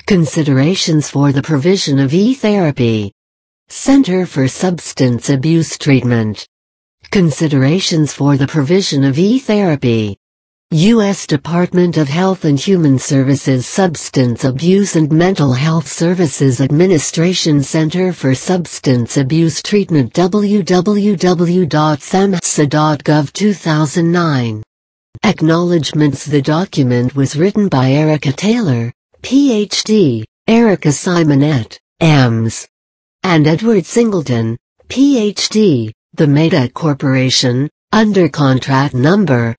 Considerations for the provision of e-therapy. Center for Substance Abuse Treatment. Considerations for the provision of e-therapy. U.S. Department of Health and Human Services Substance Abuse and Mental Health Services Administration Center for Substance Abuse Treatment www.samhsa.gov 2009. Acknowledgements. The document was written by Erica Taylor, Ph.D., Erica Simonette, M.S., and Edward Singleton, Ph.D., The Meta Corporation, under contract number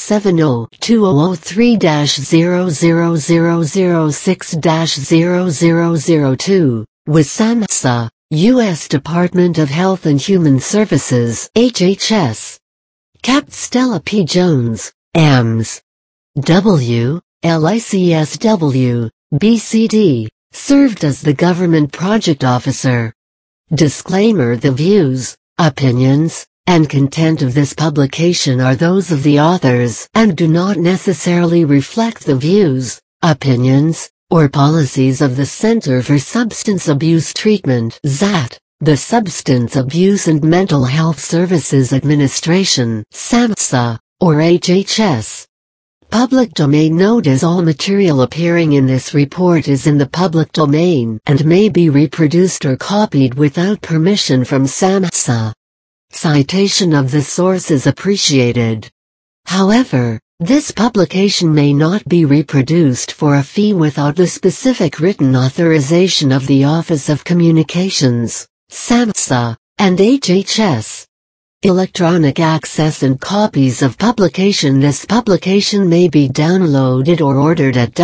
270-2003-0006-0002, with SAMHSA, U.S. Department of Health and Human Services, HHS. Capt. Stella P. Jones, M.S. W., LICSW, BCD, served as the Government Project Officer. Disclaimer: the views, opinions, and content of this publication are those of the authors and do not necessarily reflect the views, opinions, or policies of the Center for Substance Abuse Treatment (ZAT), the Substance Abuse and Mental Health Services Administration (SAMHSA), or HHS. Public domain notice: all material appearing in this report is in the public domain and may be reproduced or copied without permission from SAMHSA. Citation of the source is appreciated. However, this publication may not be reproduced for a fee without the specific written authorization of the Office of Communications, SAMHSA, and HHS. Electronic access and copies of publication: this publication may be downloaded or ordered at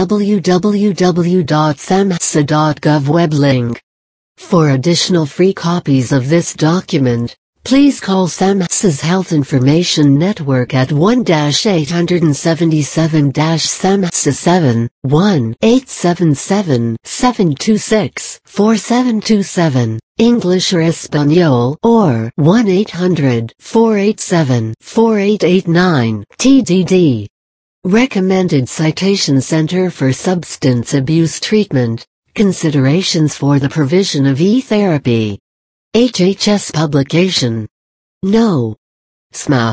www.samhsa.gov web link. For additional free copies of this document, please call SAMHSA's Health Information Network at 1-877-SAMHSA 7-1-877-726-4727, English or Espanol, or 1-800-487-4889, TDD. Recommended citation: Center for Substance Abuse Treatment, Considerations for the Provision of E-Therapy. HHS publication. No. SMA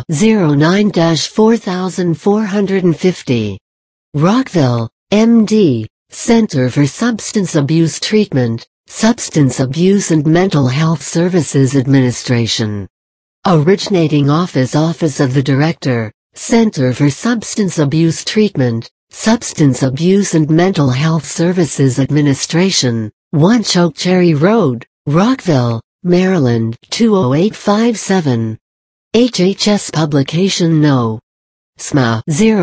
09-4450. Rockville, MD, Center for Substance Abuse Treatment, Substance Abuse and Mental Health Services Administration. Originating Office: Office of the Director, Center for Substance Abuse Treatment, Substance Abuse and Mental Health Services Administration, 1 Chokecherry Road, Rockville, Maryland 20857. HHS publication. No. SMA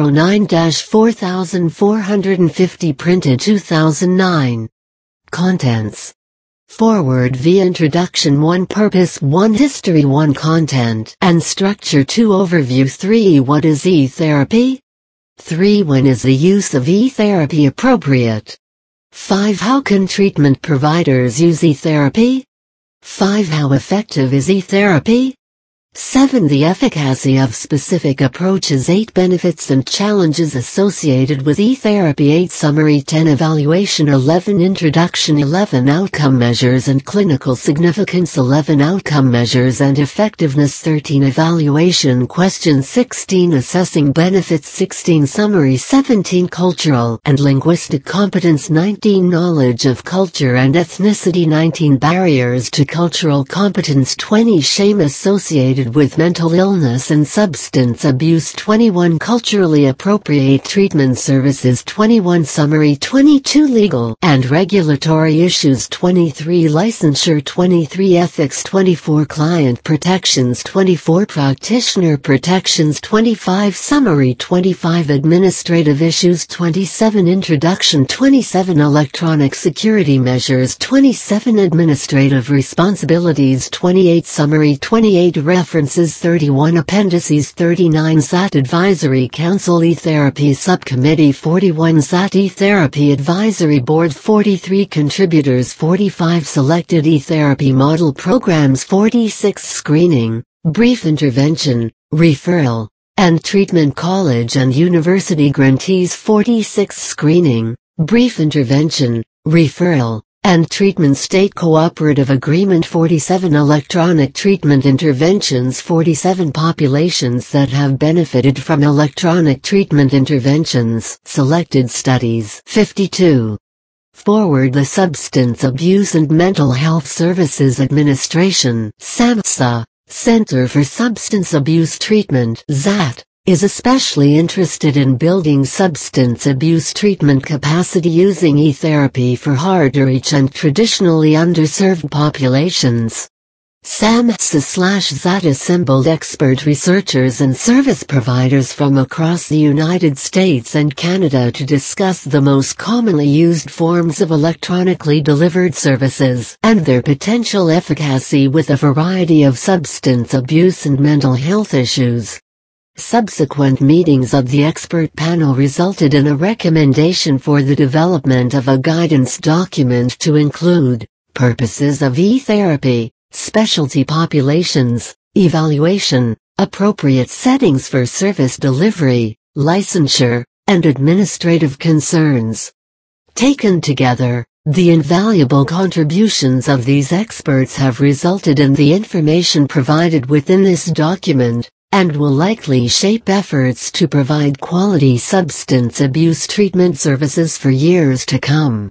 09-4450 printed 2009. Contents. Forward via Introduction 1 Purpose 1 History 1 Content and Structure 2 Overview 3 What is e-therapy? 3 When is the use of e-therapy appropriate? 5 How can treatment providers use e-therapy? 5 How effective is e-therapy? 7 The efficacy of specific approaches. 8 Benefits and challenges associated with e-therapy. 8 Summary. 10 Evaluation. 11 Introduction. 11 Outcome measures and clinical significance. 11 Outcome measures and effectiveness. 13 Evaluation questions. 16 Assessing benefits. 16 Summary. 17 Cultural and linguistic competence. 19 Knowledge of culture and ethnicity. 19 Barriers to cultural competence. 20 Shame associated with mental illness and substance abuse. 21 Culturally appropriate treatment services. 21 Summary. 22 Legal and regulatory issues. 23 Licensure. 23 Ethics. 24 Client protections. 24 Practitioner protections. 25 Summary. 25 Administrative issues. 27 Introduction. 27 Electronic security measures. 27 Administrative responsibilities. 28 Summary. 28 References. 31 Appendices. 39 ZAT Advisory Council. E-Therapy Subcommittee. 41 ZAT E-Therapy Advisory Board. 43 Contributors. 45 Selected E-Therapy Model Programs. 46 Screening, Brief Intervention, Referral, and Treatment College and University Grantees. 46 Screening, Brief Intervention, Referral and Treatment State Cooperative Agreement 47 Electronic Treatment Interventions 47 Populations that have benefited from electronic treatment interventions Selected Studies 52 Forward the Substance Abuse and Mental Health Services Administration SAMHSA, Center for Substance Abuse Treatment (ZAT), is especially interested in building substance abuse treatment capacity using e-therapy for hard-to-reach and traditionally underserved populations. SAMHSA/ZAT assembled expert researchers and service providers from across the United States and Canada to discuss the most commonly used forms of electronically delivered services and their potential efficacy with a variety of substance abuse and mental health issues. Subsequent meetings of the expert panel resulted in a recommendation for the development of a guidance document to include purposes of e-therapy, specialty populations, evaluation, appropriate settings for service delivery, licensure, and administrative concerns. Taken together, the invaluable contributions of these experts have resulted in the information provided within this document, and will likely shape efforts to provide quality substance abuse treatment services for years to come.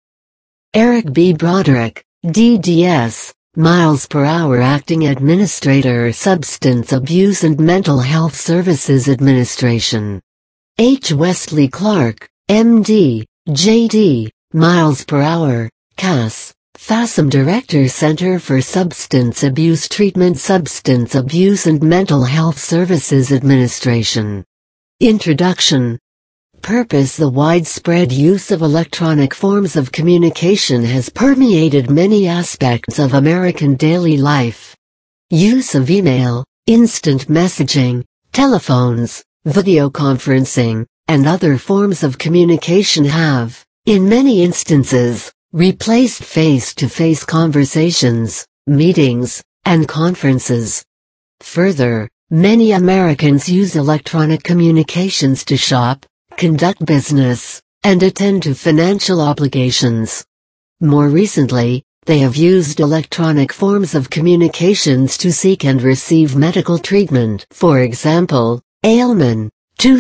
Eric B. Broderick, DDS, Miles per Hour Acting Administrator Substance Abuse and Mental Health Services Administration. H. Wesley Clark, MD, JD, Miles per Hour, CAS. FASM Director Center for Substance Abuse Treatment Substance Abuse and Mental Health Services Administration. Introduction. Purpose. The widespread use of electronic forms of communication has permeated many aspects of American daily life. Use of email, instant messaging, telephones, video conferencing, and other forms of communication have, in many instances, replaced face-to-face conversations, meetings, and conferences. Further, many Americans use electronic communications to shop, conduct business, and attend to financial obligations. More recently, they have used electronic forms of communications to seek and receive medical treatment. For example, Ailman,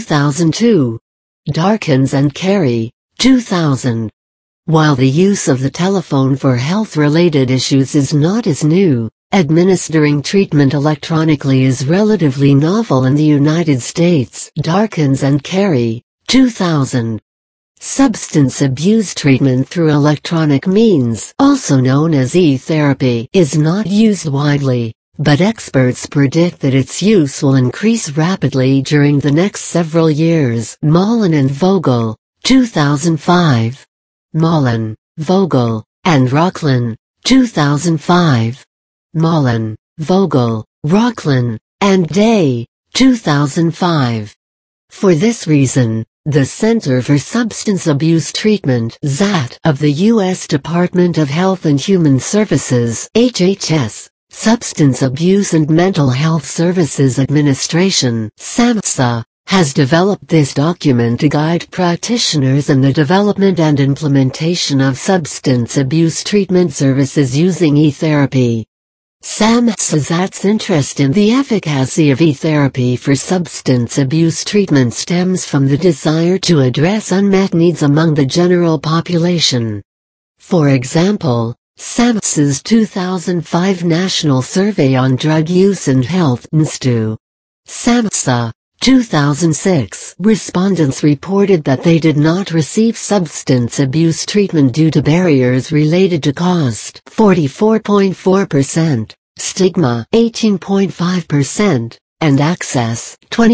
2002. Darkins and Carey, 2000. While the use of the telephone for health-related issues is not as new, administering treatment electronically is relatively novel in the United States. Darkins and Carey, 2000. Substance abuse treatment through electronic means, also known as e-therapy, is not used widely, but experts predict that its use will increase rapidly during the next several years. Mullen and Vogel, 2005. Mullen, Vogel, and Rocklin, 2005. Mullen, Vogel, Rocklin, and Day, 2005. For this reason, the Center for Substance Abuse Treatment (ZAT) of the U.S. Department of Health and Human Services (HHS), Substance Abuse and Mental Health Services Administration (SAMHSA), has developed this document to guide practitioners in the development and implementation of substance abuse treatment services using e-therapy. SAMHSA's interest in the efficacy of e-therapy for substance abuse treatment stems from the desire to address unmet needs among the general population. For example, SAMHSA's 2005 National Survey on Drug Use and Health (NSTU). SAMHSA, 2006 respondents reported that they did not receive substance abuse treatment due to barriers related to cost 44.4%, stigma 18.5%, and access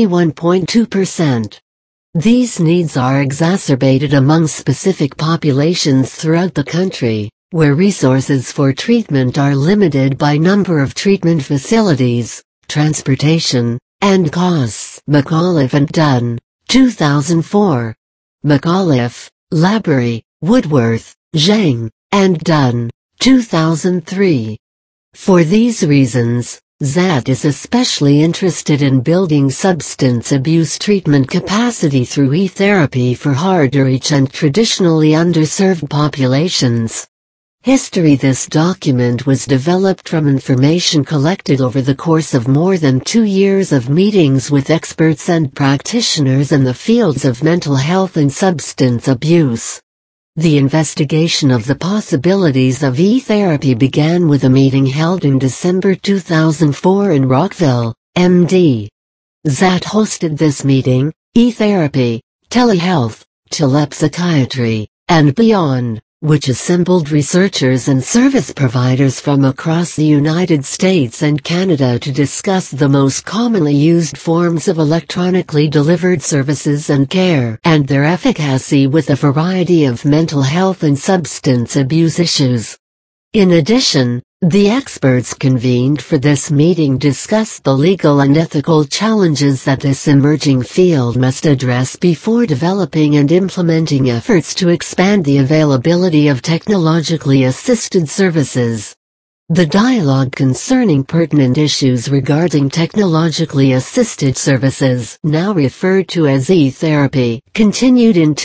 21.2%. These needs are exacerbated among specific populations throughout the country, where resources for treatment are limited by number of treatment facilities, transportation, and costs. McAuliffe and Dunn, 2004. McAuliffe, Laborie, Woodworth, Zhang, and Dunn, 2003. For these reasons, ZAT is especially interested in building substance abuse treatment capacity through e-therapy for hard-to-reach and traditionally underserved populations. History. This document was developed from information collected over the course of more than 2 years of meetings with experts and practitioners in the fields of mental health and substance abuse. The investigation of the possibilities of e-therapy began with a meeting held in December 2004 in Rockville, MD. ZAT hosted this meeting, e-therapy, telehealth, telepsychiatry, and beyond, which assembled researchers and service providers from across the United States and Canada to discuss the most commonly used forms of electronically delivered services and care and their efficacy with a variety of mental health and substance abuse issues. In addition, the experts convened for this meeting discussed the legal and ethical challenges that this emerging field must address before developing and implementing efforts to expand the availability of technologically assisted services. The dialogue concerning pertinent issues regarding technologically assisted services, now referred to as e-therapy, continued in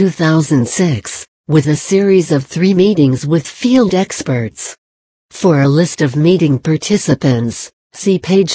2006, with a series of 3 meetings with field experts. For a list of meeting participants, see page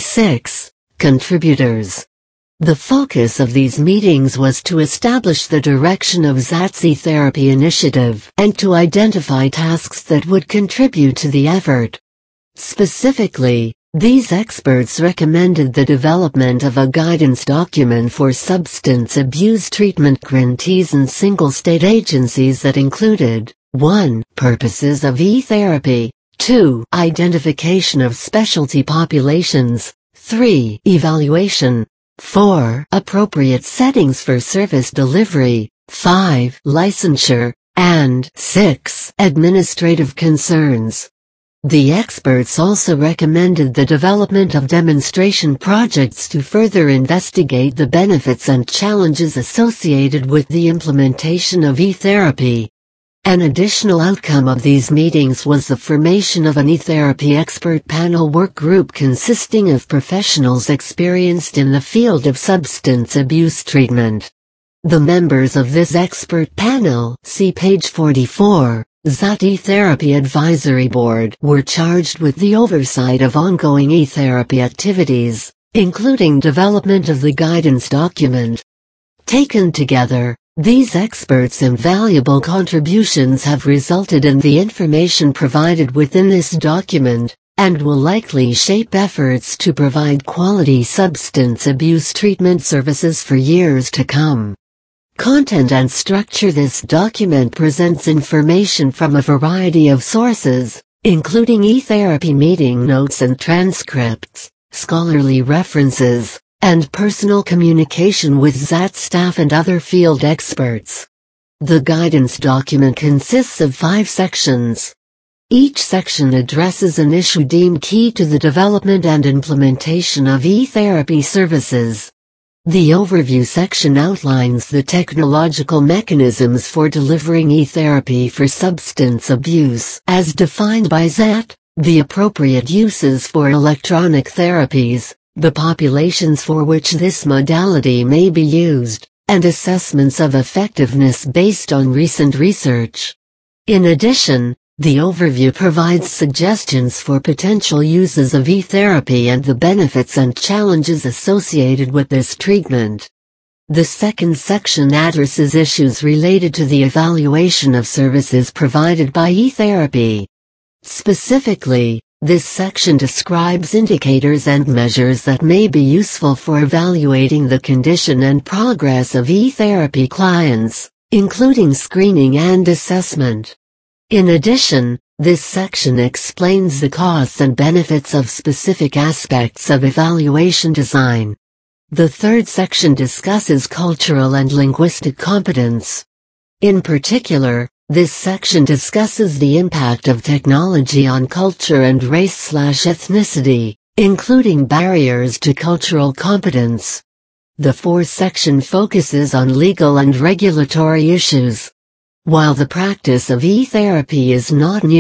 46, Contributors. The focus of these meetings was to establish the direction of ZAT's e-therapy initiative and to identify tasks that would contribute to the effort. Specifically, these experts recommended the development of a guidance document for substance abuse treatment grantees and single-state agencies that included 1. Purposes of e-therapy, 2. Identification of specialty populations, 3. Evaluation, 4. Appropriate settings for service delivery, 5. Licensure, and 6. Administrative concerns. The experts also recommended the development of demonstration projects to further investigate the benefits and challenges associated with the implementation of e-therapy. An additional outcome of these meetings was the formation of an e-therapy expert panel work group consisting of professionals experienced in the field of substance abuse treatment. The members of this expert panel, see page 44, ZAT E-Therapy Advisory Board, were charged with the oversight of ongoing e-therapy activities, including development of the guidance document. Taken together, these experts' invaluable contributions have resulted in the information provided within this document, and will likely shape efforts to provide quality substance abuse treatment services for years to come. Content and structure. This document presents information from a variety of sources, including e-therapy meeting notes and transcripts, scholarly references, and personal communication with ZAT staff and other field experts. The guidance document consists of 5 sections. Each section addresses an issue deemed key to the development and implementation of e-therapy services. The overview section outlines the technological mechanisms for delivering e-therapy for substance abuse as defined by ZAT, the appropriate uses for electronic therapies, the populations for which this modality may be used, and assessments of effectiveness based on recent research. In addition, the overview provides suggestions for potential uses of e-therapy and the benefits and challenges associated with this treatment. The second section addresses issues related to the evaluation of services provided by e-therapy. Specifically, this section describes indicators and measures that may be useful for evaluating the condition and progress of e-therapy clients, including screening and assessment. In addition, this section explains the costs and benefits of specific aspects of evaluation design. The third section discusses cultural and linguistic competence. In particular, this section discusses the impact of technology on culture and race/ethnicity, including barriers to cultural competence. The fourth section focuses on legal and regulatory issues. While the practice of e-therapy is not new,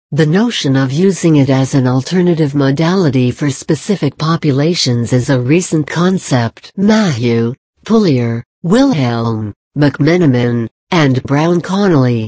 The notion of using it as an alternative modality for specific populations is a recent concept. Mayhew, Pullier, Wilhelm, McMenamin, and Brown Connolly,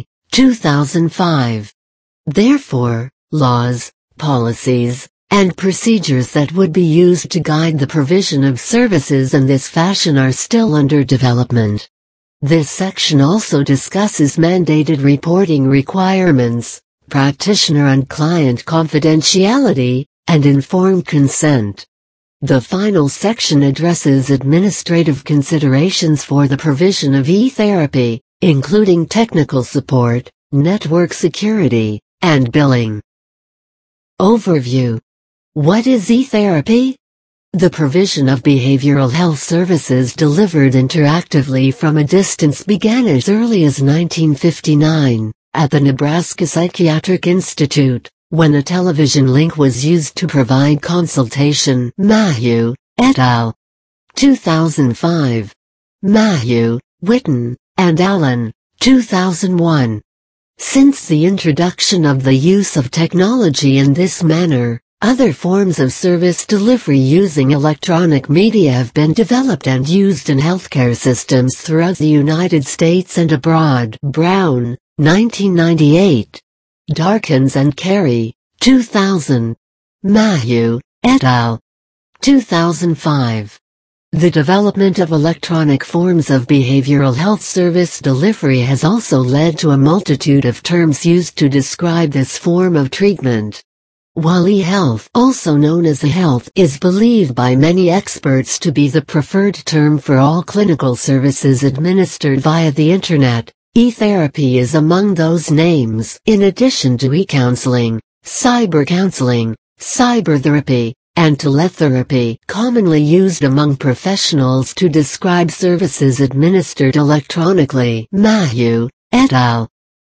2005. Therefore, laws, policies, and procedures that would be used to guide the provision of services in this fashion are still under development. This section also discusses mandated reporting requirements, practitioner and client confidentiality, and informed consent. The final section addresses administrative considerations for the provision of e-therapy, including technical support, network security, and billing. Overview. What is e-therapy? The provision of behavioral health services delivered interactively from a distance began as early as 1959, at the Nebraska Psychiatric Institute, when a television link was used to provide consultation. Mayhew, et al. 2005. Mayhew, Witten, and Allen, 2001. Since the introduction of the use of technology in this manner, other forms of service delivery using electronic media have been developed and used in healthcare systems throughout the United States and abroad. Brown, 1998. Darkins and Carey, 2000. Mayhew, et al. 2005. The development of electronic forms of behavioral health service delivery has also led to a multitude of terms used to describe this form of treatment. While e-health, also known as e-health, is believed by many experts to be the preferred term for all clinical services administered via the Internet, e-therapy is among those names. In addition to e-counseling, cyber-counseling, cybertherapy, and teletherapy, commonly used among professionals to describe services administered electronically. Mayhew, et al.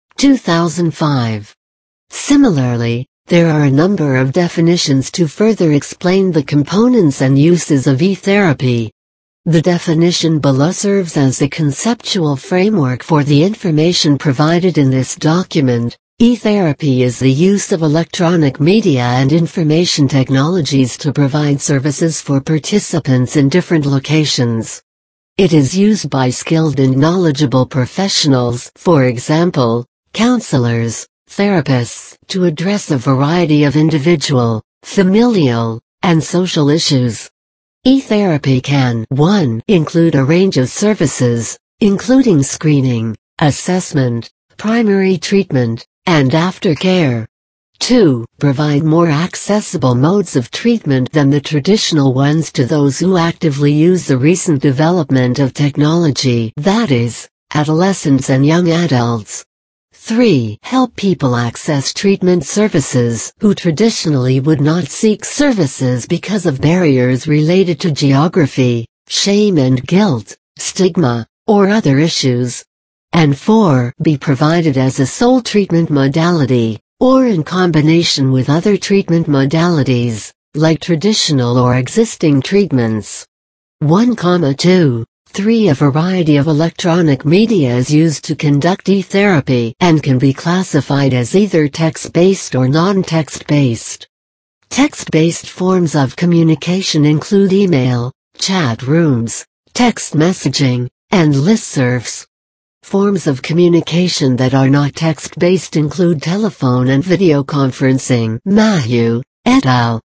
2005. Similarly, there are a number of definitions to further explain the components and uses of e-therapy. The definition below serves as a conceptual framework for the information provided in this document. E-therapy is the use of electronic media and information technologies to provide services for participants in different locations. It is used by skilled and knowledgeable professionals, for example, counselors, therapists, to address a variety of individual, familial, and social issues. E-therapy can 1. Include a range of services, including screening, assessment, primary treatment, and aftercare. 2. Provide more accessible modes of treatment than the traditional ones to those who actively use the recent development of technology, that is, adolescents and young adults. 3. Help people access treatment services who traditionally would not seek services because of barriers related to geography, shame and guilt, stigma, or other issues. And 4. Be provided as a sole treatment modality, or in combination with other treatment modalities, like traditional or existing treatments. 1,2. 3. A variety of electronic media is used to conduct e-therapy and can be classified as either text-based or non-text-based. Text-based forms of communication include email, chat rooms, text messaging, and listservs. Forms of communication that are not text-based include telephone and video conferencing. Mayhew, et al.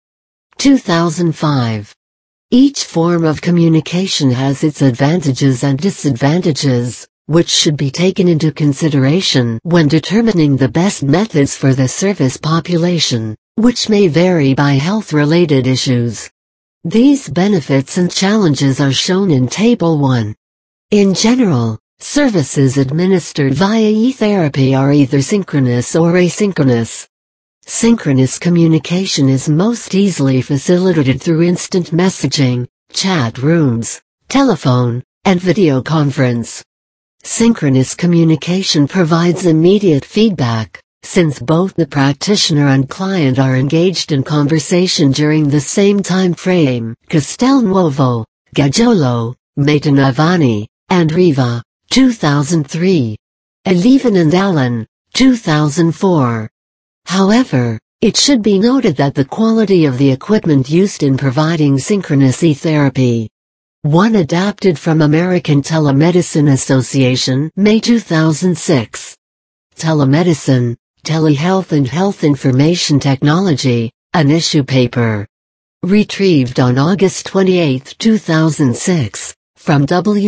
2005. Each form of communication has its advantages and disadvantages, which should be taken into consideration when determining the best methods for the service population, which may vary by health-related issues. These benefits and challenges are shown in Table 1. In general, services administered via e-therapy are either synchronous or asynchronous. Synchronous communication is most easily facilitated through instant messaging, chat rooms, telephone, and video conference. Synchronous communication provides immediate feedback, since both the practitioner and client are engaged in conversation during the same time frame. Castelnuovo, Gaggiolo, Matanavani, and Riva, 2003. Elevin and Allen, 2004. However, it should be noted that the quality of the equipment used in providing synchronous e-therapy. 1 adapted from American Telemedicine Association, May 2006. Telemedicine, Telehealth and Health Information Technology, an issue paper. Retrieved on August 28, 2006, from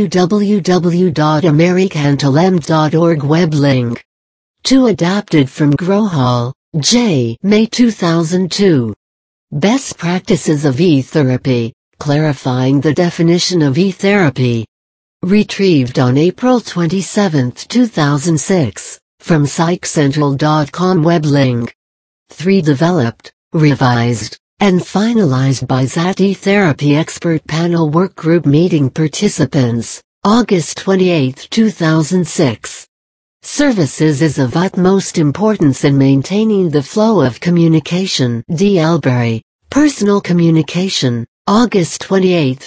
www.americantelem.org web link. 2 adapted from Grohal, J. May 2002. Best Practices of E-Therapy, Clarifying the Definition of E-Therapy. Retrieved on April 27, 2006, from PsychCentral.com web link. 3 developed, revised, and finalized by ZAT E-Therapy Expert Panel Workgroup Meeting Participants, August 28, 2006. Services is of utmost importance in maintaining the flow of communication. D. Albury, Personal Communication, August 28,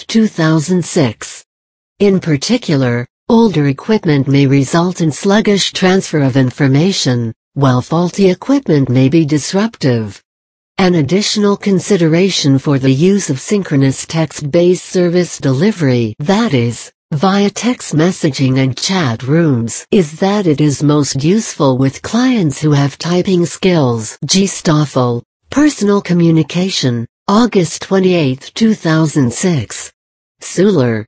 2006. In particular, older equipment may result in sluggish transfer of information, while faulty equipment may be disruptive. An additional consideration for the use of synchronous text-based service delivery, that is, via text messaging and chat rooms, is that it is most useful with clients who have typing skills. G. Stoffel, Personal Communication, August 28, 2006. Suler,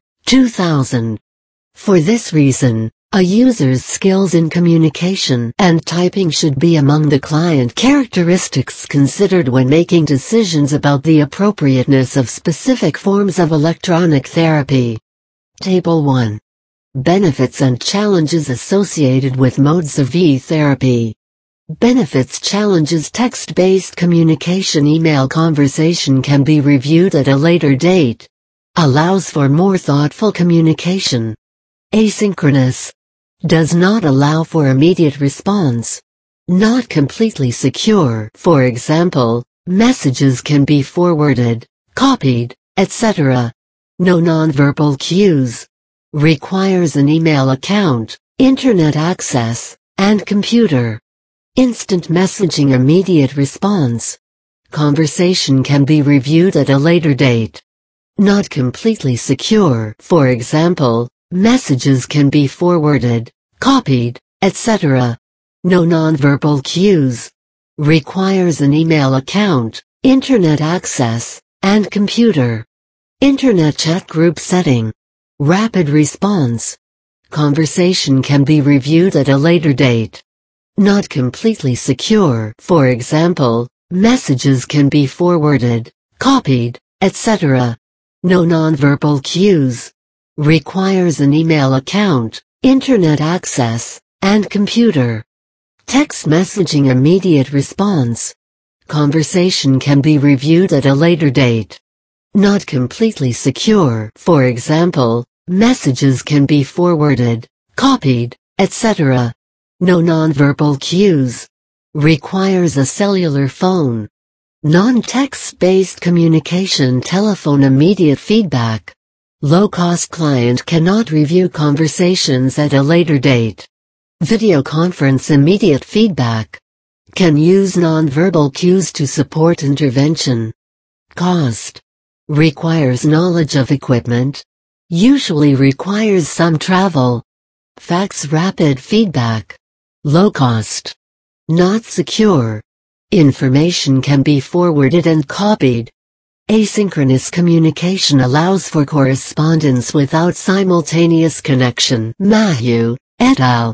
2000. For this reason, a user's skills in communication and typing should be among the client characteristics considered when making decisions about the appropriateness of specific forms of electronic therapy. Table 1. Benefits and challenges associated with modes of e-therapy. Benefits. Challenges. Text-based communication. Email conversation can be reviewed at a later date. Allows for more thoughtful communication. Asynchronous. Does not allow for immediate response. Not completely secure. For example, messages can be forwarded, copied, etc. No nonverbal cues. Requires an email account, internet access, and computer. Instant messaging. Immediate response. Conversation can be reviewed at a later date. Not completely secure. For example, messages can be forwarded, copied, etc. No nonverbal cues. Requires an email account, internet access, and computer. Internet chat group setting. Rapid response. Conversation can be reviewed at a later date. Not completely secure. For example, messages can be forwarded, copied, etc. No nonverbal cues. Requires an email account, internet access, and computer. Text messaging. Immediate response. Conversation can be reviewed at a later date. Not completely secure. For example, messages can be forwarded, copied, etc. No nonverbal cues. Requires a cellular phone. Non-text-based communication. Telephone. Immediate feedback. Low-cost client cannot review conversations at a later date. Video conference. Immediate feedback. Can use nonverbal cues to support intervention. Cost. Requires knowledge of equipment. Usually requires some travel. Fax. Rapid feedback. Low cost. Not secure. Information can be forwarded and copied. Asynchronous communication allows for correspondence without simultaneous connection. Mahu, et al.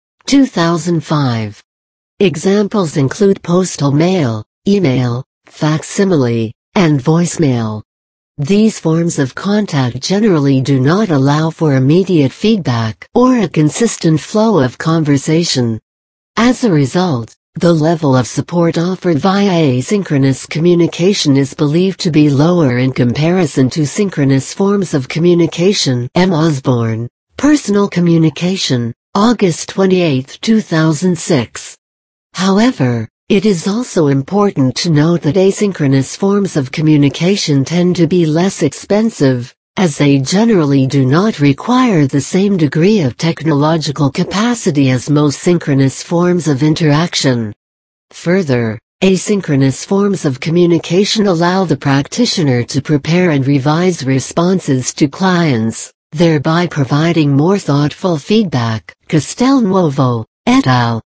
2005. Examples include postal mail, email, facsimile, and voicemail. These forms of contact generally do not allow for immediate feedback or a consistent flow of conversation. As a result, the level of support offered via asynchronous communication is believed to be lower in comparison to synchronous forms of communication. M. Osborne, Personal Communication, August 28, 2006. However, it is also important to note that asynchronous forms of communication tend to be less expensive, as they generally do not require the same degree of technological capacity as most synchronous forms of interaction. Further, Asynchronous forms of communication allow the practitioner to prepare and revise responses to clients, thereby providing more thoughtful feedback. Castelnuovo, et al.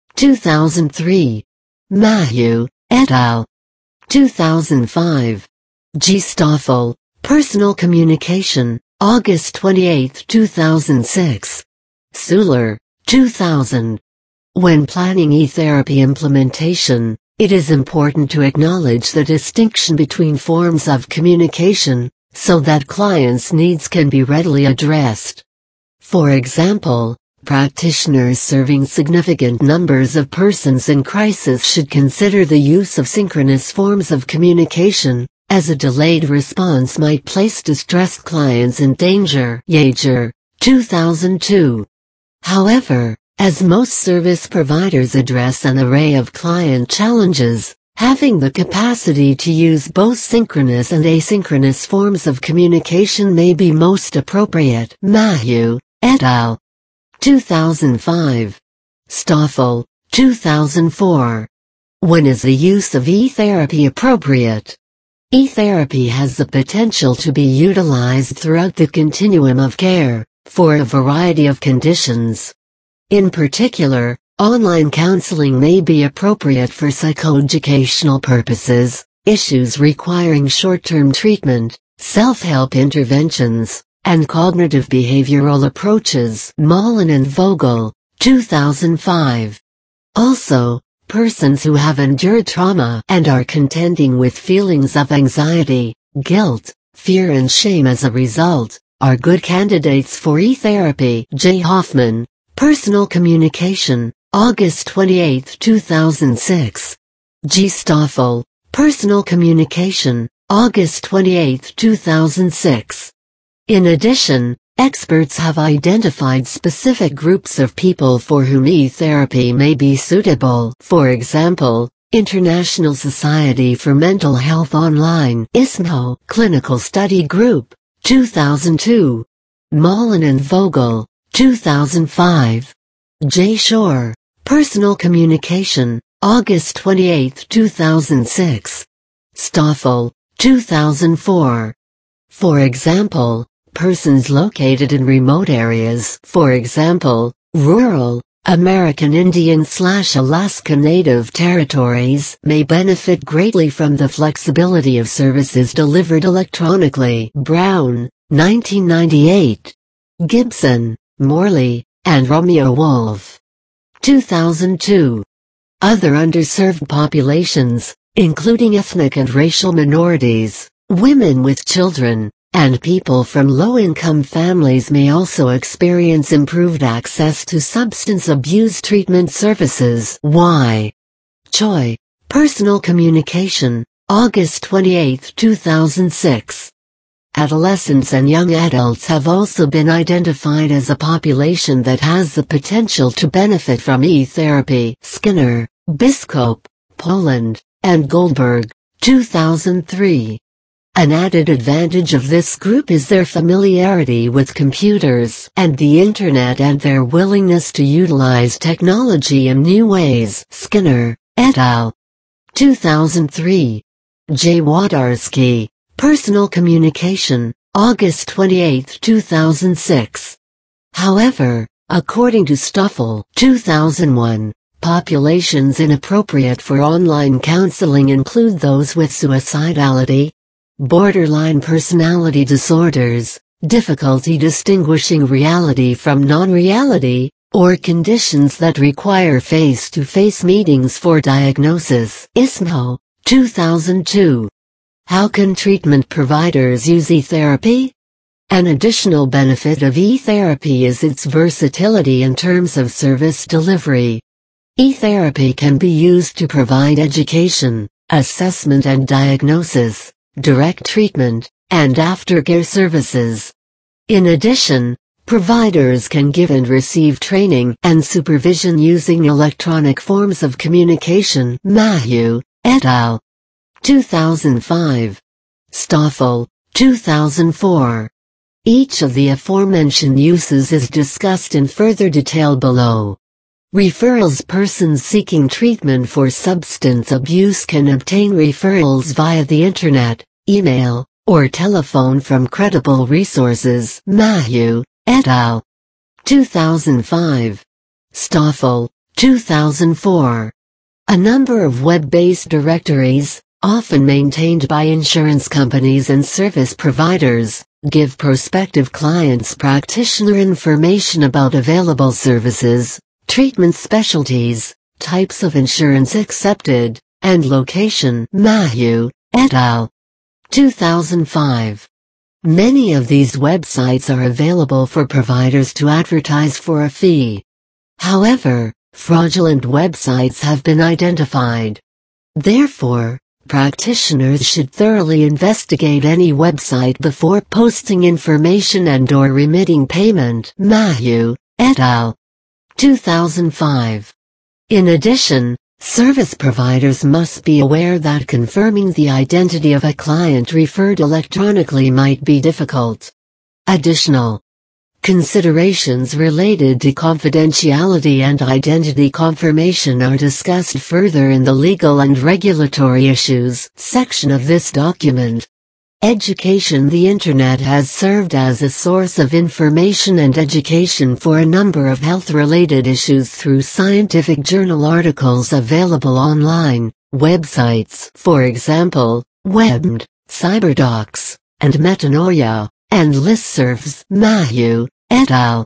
2003. Mahieu, et al. 2005. G. Stoffel, Personal Communication, August 28, 2006. Suler, 2000. When planning e-therapy implementation, it is important to acknowledge the distinction between forms of communication, so that clients' needs can be readily addressed. For example, practitioners serving significant numbers of persons in crisis should consider the use of synchronous forms of communication, as a delayed response might place distressed clients in danger. Yager, 2002. However, as most service providers address an array of client challenges, having the capacity to use both synchronous and asynchronous forms of communication may be most appropriate. Mahieu, et al. 2005. Stoffel, 2004. When is the use of e-therapy appropriate? E-therapy has the potential to be utilized throughout the continuum of care, for a variety of conditions. In particular, online counseling may be appropriate for psychoeducational purposes, issues requiring short-term treatment, self-help interventions, and cognitive behavioral approaches. Mullen and Vogel, 2005. Also, persons who have endured trauma and are contending with feelings of anxiety, guilt, fear and shame as a result, are good candidates for e-therapy. J. Hoffman, Personal Communication, August 28, 2006. G. Stoffel, Personal Communication, August 28, 2006. In addition, experts have identified specific groups of people for whom e-therapy may be suitable. For example, International Society for Mental Health Online (ISMO) Clinical Study Group, 2002. Mullen and Vogel, 2005. J. Shore, Personal Communication, August 28, 2006. Stoffel, 2004. For example, persons located in remote areas, for example, rural, American Indian/Alaska Native territories, may benefit greatly from the flexibility of services delivered electronically. Brown, 1998. Gibson, Morley, and Romeo Wolf, 2002. Other underserved populations, including ethnic and racial minorities, women with children, and people from low-income families may also experience improved access to substance abuse treatment services. Y. Choi, Personal Communication, August 28, 2006. Adolescents and young adults have also been identified as a population that has the potential to benefit from e-therapy. Skinner, Biscope, Poland, and Goldberg, 2003. An added advantage of this group is their familiarity with computers and the Internet and their willingness to utilize technology in new ways. Skinner, et al. 2003. J. Wadarsky, Personal Communication, August 28, 2006. However, according to Stoffel, 2001, populations inappropriate for online counseling include those with suicidality, borderline personality disorders, difficulty distinguishing reality from non-reality, or conditions that require face-to-face meetings for diagnosis. ISMO, 2002. How can treatment providers use e-therapy? An additional benefit of e-therapy is its versatility in terms of service delivery. E-therapy can be used to provide education, assessment and diagnosis, direct treatment, and aftercare services. In addition, providers can give and receive training and supervision using electronic forms of communication. Mahieu, et al. 2005. Stoffel, 2004. Each of the aforementioned uses is discussed in further detail below. Referrals. Persons seeking treatment for substance abuse can obtain referrals via the internet, email, or telephone from credible resources. Mahieu, et al. 2005. Stoffel, 2004. A number of web-based directories, often maintained by insurance companies and service providers, give prospective clients practitioner information about available services, treatment specialties, types of insurance accepted, and location. Mahieu, et al. 2005. Many of these websites are available for providers to advertise for a fee. However, fraudulent websites have been identified. Therefore, practitioners should thoroughly investigate any website before posting information and/or remitting payment. Mahieu, et al. 2005. In addition, service providers must be aware that confirming the identity of a client referred electronically might be difficult. Additional considerations related to confidentiality and identity confirmation are discussed further in the Legal and Regulatory Issues section of this document. Education. The Internet has served as a source of information and education for a number of health-related issues through scientific journal articles available online, websites, for example, WebMD, CyberDocs, and Metanoia, and listservs. Mahieu, et al.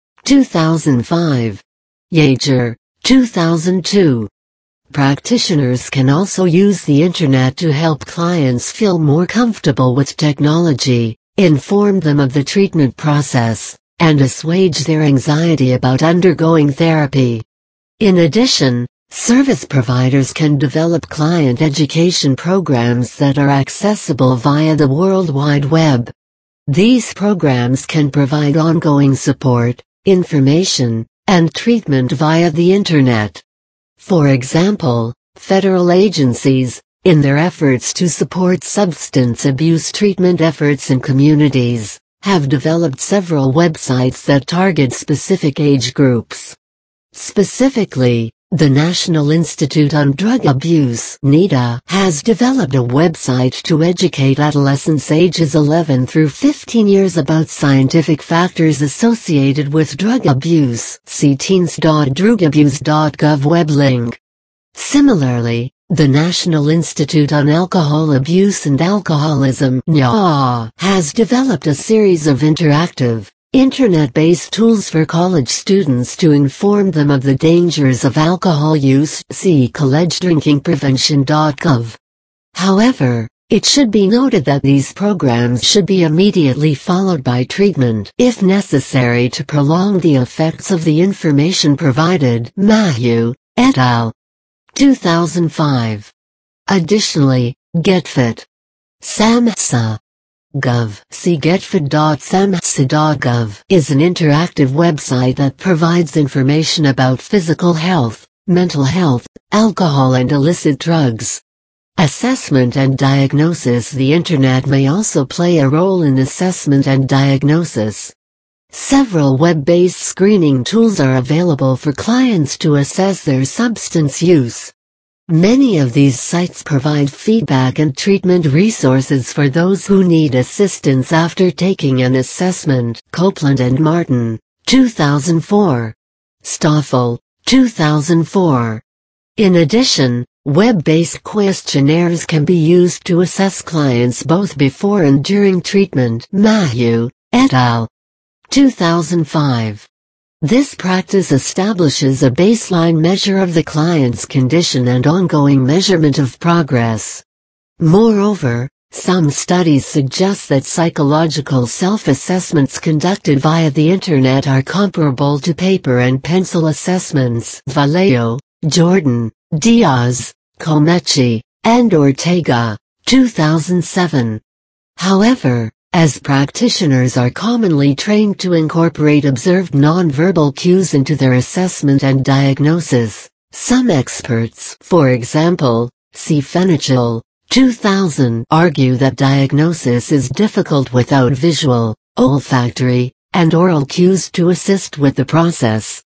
2005. Yager, 2002. Practitioners can also use the Internet to help clients feel more comfortable with technology, inform them of the treatment process, and assuage their anxiety about undergoing therapy. In addition, service providers can develop client education programs that are accessible via the World Wide Web. These programs can provide ongoing support, information, and treatment via the Internet. For example, federal agencies, in their efforts to support substance abuse treatment efforts in communities, have developed several websites that target specific age groups. Specifically, the National Institute on Drug Abuse (NIDA) has developed a website to educate adolescents ages 11 through 15 years about scientific factors associated with drug abuse. See teens.drugabuse.gov web link. Similarly, the National Institute on Alcohol Abuse and Alcoholism (NIAA) has developed a series of interactive, Internet-based tools for college students to inform them of the dangers of alcohol use. See collegedrinkingprevention.gov. However, it should be noted that these programs should be immediately followed by treatment if necessary to prolong the effects of the information provided. Mahieu, et al. 2005. Additionally, GetFit. SAMHSA. Gov. See getfit.samhsa.gov is an interactive website that provides information about physical health, mental health, alcohol and illicit drugs. Assessment and diagnosis. The Internet may also play a role in assessment and diagnosis. Several web-based screening tools are available for clients to assess their substance use. Many of these sites provide feedback and treatment resources for those who need assistance after taking an assessment. Copeland and Martin, 2004. Stoffel, 2004. In addition, web-based questionnaires can be used to assess clients both before and during treatment. Mahieu, et al. 2005. This practice establishes a baseline measure of the client's condition and ongoing measurement of progress. Moreover, some studies suggest that psychological self-assessments conducted via the Internet are comparable to paper and pencil assessments. Vallejo, Jordan, Diaz, Comechi, and Ortega, 2007. However, as practitioners are commonly trained to incorporate observed nonverbal cues into their assessment and diagnosis, some experts, for example, C. Fenichel, 2000, argue that diagnosis is difficult without visual, olfactory, and oral cues to assist with the process.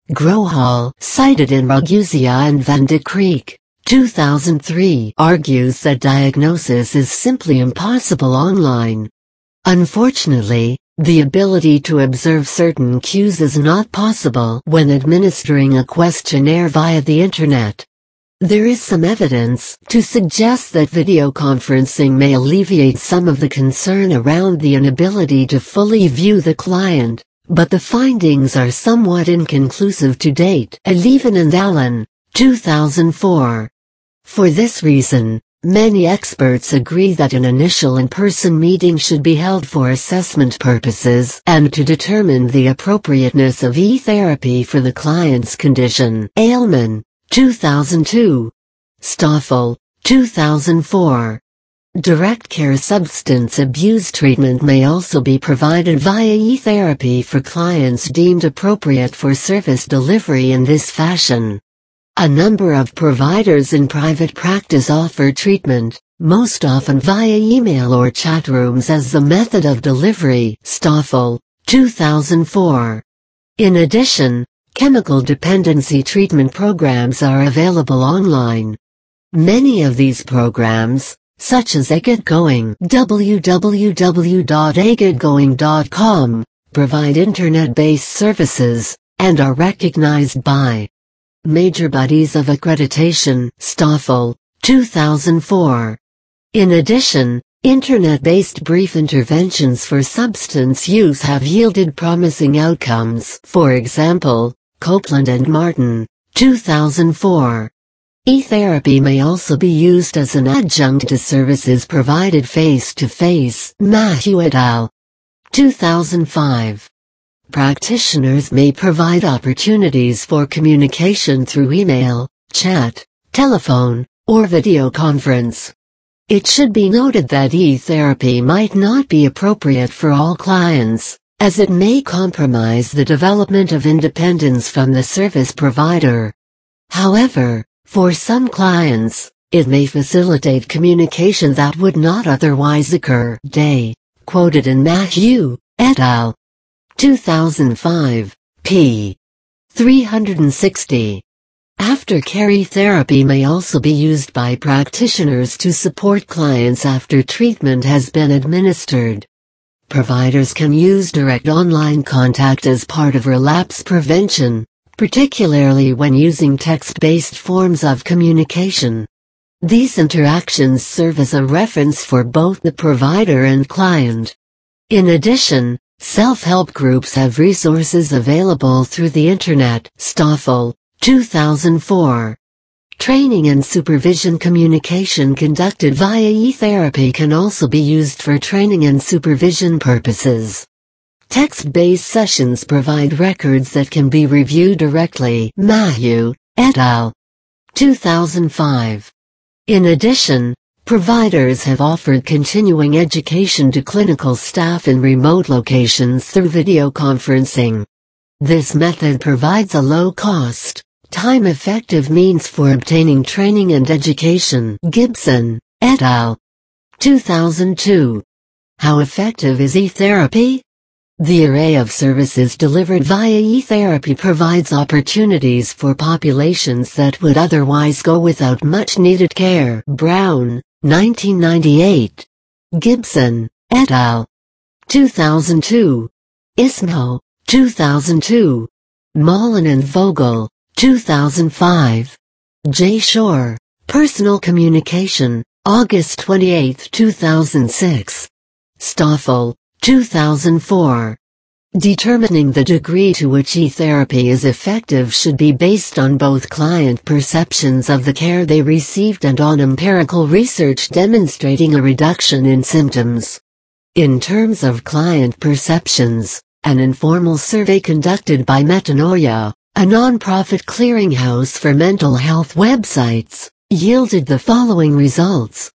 Grohol, cited in Ragusa and Van de Creek, 2003, argues that diagnosis is simply impossible online. Unfortunately, the ability to observe certain cues is not possible when administering a questionnaire via the Internet. There is some evidence to suggest that video conferencing may alleviate some of the concern around the inability to fully view the client, but the findings are somewhat inconclusive to date. Levin and Allen, 2004. For this reason, many experts agree that an initial in-person meeting should be held for assessment purposes and to determine the appropriateness of e-therapy for the client's condition. Ailman, 2002. Stoffel, 2004. Direct care substance abuse treatment may also be provided via e-therapy for clients deemed appropriate for service delivery in this fashion. A number of providers in private practice offer treatment, most often via email or chat rooms as the method of delivery. Stoffel, 2004. In addition, chemical dependency treatment programs are available online. Many of these programs, such as AGetGoing, www.agetgoing.com, provide internet-based services, and are recognized by major bodies of accreditation. Stoffel, 2004. In addition, internet-based brief interventions for substance use have yielded promising outcomes. For example, Copeland and Martin, 2004. E-therapy may also be used as an adjunct to services provided face-to-face. Mayhew et al. 2005. Practitioners may provide opportunities for communication through email, chat, telephone, or video conference. It should be noted that e-therapy might not be appropriate for all clients, as it may compromise the development of independence from the service provider. However, for some clients, it may facilitate communication that would not otherwise occur. Day, quoted in Mayhew et al. 2005, p. 360. Aftercare therapy may also be used by practitioners to support clients after treatment has been administered. Providers can use direct online contact as part of relapse prevention, particularly when using text-based forms of communication. These interactions serve as a reference for both the provider and client. In addition, self-help groups have resources available through the Internet. Stoffel, 2004. Training and supervision communication conducted via e-therapy can also be used for training and supervision purposes. Text-based sessions provide records that can be reviewed directly. Mayhew et al. 2005. In addition, providers have offered continuing education to clinical staff in remote locations through video conferencing. This method provides a low-cost, time-effective means for obtaining training and education. Gibson et al. 2002. How effective is e-therapy? The array of services delivered via e-therapy provides opportunities for populations that would otherwise go without much-needed care. Brown, 1998. Gibson et al. 2002. Ismo, 2002. Mullen and Vogel, 2005. J. Shore, Personal Communication, August 28, 2006. Stoffel, 2004. Determining the degree to which e-therapy is effective should be based on both client perceptions of the care they received and on empirical research demonstrating a reduction in symptoms. In terms of client perceptions, an informal survey conducted by Metanoia, a non-profit clearinghouse for mental health websites, yielded the following results.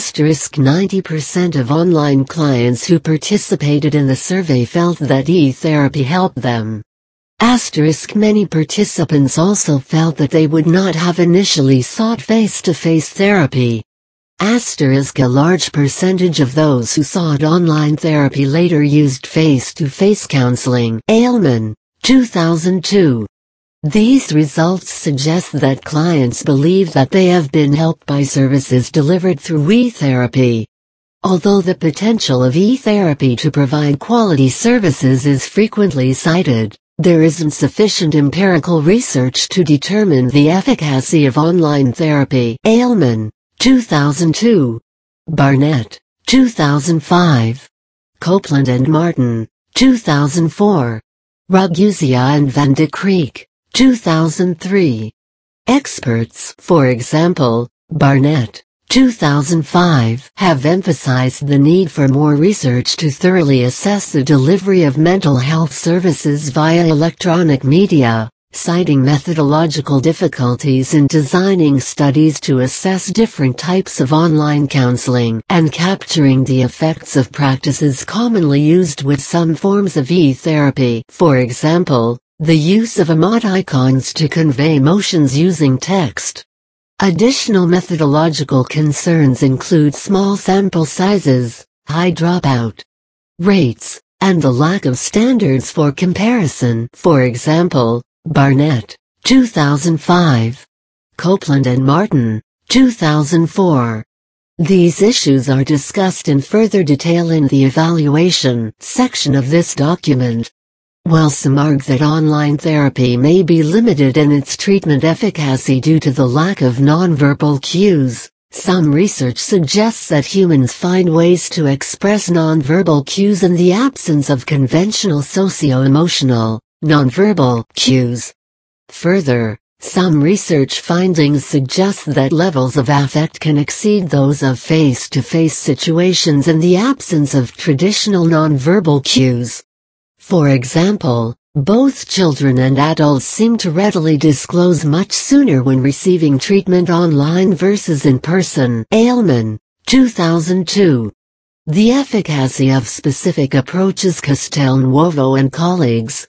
90% of online clients who participated in the survey felt that e-therapy helped them. Many participants also felt that they would not have initially sought face-to-face therapy. A large percentage of those who sought online therapy later used face-to-face counseling. Ailman, 2002. These results suggest that clients believe that they have been helped by services delivered through e-therapy. Although the potential of e-therapy to provide quality services is frequently cited, there isn't sufficient empirical research to determine the efficacy of online therapy. Ailman, 2002. Barnett, 2005. Copeland and Martin, 2004. Ragusa and Van de Creek, 2003. Experts, for example, Barnett, 2005, have emphasized the need for more research to thoroughly assess the delivery of mental health services via electronic media, citing methodological difficulties in designing studies to assess different types of online counseling and capturing the effects of practices commonly used with some forms of e-therapy. For example, the use of emoticons to convey emotions using text. Additional methodological concerns include small sample sizes, high dropout rates, and the lack of standards for comparison. For example, Barnett, 2005. Copeland and Martin, 2004. These issues are discussed in further detail in the evaluation section of this document. While some argue that online therapy may be limited in its treatment efficacy due to the lack of nonverbal cues, some research suggests that humans find ways to express nonverbal cues in the absence of conventional socio-emotional, nonverbal cues. Further, some research findings suggest that levels of affect can exceed those of face-to-face situations in the absence of traditional nonverbal cues. For example, both children and adults seem to readily disclose much sooner when receiving treatment online versus in person. Ailman, 2002. The efficacy of specific approaches. Castelnuovo and colleagues,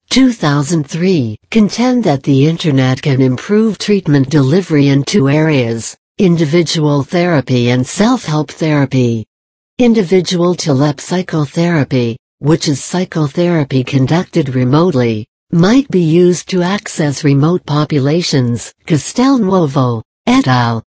2003, contend that the Internet can improve treatment delivery in two areas: individual therapy and self-help therapy. Individual telepsychotherapy, which is psychotherapy conducted remotely, might be used to access remote populations. Castelnuovo, et al.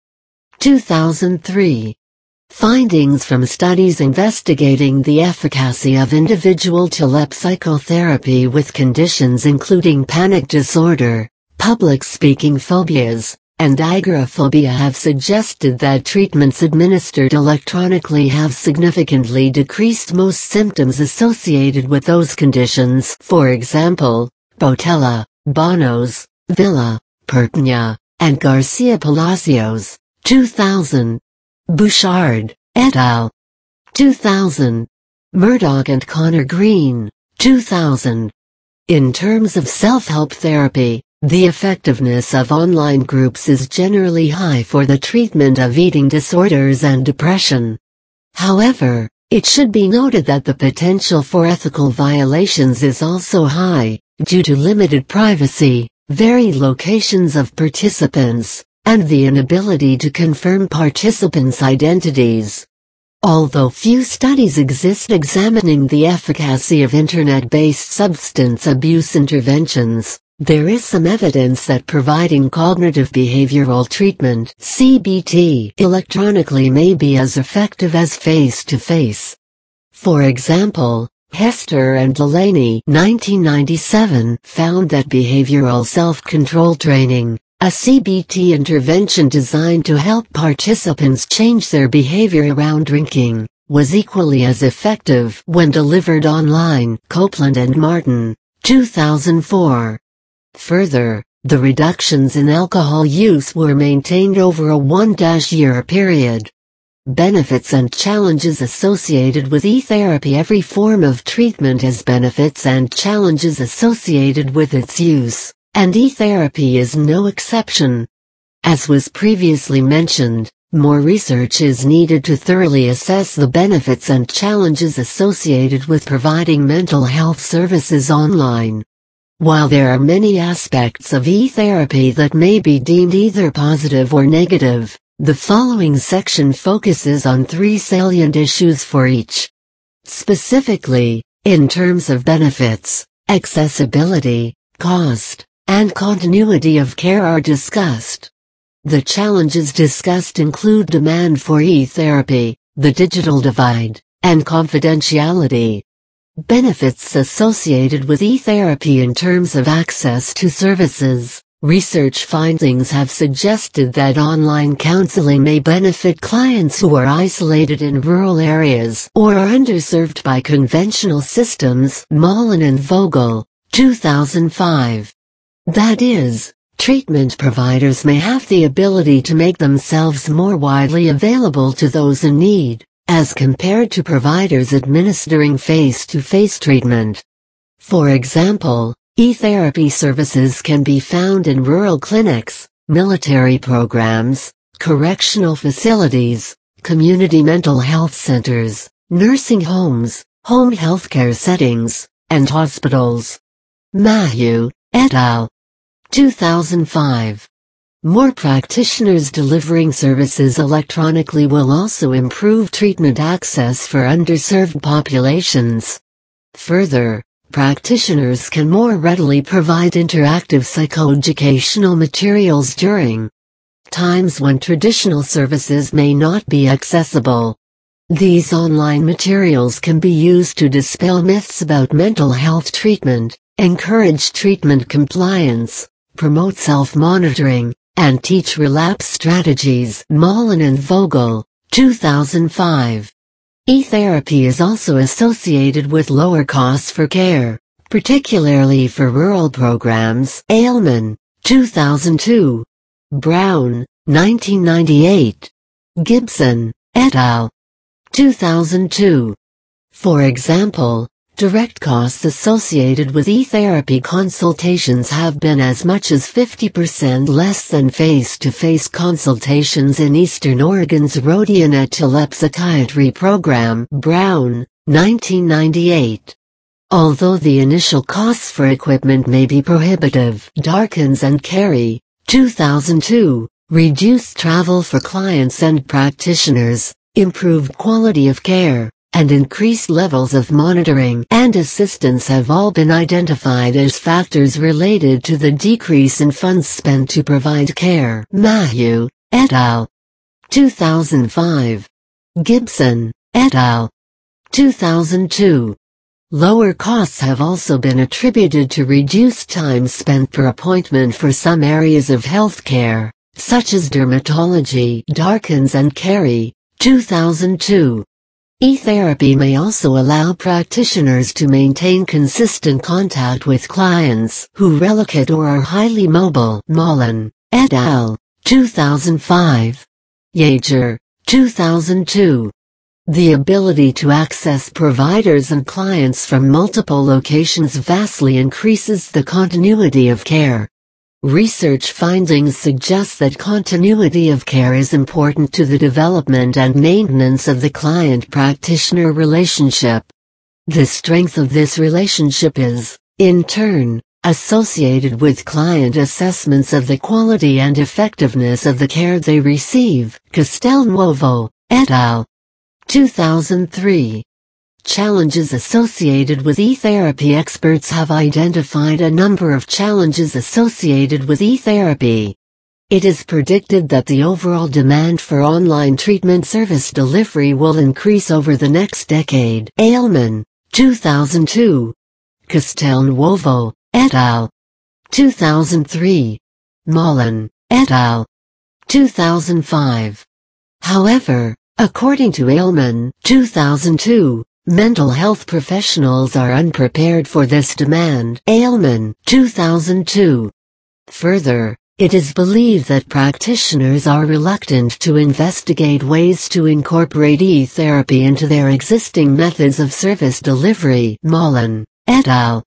2003. Findings from studies investigating the efficacy of individual telepsychotherapy with conditions including panic disorder, public speaking phobias, and agoraphobia have suggested that treatments administered electronically have significantly decreased most symptoms associated with those conditions. For example, Botella, Bonos, Villa, Pertnia, and Garcia Palacios, 2000. Bouchard, et al. 2000. Murdoch and Connor Green, 2000. In terms of self-help therapy, the effectiveness of online groups is generally high for the treatment of eating disorders and depression. However, it should be noted that the potential for ethical violations is also high, due to limited privacy, varied locations of participants, and the inability to confirm participants' identities. Although few studies exist examining the efficacy of Internet-based substance abuse interventions, there is some evidence that providing cognitive behavioral treatment (CBT) electronically may be as effective as face-to-face. For example, Hester and Delaney 1997 found that behavioral self-control training, a CBT intervention designed to help participants change their behavior around drinking, was equally as effective when delivered online. Copeland and Martin, 2004. Further, the reductions in alcohol use were maintained over a 1-year period. Benefits and challenges associated with e-therapy. Every form of treatment has benefits and challenges associated with its use, and e-therapy is no exception. As was previously mentioned, more research is needed to thoroughly assess the benefits and challenges associated with providing mental health services online. While there are many aspects of e-therapy that may be deemed either positive or negative, the following section focuses on 3 salient issues for each. Specifically, in terms of benefits, accessibility, cost, and continuity of care are discussed. The challenges discussed include demand for e-therapy, the digital divide, and confidentiality. Benefits associated with e-therapy in terms of access to services. Research findings have suggested that online counseling may benefit clients who are isolated in rural areas or are underserved by conventional systems. Mullen and Vogel, 2005. That is, treatment providers may have the ability to make themselves more widely available to those in need, as compared to providers administering face-to-face treatment. For example, e-therapy services can be found in rural clinics, military programs, correctional facilities, community mental health centers, nursing homes, home healthcare settings, and hospitals. Mahu, et al. 2005. More practitioners delivering services electronically will also improve treatment access for underserved populations. Further, practitioners can more readily provide interactive psychoeducational materials during times when traditional services may not be accessible. These online materials can be used to dispel myths about mental health treatment, encourage treatment compliance, promote self-monitoring, and teach relapse strategies. Mullen and Vogel, 2005. E-therapy is also associated with lower costs for care, particularly for rural programs. Ailman, 2002. Brown, 1998. Gibson, et al. 2002. For example, direct costs associated with e-therapy consultations have been as much as 50% less than face-to-face consultations in Eastern Oregon's Rhodian telepsychiatry program. Brown, 1998. Although the initial costs for equipment may be prohibitive. Darkins and Carey, 2002, reduced travel for clients and practitioners, improved quality of care, and increased levels of monitoring and assistance have all been identified as factors related to the decrease in funds spent to provide care. Mahu, et al. 2005. Gibson, et al. 2002. Lower costs have also been attributed to reduced time spent per appointment for some areas of healthcare, such as dermatology. Darkins and Carey, 2002. E-therapy may also allow practitioners to maintain consistent contact with clients who relocate or are highly mobile. Mullen, et al. 2005. Yager, 2002. The ability to access providers and clients from multiple locations vastly increases the continuity of care. Research findings suggest that continuity of care is important to the development and maintenance of the client-practitioner relationship. The strength of this relationship is, in turn, associated with client assessments of the quality and effectiveness of the care they receive. Castelnuovo, et al. 2003. Challenges associated with e-therapy. Experts have identified a number of challenges associated with e-therapy. It is predicted that the overall demand for online treatment service delivery will increase over the next decade. Ailman, 2002. Castelnuovo, et al. 2003. Mullen, et al. 2005. However, according to Ailman, 2002, mental health professionals are unprepared for this demand. Ailman, 2002. Further, it is believed that practitioners are reluctant to investigate ways to incorporate e-therapy into their existing methods of service delivery. Mullen, et al.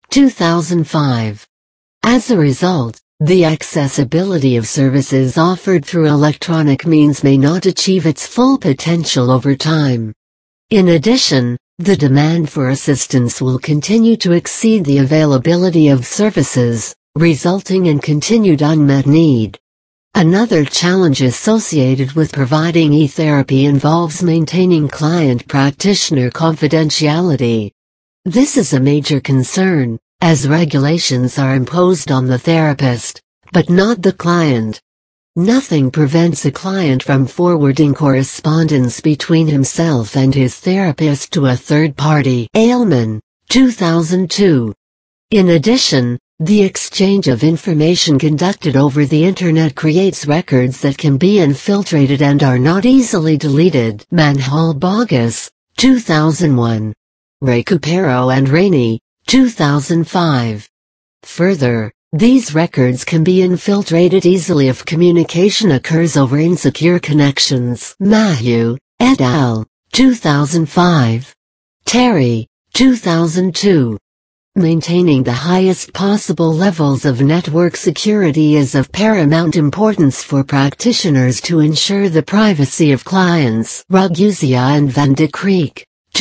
2005. As a result, the accessibility of services offered through electronic means may not achieve its full potential over time. In addition, the demand for assistance will continue to exceed the availability of services, resulting in continued unmet need. Another challenge associated with providing e-therapy involves maintaining client-practitioner confidentiality. This is a major concern, as regulations are imposed on the therapist, but not the client. Nothing prevents a client from forwarding correspondence between himself and his therapist to a third party. Ailman, 2002. In addition, the exchange of information conducted over the Internet creates records that can be infiltrated and are not easily deleted. Manhal-Boggess, 2001. Recupero and Rainey, 2005. Further, these records can be infiltrated easily if communication occurs over insecure connections. Mahew, et al., 2005. Terry, 2002. Maintaining the highest possible levels of network security is of paramount importance for practitioners to ensure the privacy of clients. Ragusa and Van de Creek,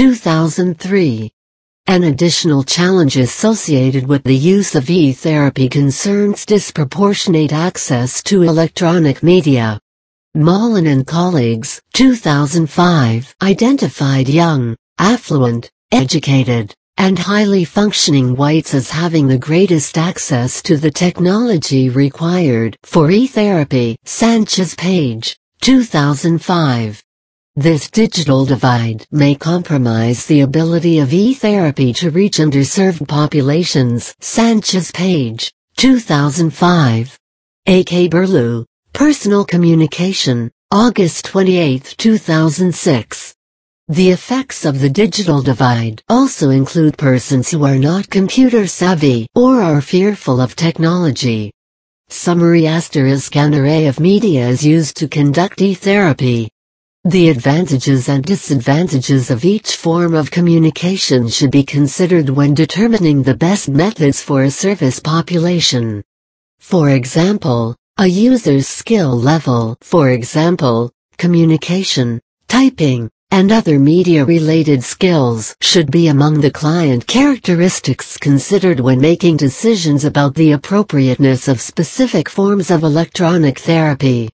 2003. An additional challenge associated with the use of e-therapy concerns disproportionate access to electronic media. Mullen and colleagues, 2005, identified young, affluent, educated, and highly functioning whites as having the greatest access to the technology required for e-therapy. Sanchez-Page, 2005. This digital divide may compromise the ability of e-therapy to reach underserved populations. Sanchez-Page, 2005. A.K. Burlew, Personal Communication, August 28, 2006. The effects of the digital divide also include persons who are not computer savvy or are fearful of technology. Summary: an array of media is used to conduct e-therapy. The advantages and disadvantages of each form of communication should be considered when determining the best methods for a service population. For example, a user's skill level, for example, communication, typing, and other media-related skills, should be among the client characteristics considered when making decisions about the appropriateness of specific forms of electronic therapy.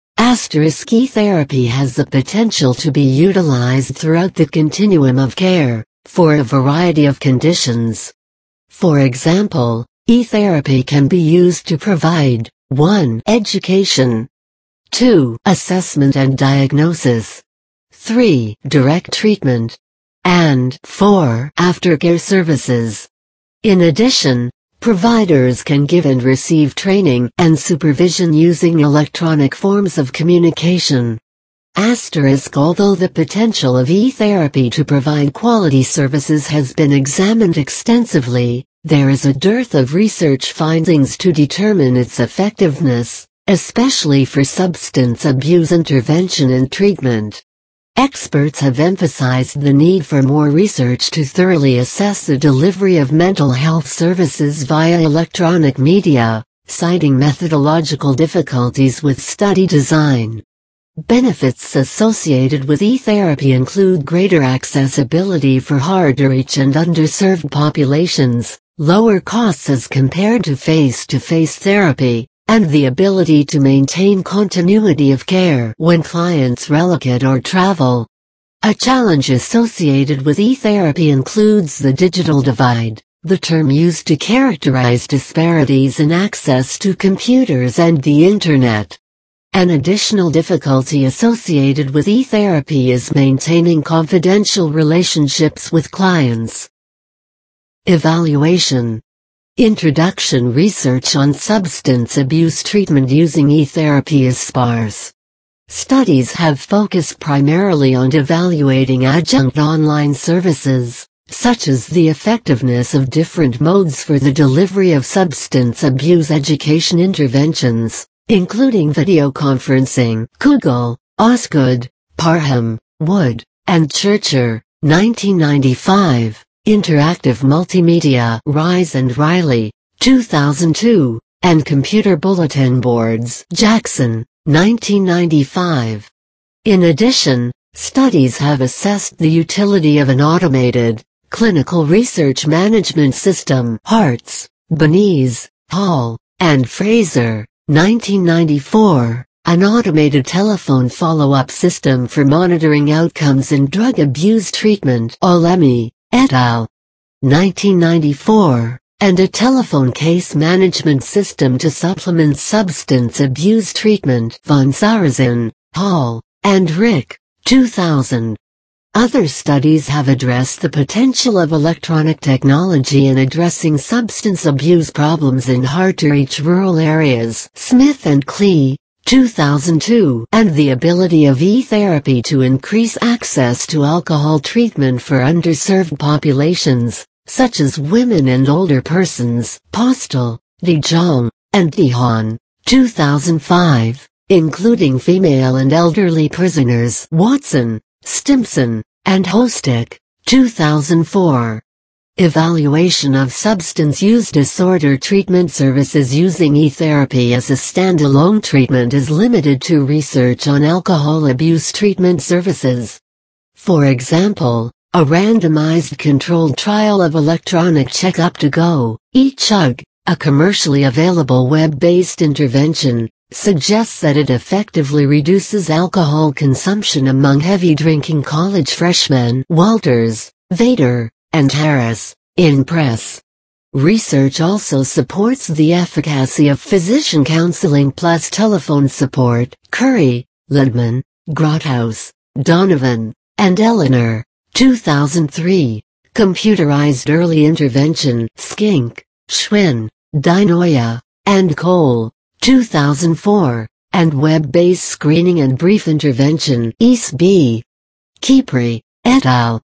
E-therapy has the potential to be utilized throughout the continuum of care, for a variety of conditions. For example, e-therapy can be used to provide 1. Education, 2. Assessment and diagnosis, 3. Direct treatment, and 4. Aftercare services. In addition, providers can give and receive training and supervision using electronic forms of communication. Although the potential of e-therapy to provide quality services has been examined extensively, there is a dearth of research findings to determine its effectiveness, especially for substance abuse intervention and treatment. Experts have emphasized the need for more research to thoroughly assess the delivery of mental health services via electronic media, citing methodological difficulties with study design. Benefits associated with e-therapy include greater accessibility for hard-to-reach and underserved populations, lower costs as compared to face-to-face therapy, and the ability to maintain continuity of care when clients relocate or travel. A challenge associated with e-therapy includes the digital divide, the term used to characterize disparities in access to computers and the Internet. An additional difficulty associated with e-therapy is maintaining confidential relationships with clients. Evaluation. Introduction. Research on substance abuse treatment using e-therapy is sparse. Studies have focused primarily on evaluating adjunct online services, such as the effectiveness of different modes for the delivery of substance abuse education interventions, including video conferencing. Kugel, Osgood, Parham, Wood, and Churcher, 1995. Interactive Multimedia, Rise and Riley, 2002, and Computer Bulletin Boards, Jackson, 1995. In addition, studies have assessed the utility of an automated, clinical research management system, HARTS, Benese, Hall, and Fraser, 1994, an automated telephone follow-up system for monitoring outcomes in drug abuse treatment, Olemi, et al. 1994, and a telephone case management system to supplement substance abuse treatment. Von Sarazen, Hall, and Rick, 2000. Other studies have addressed the potential of electronic technology in addressing substance abuse problems in hard-to-reach rural areas. Smith and Klee, 2002, and the ability of e-therapy to increase access to alcohol treatment for underserved populations, such as women and older persons. Postel, De Jong, and Dehaan, 2005, including female and elderly prisoners. Watson, Stimson, and Hostek, 2004. Evaluation of substance use disorder treatment services using e-therapy as a standalone treatment is limited to research on alcohol abuse treatment services. For example, a randomized controlled trial of electronic Checkup2Go, eChug, a commercially available web-based intervention, suggests that it effectively reduces alcohol consumption among heavy-drinking college freshmen. Walters, Vader, and Harris, in Press. Research also supports the efficacy of physician counseling plus telephone support. Curry, Lidman, Grothaus, Donovan, and Eleanor, 2003. Computerized early intervention. Skink, Schwinn, Dinoya, and Cole, 2004, and web-based screening and brief intervention. East B. Kipri, et al.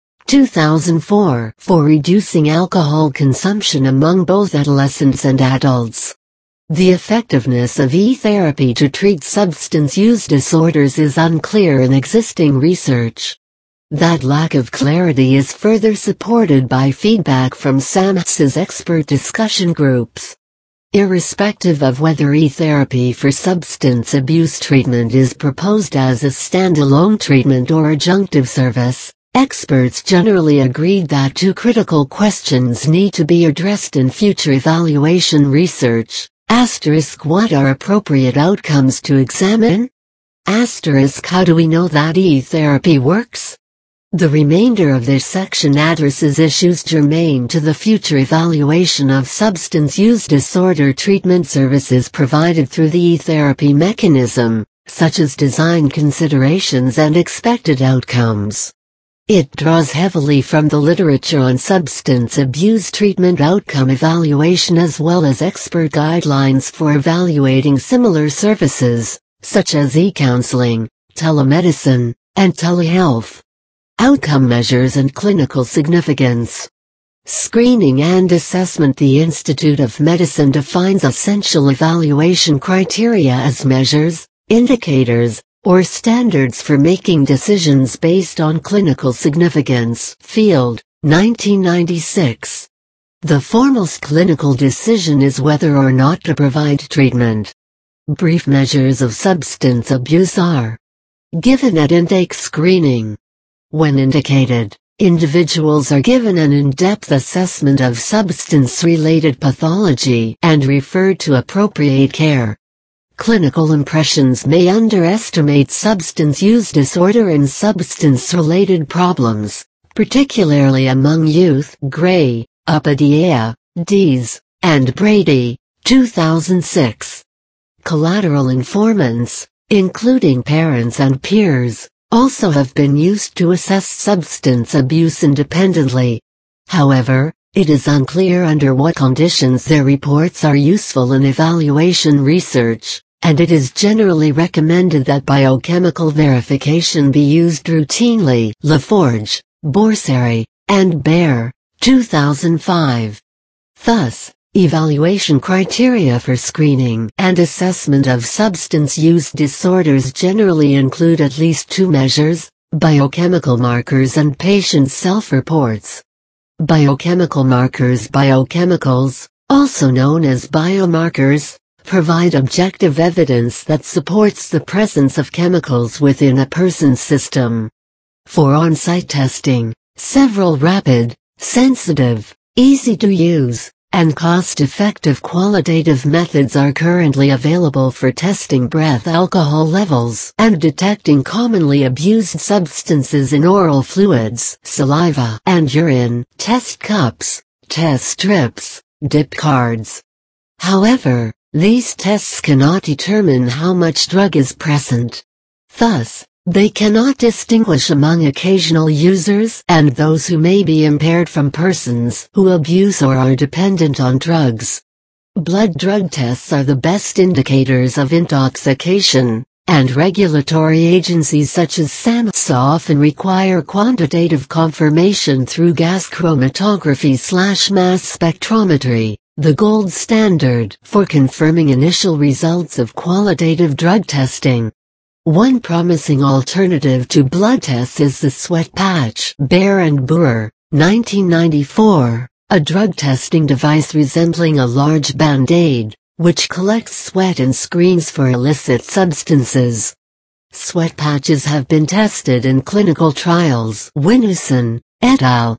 2004, for reducing alcohol consumption among both adolescents and adults. The effectiveness of e-therapy to treat substance use disorders is unclear in existing research. That lack of clarity is further supported by feedback from SAMHSA's expert discussion groups. Irrespective of whether e-therapy for substance abuse treatment is proposed as a standalone treatment or adjunctive service, experts generally agreed that two critical questions need to be addressed in future evaluation research. What are appropriate outcomes to examine? How do we know that e-therapy works? The remainder of this section addresses issues germane to the future evaluation of substance use disorder treatment services provided through the e-therapy mechanism, such as design considerations and expected outcomes. It draws heavily from the literature on substance abuse treatment outcome evaluation as well as expert guidelines for evaluating similar services, such as e-counseling, telemedicine, and telehealth. Outcome measures and clinical significance. Screening and assessment. The Institute of Medicine defines essential evaluation criteria as measures, indicators, or standards for making decisions based on clinical significance. Field, 1996. The foremost clinical decision is whether or not to provide treatment. Brief measures of substance abuse are given at intake screening. When indicated, individuals are given an in-depth assessment of substance-related pathology and referred to appropriate care. Clinical impressions may underestimate substance use disorder and substance-related problems, particularly among youth. Gray, Upadhyaya, Dees, and Brady, 2006. Collateral informants, including parents and peers, also have been used to assess substance abuse independently. However, it is unclear under what conditions their reports are useful in evaluation research, and it is generally recommended that biochemical verification be used routinely. LaForge, Borsari, and Baer, 2005. Thus, evaluation criteria for screening and assessment of substance use disorders generally include at least two measures: biochemical markers and patient self-reports. Biochemical markers. Biochemicals, also known as biomarkers, provide objective evidence that supports the presence of chemicals within a person's system. For on-site testing, several rapid, sensitive, easy-to-use, and cost-effective qualitative methods are currently available for testing breath alcohol levels and detecting commonly abused substances in oral fluids, saliva, and urine. Test cups, test strips, DIP cards. However, these tests cannot determine how much drug is present. Thus, they cannot distinguish among occasional users and those who may be impaired from persons who abuse or are dependent on drugs. Blood drug tests are the best indicators of intoxication, and regulatory agencies such as SAMHSA often require quantitative confirmation through gas chromatography/mass spectrometry, the gold standard for confirming initial results of qualitative drug testing. One promising alternative to blood tests is the sweat patch. Baer and Boer, 1994, a drug testing device resembling a large band-aid, which collects sweat and screens for illicit substances. Sweat patches have been tested in clinical trials. Winuson, et al.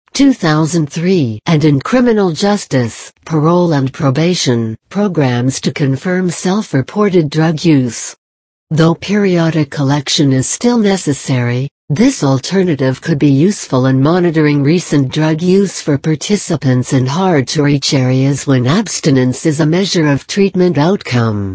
2003, and in criminal justice, parole and probation programs to confirm self-reported drug use. Though periodic collection is still necessary, this alternative could be useful in monitoring recent drug use for participants in hard-to-reach areas when abstinence is a measure of treatment outcome.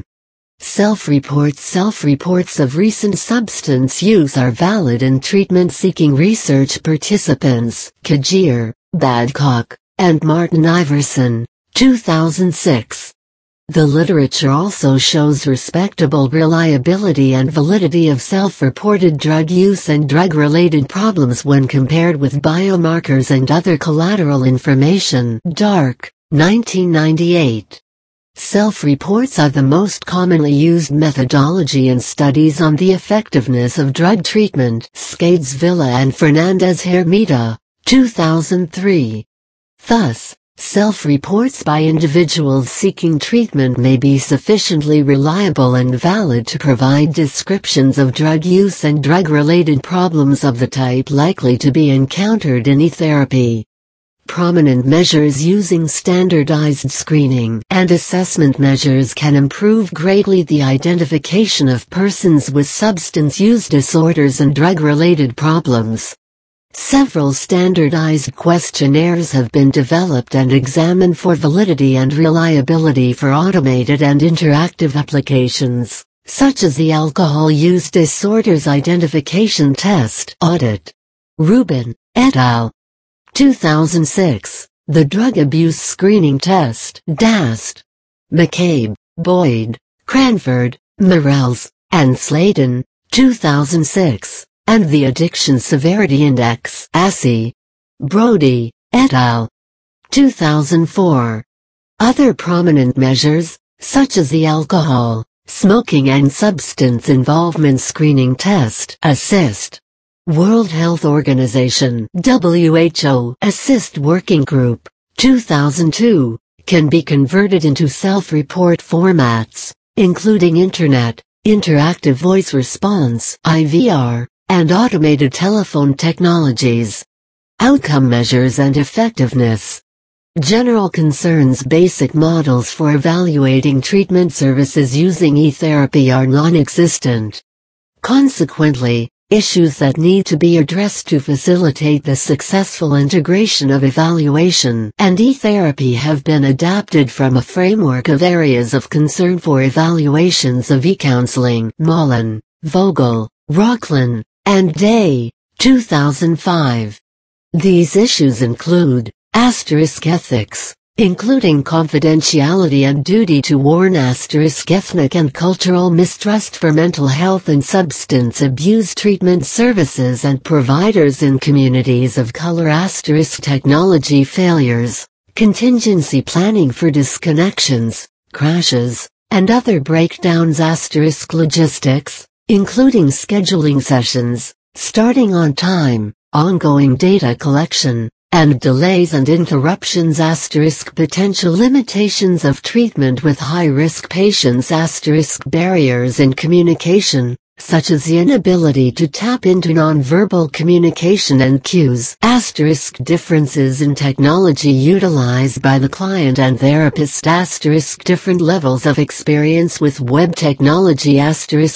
Self-reports of recent substance use are valid in treatment-seeking research participants. Kajir, Badcock, and Martin Iverson, 2006. The literature also shows respectable reliability and validity of self-reported drug use and drug-related problems when compared with biomarkers and other collateral information. Dark, 1998. Self-reports are the most commonly used methodology in studies on the effectiveness of drug treatment. Skades Villa and Fernandez Hermida, 2003. Thus, self-reports by individuals seeking treatment may be sufficiently reliable and valid to provide descriptions of drug use and drug-related problems of the type likely to be encountered in e-therapy. Prominent measures using standardized screening and assessment measures can improve greatly the identification of persons with substance use disorders and drug-related problems. Several standardized questionnaires have been developed and examined for validity and reliability for automated and interactive applications, such as the Alcohol Use Disorders Identification Test Audit. Rubin, et al. 2006, the Drug Abuse Screening Test DAST. McCabe, Boyd, Cranford, Morales, and Sladen, 2006. And the Addiction Severity Index ASI. Brody, et al. 2004. Other prominent measures, such as the Alcohol, Smoking and Substance Involvement Screening Test ASSIST. World Health Organization WHO ASSIST Working Group, 2002, can be converted into self-report formats, including Internet, Interactive Voice Response IVR, and automated telephone technologies. Outcome measures and effectiveness. General concerns. Basic models for evaluating treatment services using e-therapy are non-existent. Consequently, issues that need to be addressed to facilitate the successful integration of evaluation and e-therapy have been adapted from a framework of areas of concern for evaluations of e-counseling. Mullen, Vogel, Rocklin, and Day, 2005. These issues include ethics, including confidentiality and duty to warn, ethnic and cultural mistrust for mental health and substance abuse treatment services and providers in communities of color, technology failures, contingency planning for disconnections, crashes, and other breakdowns, logistics, including scheduling sessions, starting on time, ongoing data collection, and delays and interruptions, potential limitations of treatment with high-risk patients, barriers in communication, such as the inability to tap into nonverbal communication and cues, differences in technology utilized by the client and therapist, different levels of experience with web technology,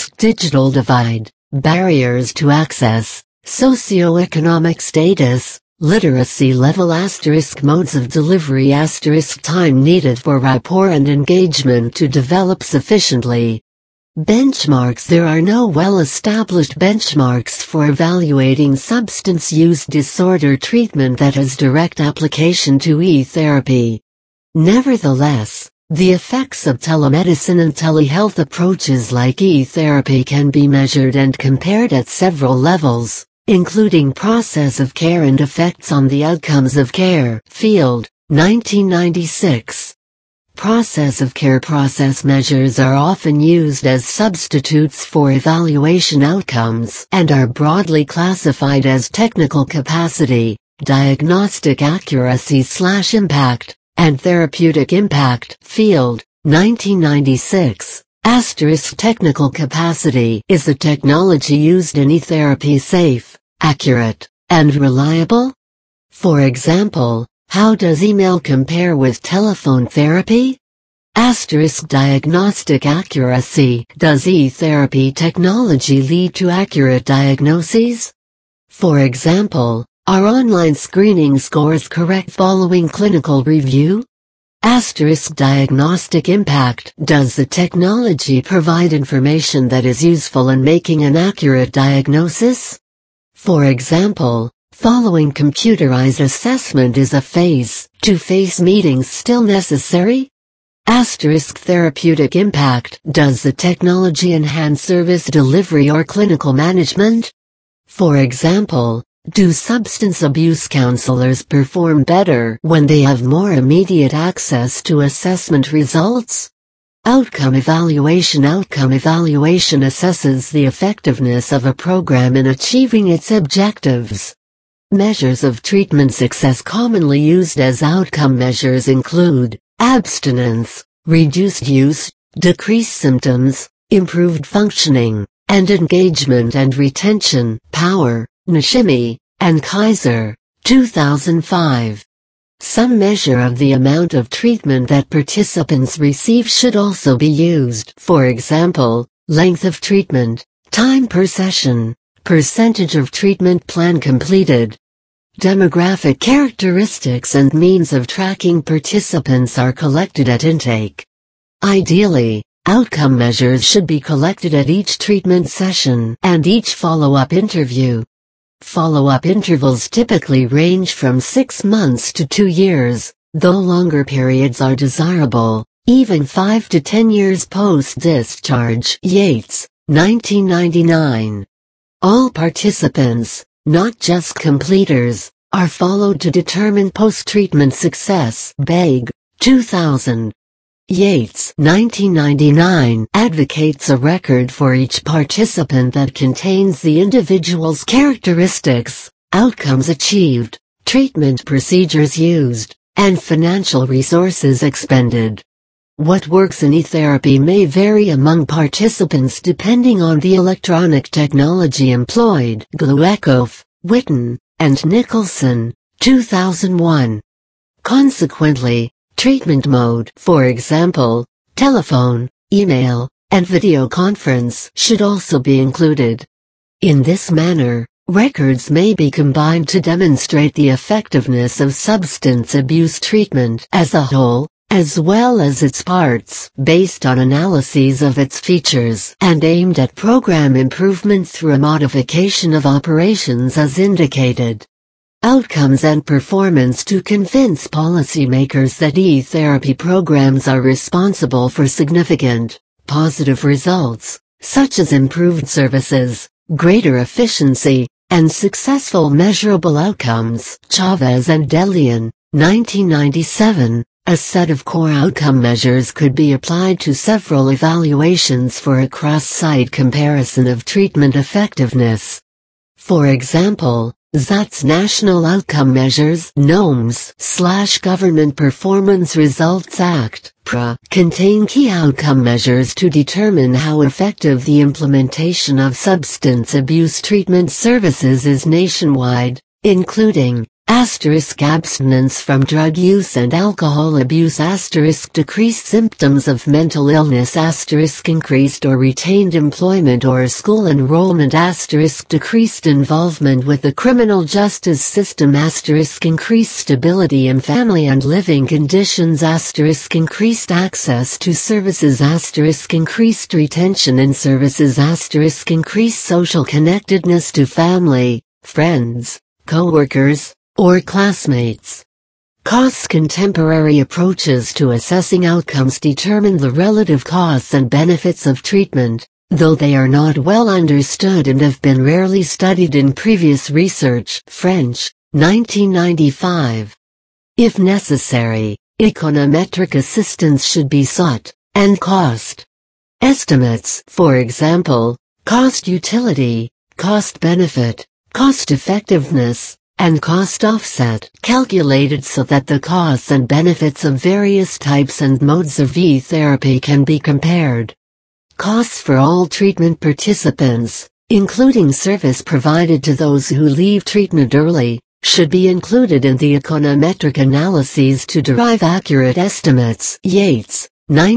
digital divide, barriers to access, socioeconomic status, literacy level * modes of delivery * time needed for rapport and engagement to develop sufficiently. Benchmarks. There are no well-established benchmarks for evaluating substance use disorder treatment that has direct application to e-therapy. Nevertheless, the effects of telemedicine and telehealth approaches like e-therapy can be measured and compared at several levels, including process of care and effects on the outcomes of care. Field, 1996. Process of care. Process measures are often used as substitutes for evaluation outcomes and are broadly classified as technical capacity, diagnostic accuracy/impact, and therapeutic impact. Field, 1996. Technical capacity. Is the technology used in e-therapy safe, accurate, and reliable? For example, how does email compare with telephone therapy? Diagnostic accuracy. Does e-therapy technology lead to accurate diagnoses? For example, are online screening scores correct following clinical review? Diagnostic impact. Does the technology provide information that is useful in making an accurate diagnosis? For example, following computerized assessment, is a face-to-face meeting still necessary? Therapeutic impact. Does the technology enhance service delivery or clinical management? For example, do substance abuse counselors perform better when they have more immediate access to assessment results? Outcome evaluation. Outcome evaluation assesses the effectiveness of a program in achieving its objectives. Measures of treatment success commonly used as outcome measures include abstinence, reduced use, decreased symptoms, improved functioning, and engagement and retention. Power, Nishimi, and Kaiser, 2005. Some measure of the amount of treatment that participants receive should also be used. For example, length of treatment, time per session, percentage of treatment plan completed. Demographic characteristics and means of tracking participants are collected at intake. Ideally, outcome measures should be collected at each treatment session and each follow-up interview. Follow-up intervals typically range from 6 months to 2 years, though longer periods are desirable, even 5 to 10 years post-discharge. Yates, 1999. All participants, not just completers, are followed to determine post-treatment success. Begg, 2000. Yates, 1999, advocates a record for each participant that contains the individual's characteristics, outcomes achieved, treatment procedures used, and financial resources expended. What works in e-therapy may vary among participants depending on the electronic technology employed. Gluekoff, Witten, and Nicholson, 2001. Consequently, treatment mode, for example, telephone, email, and video conference, should also be included. In this manner, records may be combined to demonstrate the effectiveness of substance abuse treatment as a whole, as well as its parts, based on analyses of its features and aimed at program improvement through a modification of operations as indicated. Outcomes and performance. To convince policymakers that e-therapy programs are responsible for significant, positive results, such as improved services, greater efficiency, and successful measurable outcomes. Chavez and Delian, 1997. A set of core outcome measures could be applied to several evaluations for a cross-site comparison of treatment effectiveness. For example, ZAT's National Outcome Measures (NOMS/Government Performance Results Act) contain key outcome measures to determine how effective the implementation of substance abuse treatment services is nationwide, including Abstinence from drug use and alcohol abuse. Decreased symptoms of mental illness. Increased or retained employment or school enrollment. Decreased involvement with the criminal justice system. Increased stability in family and living conditions. Increased access to services. Increased retention in services. Increased social connectedness to family, friends, co-workers, or classmates. Costs. Contemporary approaches to assessing outcomes determine the relative costs and benefits of treatment, though they are not well understood and have been rarely studied in previous research. French, 1995. If necessary, econometric assistance should be sought, and cost estimates, for example, cost utility, cost benefit, cost effectiveness, and cost offset, calculated so that the costs and benefits of various types and modes of e-therapy can be compared. Costs for all treatment participants, including service provided to those who leave treatment early, should be included in the econometric analyses to derive accurate estimates. Yates,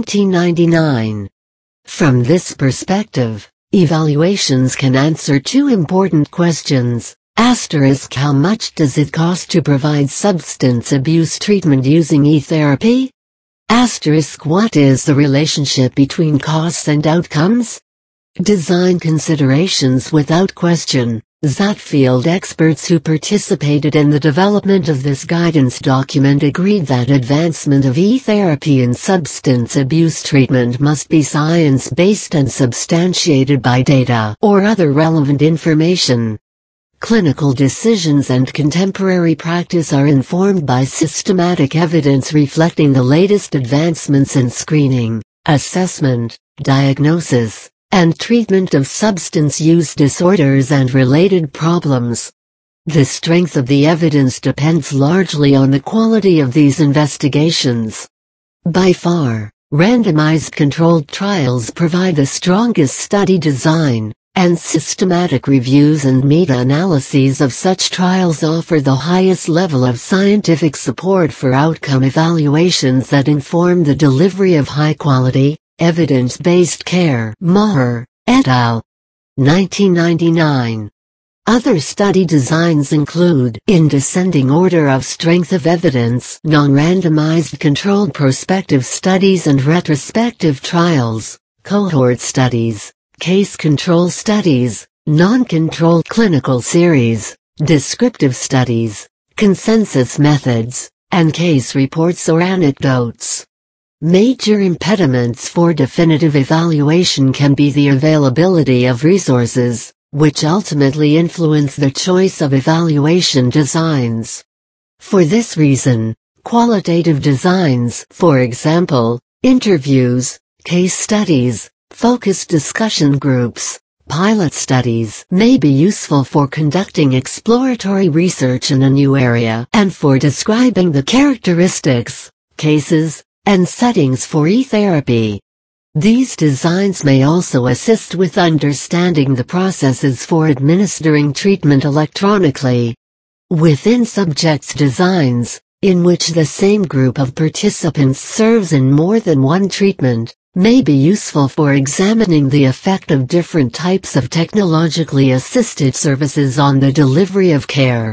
1999. From this perspective, evaluations can answer two important questions. How much does it cost to provide substance abuse treatment using e-therapy? What is the relationship between costs and outcomes? Design considerations. Without question, Zatfield experts who participated in the development of this guidance document agreed that advancement of e-therapy in substance abuse treatment must be science-based and substantiated by data or other relevant information. Clinical decisions and contemporary practice are informed by systematic evidence reflecting the latest advancements in screening, assessment, diagnosis, and treatment of substance use disorders and related problems. The strength of the evidence depends largely on the quality of these investigations. By far, randomized controlled trials provide the strongest study design, and systematic reviews and meta-analyses of such trials offer the highest level of scientific support for outcome evaluations that inform the delivery of high-quality, evidence-based care. Maher, et al. 1999. Other study designs include, in descending order of strength of evidence, non-randomized controlled prospective studies and retrospective trials, cohort studies, case control studies, non-controlled clinical series, descriptive studies, consensus methods, and case reports or anecdotes. Major impediments for definitive evaluation can be the availability of resources, which ultimately influence the choice of evaluation designs. For this reason, qualitative designs, for example, interviews, case studies, focused discussion groups, pilot studies, may be useful for conducting exploratory research in a new area and for describing the characteristics, cases, and settings for e-therapy. These designs may also assist with understanding the processes for administering treatment electronically. Within subjects designs, in which the same group of participants serves in more than one treatment, may be useful for examining the effect of different types of technologically assisted services on the delivery of care.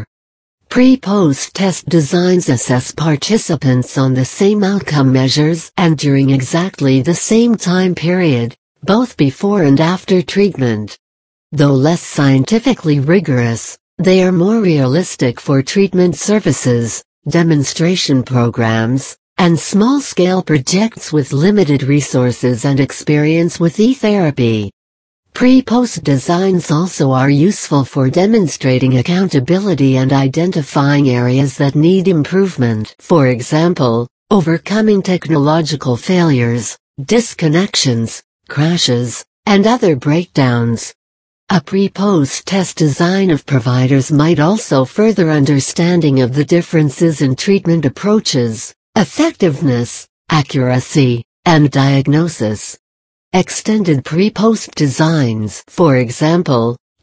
Pre-post test designs assess participants on the same outcome measures and during exactly the same time period, both before and after treatment. Though less scientifically rigorous, they are more realistic for treatment services, demonstration programs, and small-scale projects with limited resources and experience with e-therapy. Pre-post designs also are useful for demonstrating accountability and identifying areas that need improvement. For example, overcoming technological failures, disconnections, crashes, and other breakdowns. A pre-post test design of providers might also further understanding of the differences in treatment approaches, effectiveness, accuracy, and diagnosis. Extended pre-post designs, for example,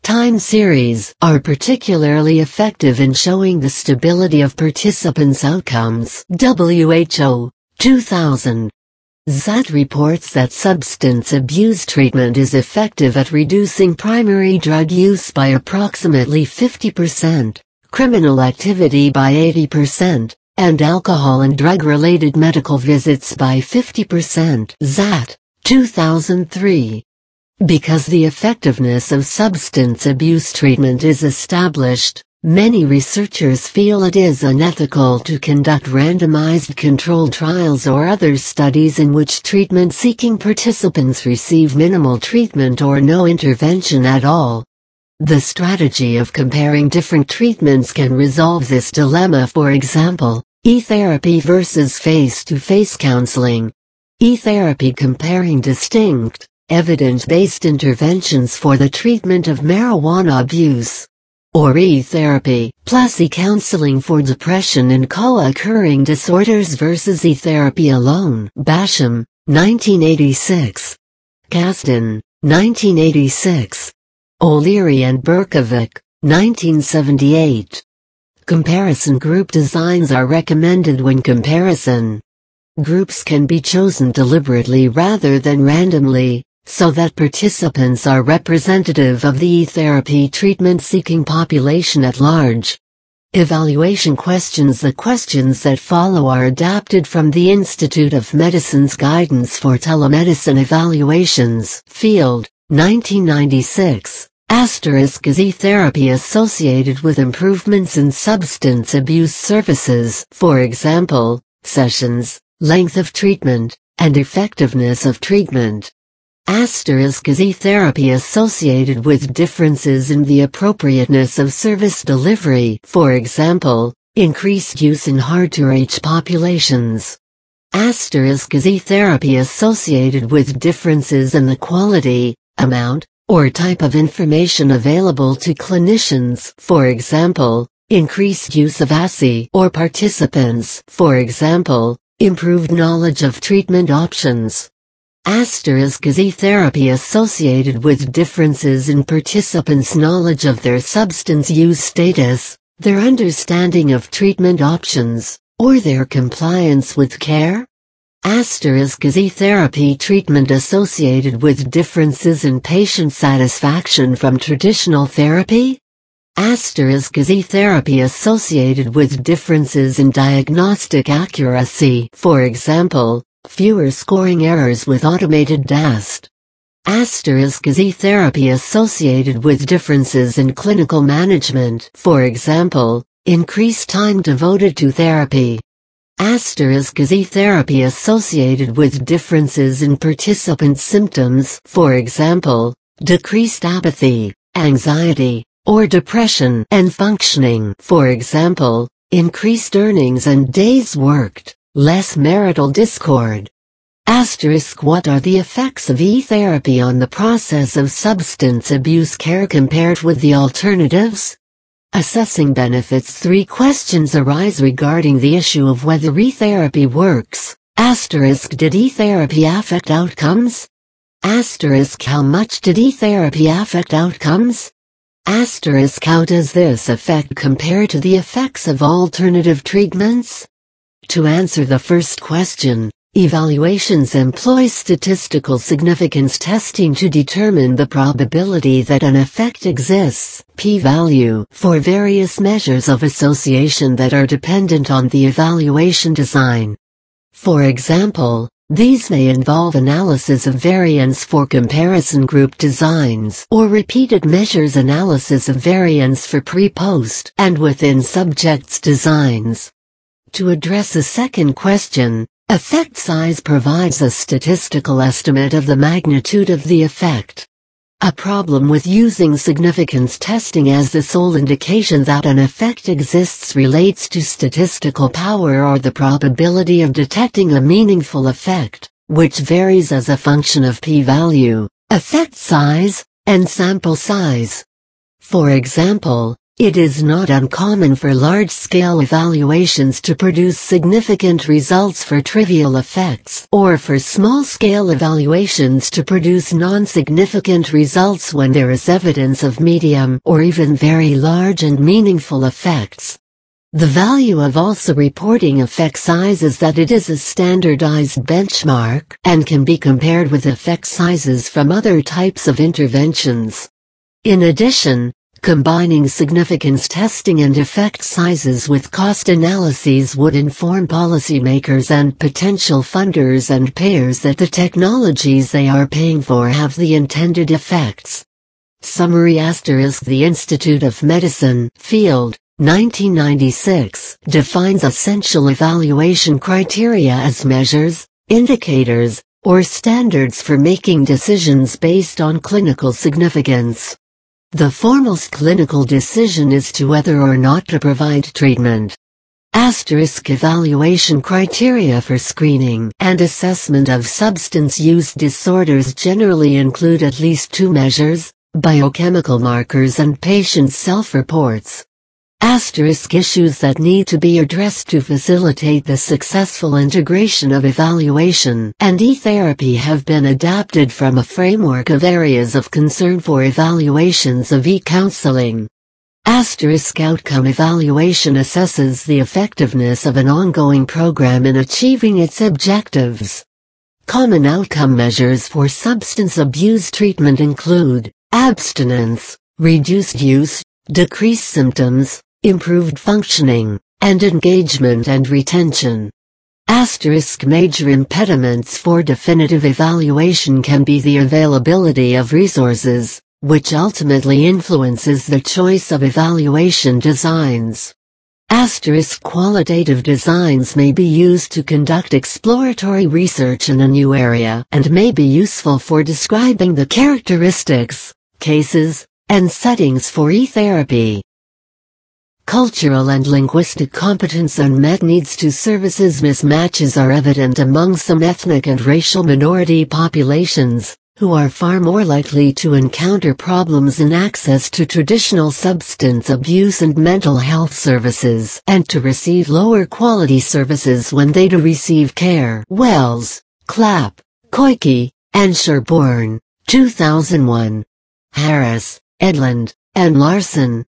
time series are particularly effective in showing the stability of participants' outcomes. WHO 2000. ZAT reports that substance abuse treatment is effective at reducing primary drug use by approximately 50%, criminal activity by 80%, and alcohol and drug-related medical visits by 50%. ZAT 2003. Because the effectiveness of substance abuse treatment is established, many researchers feel it is unethical to conduct randomized controlled trials or other studies in which treatment-seeking participants receive minimal treatment or no intervention at all. The strategy of comparing different treatments can resolve this dilemma. For example, e-therapy versus face-to-face counseling. E-therapy comparing distinct, evidence-based interventions for the treatment of marijuana abuse. Or e-therapy plus e-counseling for depression and co-occurring disorders versus e-therapy alone. Basham, 1986. Kasdan, 1986. O'Leary and Berkovic, 1978. Comparison group designs are recommended when comparison groups can be chosen deliberately rather than randomly, so that participants are representative of the e-therapy treatment-seeking population at large. Evaluation questions. The questions that follow are adapted from the Institute of Medicine's Guidance for Telemedicine Evaluations. Field, 1996. Is e-therapy associated with improvements in substance abuse services, for example, sessions, length of treatment, and effectiveness of treatment? Is e-therapy associated with differences in the appropriateness of service delivery, for example, increased use in hard-to-reach populations? Is e-therapy associated with differences in the quality, amount, or type of information available to clinicians, for example, increased use of ASI or participants, for example, improved knowledge of treatment options? Is e-therapy associated with differences in participants' knowledge of their substance use status, their understanding of treatment options, or their compliance with care? Is e-therapy treatment associated with differences in patient satisfaction from traditional therapy? Is e-therapy associated with differences in diagnostic accuracy, for example, fewer scoring errors with automated DAST? Is e-therapy associated with differences in clinical management, for example, increased time devoted to therapy? Is e-therapy associated with differences in participant symptoms, for example, decreased apathy, anxiety, or depression and functioning, for example, increased earnings and days worked, less marital discord? What are the effects of e-therapy on the process of substance abuse care compared with the alternatives? Assessing benefits. 3 questions arise regarding the issue of whether e-therapy works. Did e-therapy affect outcomes? How much did e-therapy affect outcomes? How does this effect compare to the effects of alternative treatments? To answer the first question, evaluations employ statistical significance testing to determine the probability that an effect exists, p-value, for various measures of association that are dependent on the evaluation design. For example, these may involve analysis of variance for comparison group designs or repeated measures analysis of variance for pre-post and within subjects designs. To address the second question, effect size provides a statistical estimate of the magnitude of the effect. A problem with using significance testing as the sole indication that an effect exists relates to statistical power or the probability of detecting a meaningful effect, which varies as a function of p-value, effect size, and sample size. For example, It is not uncommon for large-scale evaluations to produce significant results for trivial effects, or for small-scale evaluations to produce non-significant results when there is evidence of medium or even very large and meaningful effects. The value of also reporting effect size is that it is a standardized benchmark and can be compared with effect sizes from other types of interventions. In addition, combining significance testing and effect sizes with cost analyses would inform policymakers and potential funders and payers that the technologies they are paying for have the intended effects. Summary *. The Institute of Medicine, Field, 1996, defines essential evaluation criteria as measures, indicators, or standards for making decisions based on clinical significance. The foremost clinical decision is to whether or not to provide treatment. Evaluation criteria for screening and assessment of substance use disorders generally include at least two measures: biochemical markers and patient self-reports. Issues that need to be addressed to facilitate the successful integration of evaluation and e-therapy have been adapted from a framework of areas of concern for evaluations of e-counseling. Outcome evaluation assesses the effectiveness of an ongoing program in achieving its objectives. Common outcome measures for substance abuse treatment include abstinence, reduced use, decreased symptoms, improved functioning, and engagement and retention. Major impediments for definitive evaluation can be the availability of resources, which ultimately influences the choice of evaluation designs. Qualitative designs may be used to conduct exploratory research in a new area and may be useful for describing the characteristics, cases, and settings for e-therapy. Cultural and linguistic competence unmet needs to services mismatches are evident among some ethnic and racial minority populations, who are far more likely to encounter problems in access to traditional substance abuse and mental health services and to receive lower quality services when they do receive care. Wells, Clapp, Koike, and Sherborne, 2001. Harris, Edland, and Larson,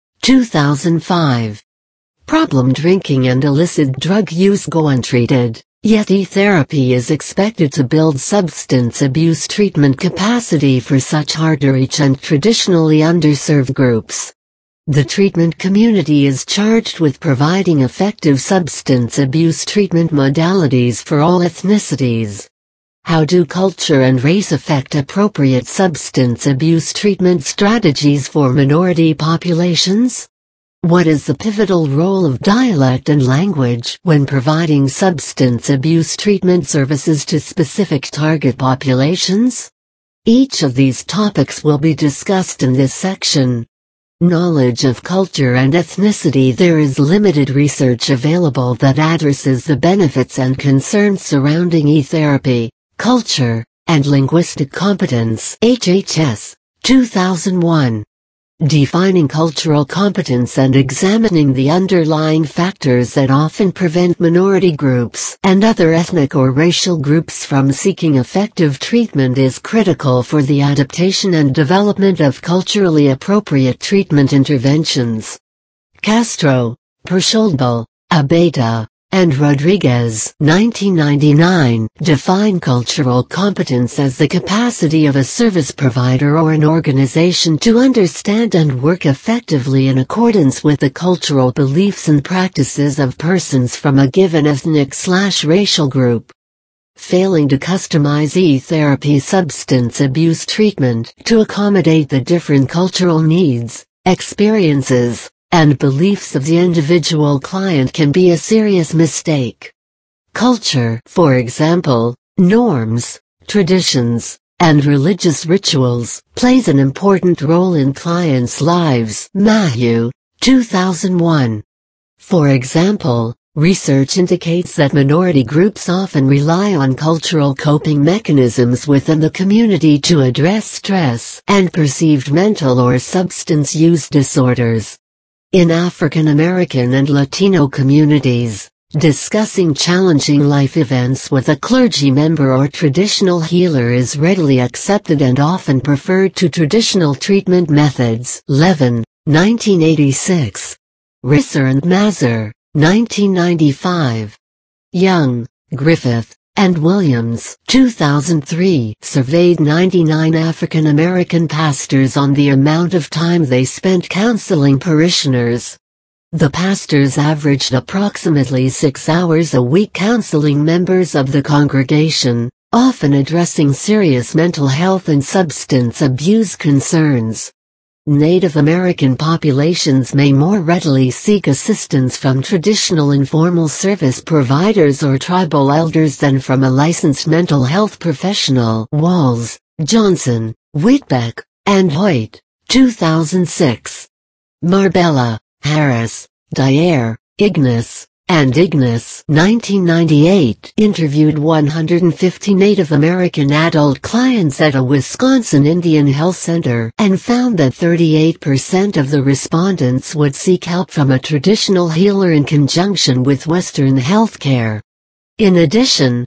2005. Problem drinking and illicit drug use go untreated, yet e-therapy is expected to build substance abuse treatment capacity for such hard-to-reach and traditionally underserved groups. The treatment community is charged with providing effective substance abuse treatment modalities for all ethnicities. How do culture and race affect appropriate substance abuse treatment strategies for minority populations? What is the pivotal role of dialect and language when providing substance abuse treatment services to specific target populations? Each of these topics will be discussed in this section. Knowledge of culture and ethnicity. There is limited research available that addresses the benefits and concerns surrounding e-therapy, culture, and linguistic competence. HHS, 2001. Defining cultural competence and examining the underlying factors that often prevent minority groups and other ethnic or racial groups from seeking effective treatment is critical for the adaptation and development of culturally appropriate treatment interventions. Castro, Persholdal, Abeyta, and Rodriguez, 1999, define cultural competence as the capacity of a service provider or an organization to understand and work effectively in accordance with the cultural beliefs and practices of persons from a given ethnic/racial group. Failing to customize e-therapy substance abuse treatment to accommodate the different cultural needs, experiences, and beliefs of the individual client can be a serious mistake. Culture, for example, norms, traditions, and religious rituals, plays an important role in clients' lives. Mahieu, 2001. For example, research indicates that minority groups often rely on cultural coping mechanisms within the community to address stress and perceived mental or substance use disorders. In African American and Latino communities, discussing challenging life events with a clergy member or traditional healer is readily accepted and often preferred to traditional treatment methods. Levin, 1986. Risser and Mazur, 1995. Young, Griffith, and Williams, 2003, surveyed 99 African American pastors on the amount of time they spent counseling parishioners. The pastors averaged approximately 6 hours a week counseling members of the congregation, often addressing serious mental health and substance abuse concerns. Native American populations may more readily seek assistance from traditional informal service providers or tribal elders than from a licensed mental health professional. Walls, Johnson, Whitbeck, and Hoyt, 2006. Marbella, Harris, Dyer, Ignace, and Ignace, 1998, interviewed 150 Native American adult clients at a Wisconsin Indian Health Center and found that 38% of the respondents would seek help from a traditional healer in conjunction with Western healthcare. In addition,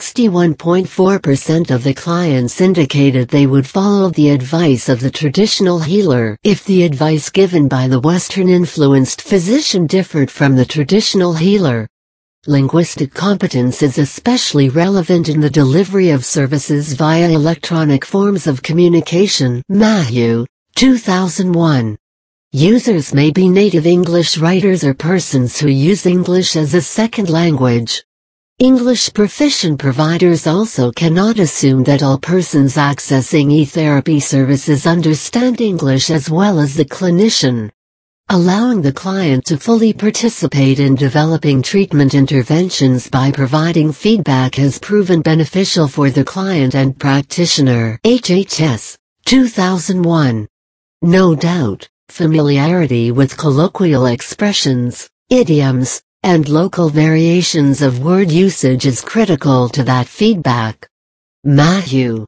61.4% of the clients indicated they would follow the advice of the traditional healer if the advice given by the Western-influenced physician differed from the traditional healer. Linguistic competence is especially relevant in the delivery of services via electronic forms of communication. Mayhew, 2001. Users may be native English writers or persons who use English as a second language. English proficient providers also cannot assume that all persons accessing e-therapy services understand English as well as the clinician. Allowing the client to fully participate in developing treatment interventions by providing feedback has proven beneficial for the client and practitioner. HHS, 2001. No doubt, familiarity with colloquial expressions, idioms, and local variations of word usage is critical to that feedback. Mayhew,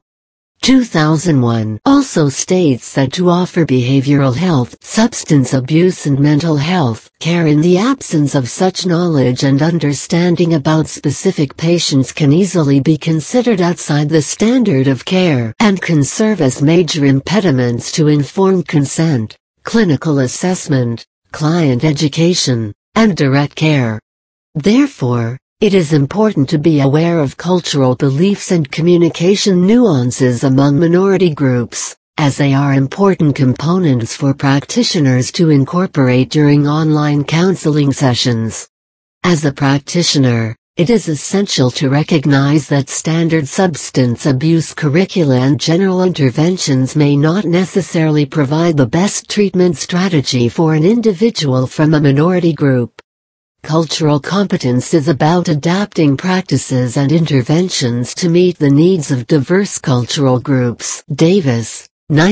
2001, also states that to offer behavioral health, substance abuse and mental health care in the absence of such knowledge and understanding about specific patients can easily be considered outside the standard of care and can serve as major impediments to informed consent, clinical assessment, client education, and direct care. Therefore, it is important to be aware of cultural beliefs and communication nuances among minority groups, as they are important components for practitioners to incorporate during online counseling sessions. As a practitioner, it is essential to recognize that standard substance abuse curricula and general interventions may not necessarily provide the best treatment strategy for an individual from a minority group. Cultural competence is about adapting practices and interventions to meet the needs of diverse cultural groups. Davis,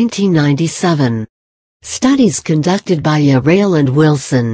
1997. Studies conducted by Yarrail and Wilson,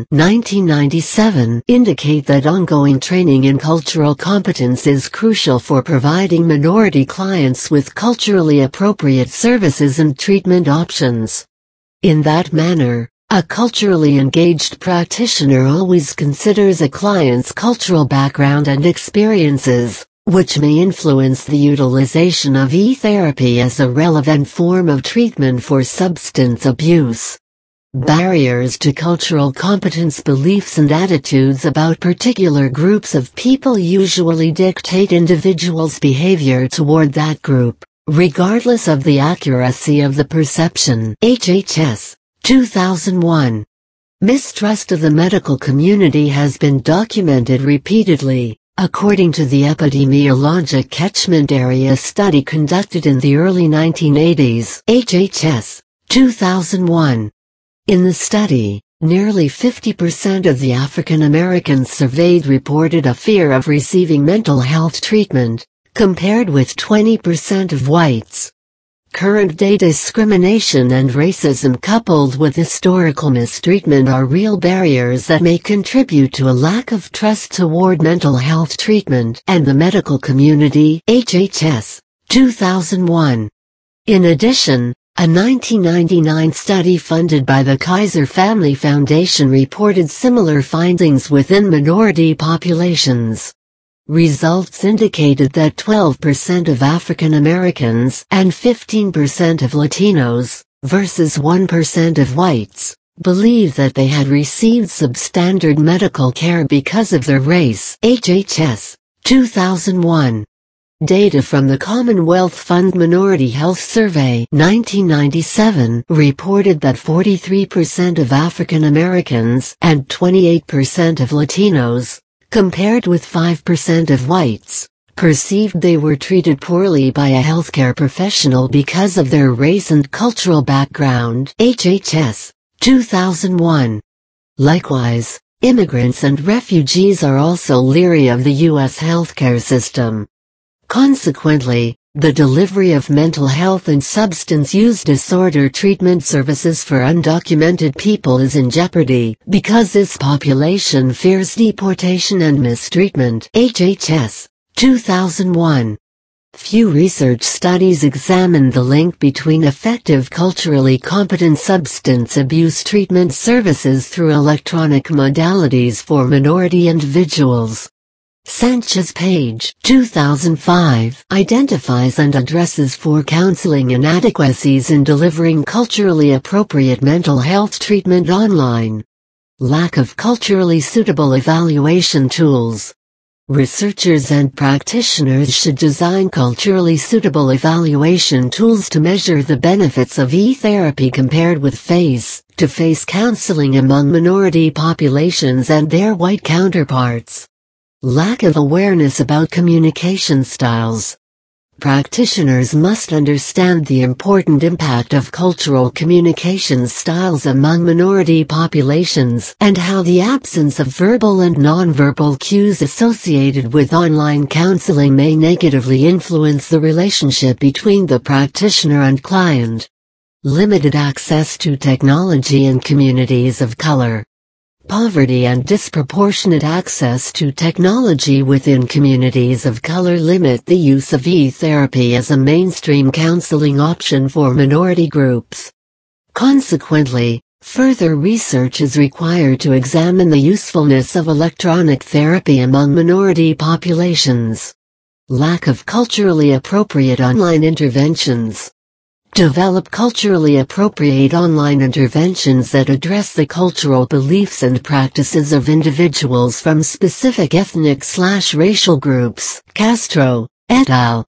1997, indicate that ongoing training in cultural competence is crucial for providing minority clients with culturally appropriate services and treatment options. In that manner, a culturally engaged practitioner always considers a client's cultural background and experiences, which may influence the utilization of e-therapy as a relevant form of treatment for substance abuse. Barriers to cultural competence. Beliefs and attitudes about particular groups of people usually dictate individuals' behavior toward that group, regardless of the accuracy of the perception. HHS, 2001. Mistrust of the medical community has been documented repeatedly, according to the epidemiologic catchment area study conducted in the early 1980s. HHS, 2001. In the study, nearly 50% of the African Americans surveyed reported a fear of receiving mental health treatment, compared with 20% of whites. Current-day discrimination and racism coupled with historical mistreatment are real barriers that may contribute to a lack of trust toward mental health treatment and the medical community. HHS, 2001. In addition, A 1999 study funded by the Kaiser Family Foundation reported similar findings within minority populations. Results indicated that 12% of African Americans and 15% of Latinos, versus 1% of whites, believe that they had received substandard medical care because of their race. HHS, 2001. Data from the Commonwealth Fund Minority Health Survey 1997 reported that 43% of African Americans and 28% of Latinos, compared with 5% of whites, perceived they were treated poorly by a healthcare professional because of their race and cultural background. HHS, 2001. Likewise, immigrants and refugees are also leery of the U.S. healthcare system. Consequently, the delivery of mental health and substance use disorder treatment services for undocumented people is in jeopardy because this population fears deportation and mistreatment. HHS, 2001. Few research studies examine the link between effective culturally competent substance abuse treatment services through electronic modalities for minority individuals. Sanchez Page, 2005, identifies and addresses 4 counseling inadequacies in delivering culturally appropriate mental health treatment online. Lack of culturally suitable evaluation tools. Researchers and practitioners should design culturally suitable evaluation tools to measure the benefits of e-therapy compared with face-to-face counseling among minority populations and their white counterparts. Lack of awareness about communication styles. Practitioners must understand the important impact of cultural communication styles among minority populations and how the absence of verbal and nonverbal cues associated with online counseling may negatively influence the relationship between the practitioner and client. Limited access to technology in communities of color. Poverty and disproportionate access to technology within communities of color limit the use of e-therapy as a mainstream counseling option for minority groups. Consequently, further research is required to examine the usefulness of electronic therapy among minority populations. Lack of culturally appropriate online interventions. Develop culturally appropriate online interventions that address the cultural beliefs and practices of individuals from specific ethnic/racial groups. Castro, et al.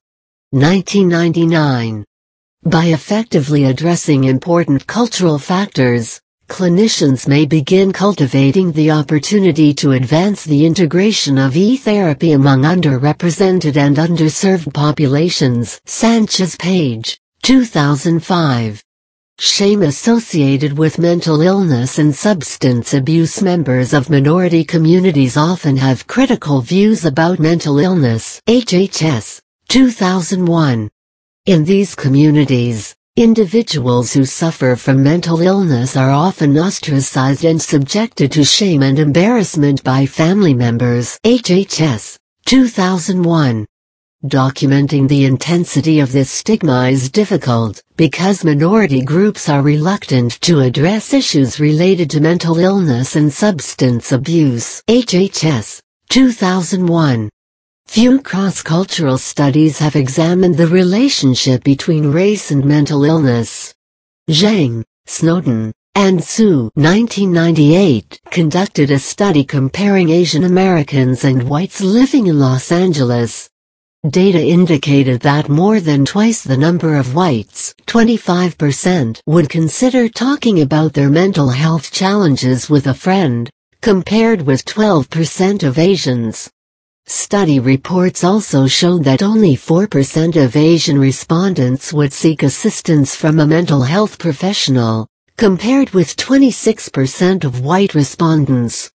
1999. By effectively addressing important cultural factors, clinicians may begin cultivating the opportunity to advance the integration of e-therapy among underrepresented and underserved populations. Sanchez Page, 2005. Shame associated with mental illness and substance abuse. Members of minority communities often have critical views about mental illness. HHS, 2001. In these communities, individuals who suffer from mental illness are often ostracized and subjected to shame and embarrassment by family members. HHS, 2001. Documenting the intensity of this stigma is difficult, because minority groups are reluctant to address issues related to mental illness and substance abuse. HHS, 2001. Few cross-cultural studies have examined the relationship between race and mental illness. Zhang, Snowden, and Su 1998 conducted a study comparing Asian Americans and whites living in Los Angeles. Data indicated that more than twice the number of whites, 25%, would consider talking about their mental health challenges with a friend, compared with 12% of Asians. Study reports also showed that only 4% of Asian respondents would seek assistance from a mental health professional, compared with 26% of white respondents.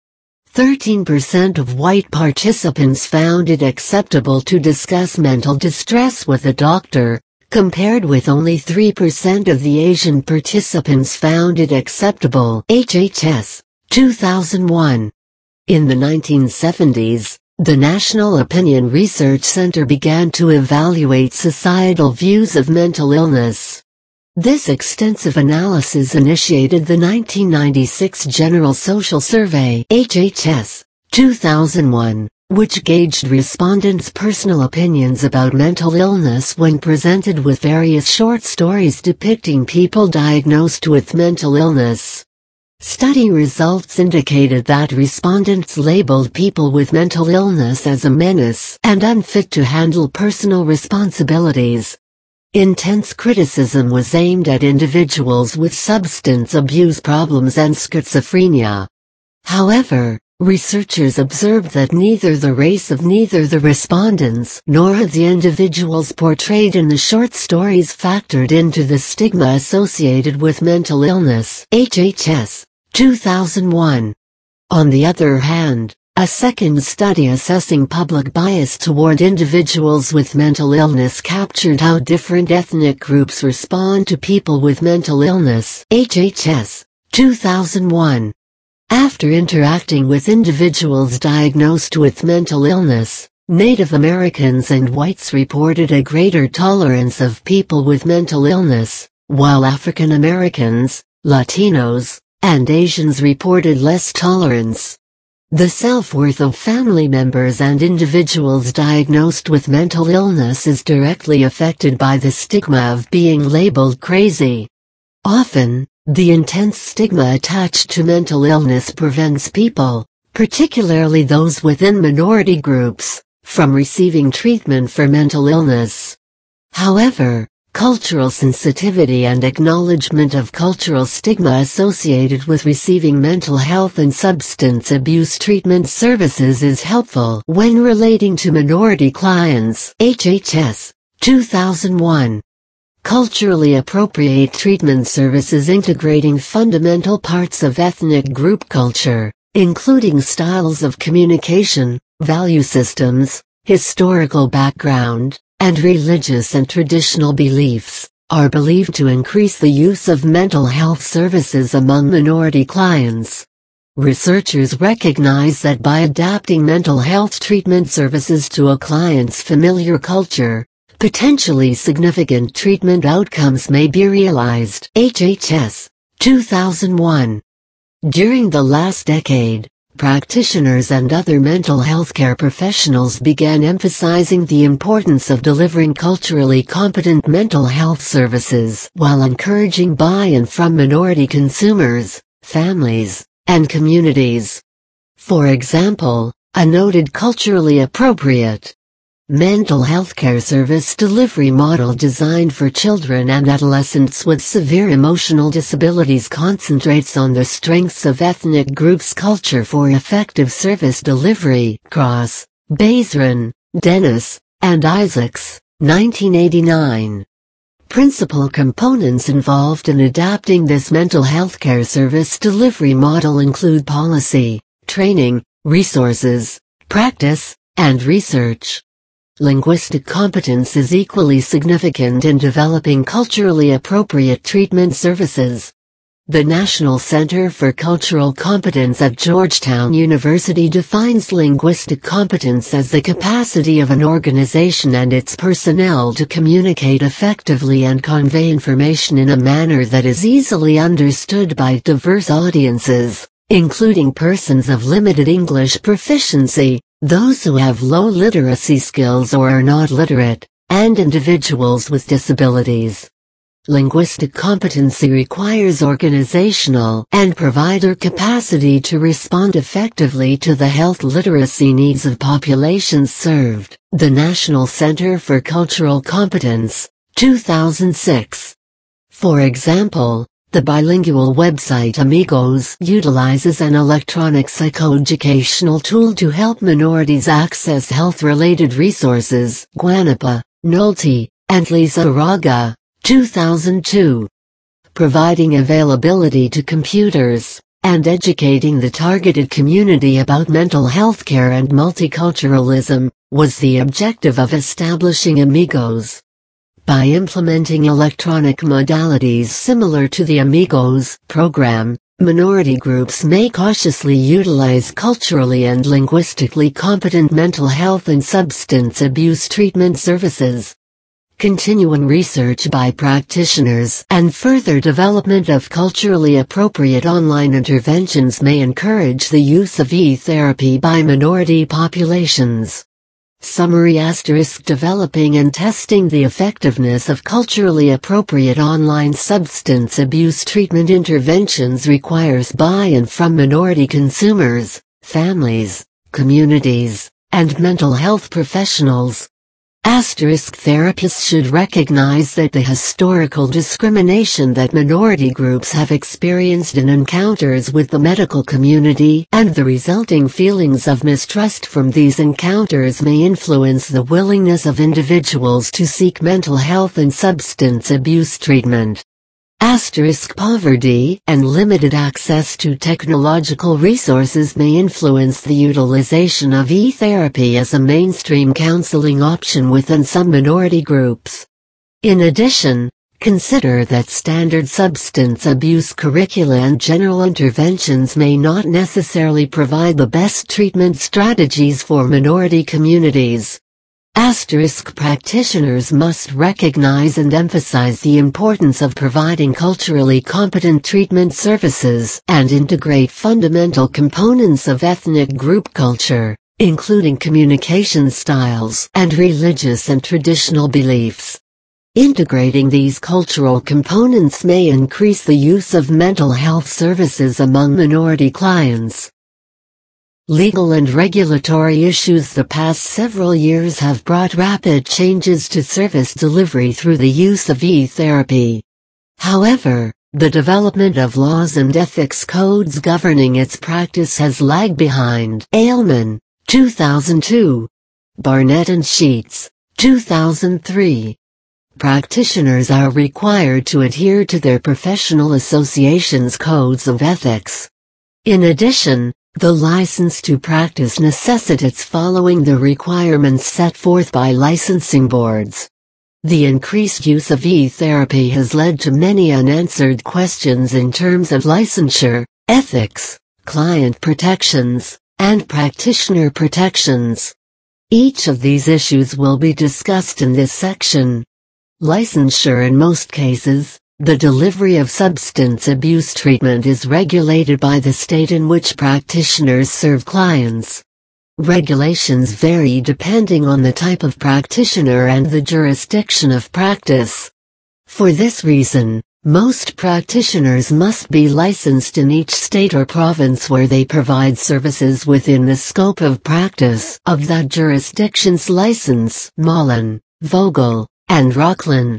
13% of white participants found it acceptable to discuss mental distress with a doctor, compared with only 3% of the Asian participants found it acceptable. HHS, 2001. In the 1970s, the National Opinion Research Center began to evaluate societal views of mental illness. This extensive analysis initiated the 1996 General Social Survey (HHS) 2001, which gauged respondents' personal opinions about mental illness when presented with various short stories depicting people diagnosed with mental illness. Study results indicated that respondents labeled people with mental illness as a menace and unfit to handle personal responsibilities. Intense criticism was aimed at individuals with substance abuse problems and schizophrenia. However, researchers observed that neither the race of the respondents nor of the individuals portrayed in the short stories factored into the stigma associated with mental illness. HHS 2001. On the other hand, a second study assessing public bias toward individuals with mental illness captured how different ethnic groups respond to people with mental illness. HHS 2001. After interacting with individuals diagnosed with mental illness, Native Americans and whites reported a greater tolerance of people with mental illness, while African Americans, Latinos, and Asians reported less tolerance. The self-worth of family members and individuals diagnosed with mental illness is directly affected by the stigma of being labeled crazy. Often, the intense stigma attached to mental illness prevents people, particularly those within minority groups, from receiving treatment for mental illness. However, cultural sensitivity and acknowledgement of cultural stigma associated with receiving mental health and substance abuse treatment services is helpful when relating to minority clients. HHS 2001. Culturally appropriate treatment services integrating fundamental parts of ethnic group culture, including styles of communication, value systems, historical background, and religious and traditional beliefs, are believed to increase the use of mental health services among minority clients. Researchers recognize that by adapting mental health treatment services to a client's familiar culture, potentially significant treatment outcomes may be realized. HHS 2001. During the last decade, practitioners and other mental health care professionals began emphasizing the importance of delivering culturally competent mental health services while encouraging buy-in from minority consumers, families, and communities. For example, a noted culturally appropriate mental health care service delivery model designed for children and adolescents with severe emotional disabilities concentrates on the strengths of ethnic groups' culture for effective service delivery. Cross, Basran, Dennis, and Isaacs, 1989. Principal components involved in adapting this mental health care service delivery model include policy, training, resources, practice, and research. Linguistic competence is equally significant in developing culturally appropriate treatment services. The National Center for Cultural Competence at Georgetown University defines linguistic competence as the capacity of an organization and its personnel to communicate effectively and convey information in a manner that is easily understood by diverse audiences, including persons of limited English proficiency, those who have low literacy skills or are not literate, and individuals with disabilities. Linguistic competency requires organizational and provider capacity to respond effectively to the health literacy needs of populations served. The National Center for Cultural Competence, 2006. For example, the bilingual website Amigos utilizes an electronic psychoeducational tool to help minorities access health-related resources. Guanapa, Nolte, and Lizarraga, 2002. Providing availability to computers, and educating the targeted community about mental health care and multiculturalism, was the objective of establishing Amigos. By implementing electronic modalities similar to the Amigos program, minority groups may cautiously utilize culturally and linguistically competent mental health and substance abuse treatment services. Continuing research by practitioners and further development of culturally appropriate online interventions may encourage the use of e-therapy by minority populations. Summary * Developing and testing the effectiveness of culturally appropriate online substance abuse treatment interventions requires buy-in from minority consumers, families, communities, and mental health professionals. Therapists should recognize that the historical discrimination that minority groups have experienced in encounters with the medical community and the resulting feelings of mistrust from these encounters may influence the willingness of individuals to seek mental health and substance abuse treatment. Poverty and limited access to technological resources may influence the utilization of e-therapy as a mainstream counseling option within some minority groups. In addition, consider that standard substance abuse curricula and general interventions may not necessarily provide the best treatment strategies for minority communities. Practitioners must recognize and emphasize the importance of providing culturally competent treatment services and integrate fundamental components of ethnic group culture, including communication styles and religious and traditional beliefs. Integrating these cultural components may increase the use of mental health services among minority clients. Legal and regulatory issues. The past several years have brought rapid changes to service delivery through the use of e-therapy. However, the development of laws and ethics codes governing its practice has lagged behind. Ailman, 2002. Barnett and Sheets, 2003. Practitioners are required to adhere to their professional association's codes of ethics. In addition, the license to practice necessitates following the requirements set forth by licensing boards. The increased use of e-therapy has led to many unanswered questions in terms of licensure, ethics, client protections, and practitioner protections. Each of these issues will be discussed in this section. Licensure. In most cases, the delivery of substance abuse treatment is regulated by the state in which practitioners serve clients. Regulations vary depending on the type of practitioner and the jurisdiction of practice. For this reason, most practitioners must be licensed in each state or province where they provide services within the scope of practice of that jurisdiction's license. Mullen, Vogel, and Rocklin,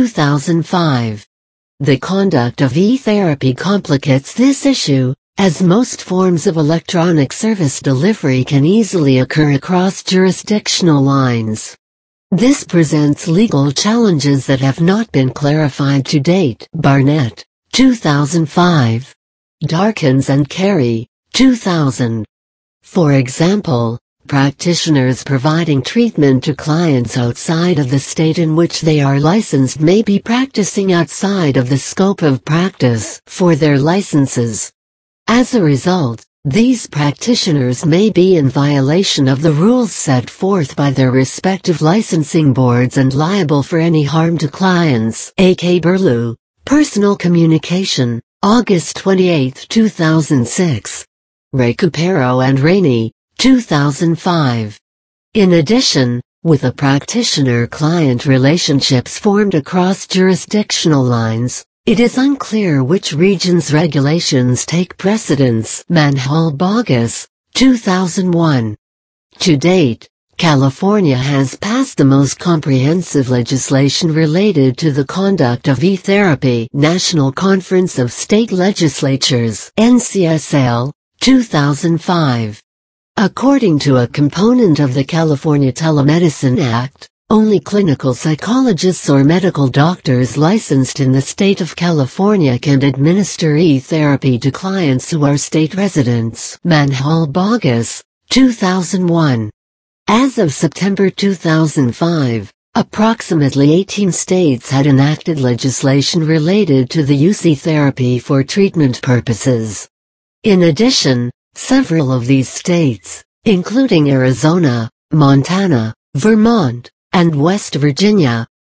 2005. The conduct of e-therapy complicates this issue, as most forms of electronic service delivery can easily occur across jurisdictional lines. This presents legal challenges that have not been clarified to date. Barnett, 2005. Darkins and Carey, 2000. For example, practitioners providing treatment to clients outside of the state in which they are licensed may be practicing outside of the scope of practice for their licenses. As a result, these practitioners may be in violation of the rules set forth by their respective licensing boards and liable for any harm to clients. A.K. Burlew, Personal Communication, August 28, 2006. Recupero and Rainey, 2005. In addition, with a practitioner-client relationships formed across jurisdictional lines, it is unclear which region's regulations take precedence. Manhall-Bogus, 2001. To date, California has passed the most comprehensive legislation related to the conduct of e-therapy. National Conference of State Legislatures, NCSL, 2005. According to a component of the California Telemedicine Act, only clinical psychologists or medical doctors licensed in the state of California can administer e-therapy to clients who are state residents. Manhall-Bogus, 2001. As of September 2005, approximately 18 states had enacted legislation related to the use of therapy for treatment purposes. In addition, several of these states, including Arizona, Montana, Vermont, and West Virginia,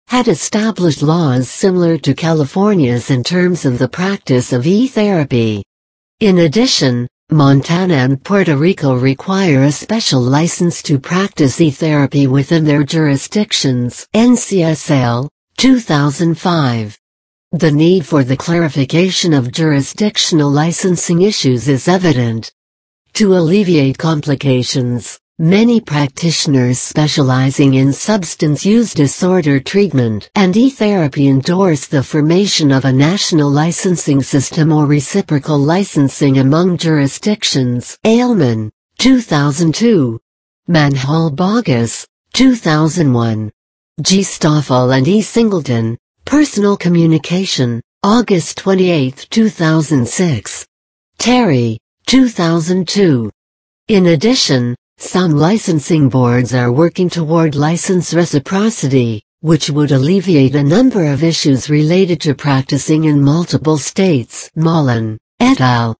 had established laws similar to California's in terms of the practice of e-therapy. In addition, Montana and Puerto Rico require a special license to practice e-therapy within their jurisdictions. NCSL, 2005. The need for the clarification of jurisdictional licensing issues is evident. To alleviate complications, many practitioners specializing in substance use disorder treatment and e-therapy endorse the formation of a national licensing system or reciprocal licensing among jurisdictions. Ailman, 2002. Manhall-Bogus, 2001. G. Stoffel and E. Singleton, Personal Communication, August 28, 2006. Terry, 2002. In addition, some licensing boards are working toward license reciprocity, which would alleviate a number of issues related to practicing in multiple states. Mullen, et al.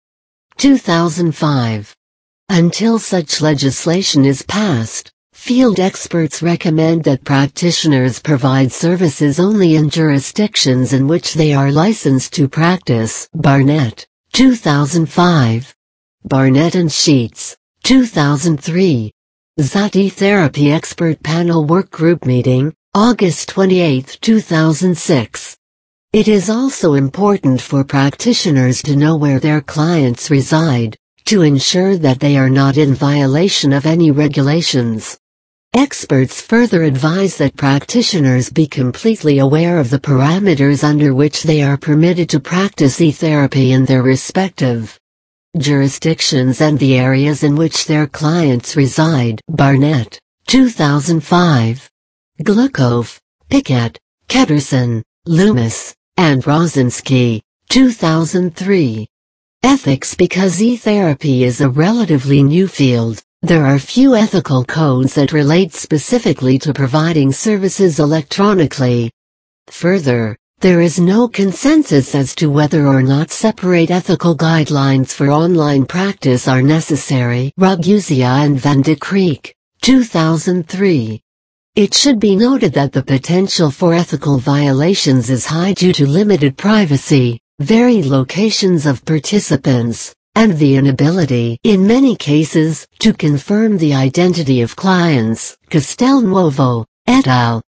2005. Until such legislation is passed, field experts recommend that practitioners provide services only in jurisdictions in which they are licensed to practice. Barnett, 2005. Barnett and Sheets, 2003. Zati Therapy Expert Panel Workgroup Meeting, August 28, 2006. It is also important for practitioners to know where their clients reside, to ensure that they are not in violation of any regulations. Experts further advise that practitioners be completely aware of the parameters under which they are permitted to practice e-therapy in their respective jurisdictions and the areas in which their clients reside. Barnett, 2005. Glukov, Pickett, Ketterson, Loomis, and Rosinski, 2003. Ethics. Because e-therapy is a relatively new field, there are few ethical codes that relate specifically to providing services electronically. Further, there is no consensus as to whether or not separate ethical guidelines for online practice are necessary. Ragusa and Van de Creek, 2003. It should be noted that the potential for ethical violations is high due to limited privacy, varied locations of participants, and the inability, in many cases, to confirm the identity of clients. Castelnuovo, et al.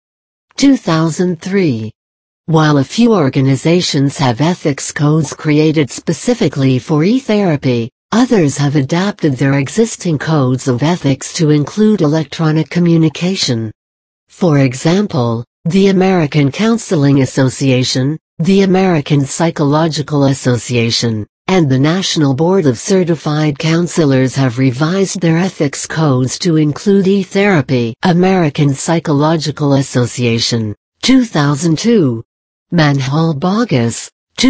2003. While a few organizations have ethics codes created specifically for e-therapy, others have adapted their existing codes of ethics to include electronic communication. For example, the American Counseling Association, the American Psychological Association, and the National Board of Certified Counselors have revised their ethics codes to include e-therapy. American Psychological Association, 2002. Manhall-Bogus,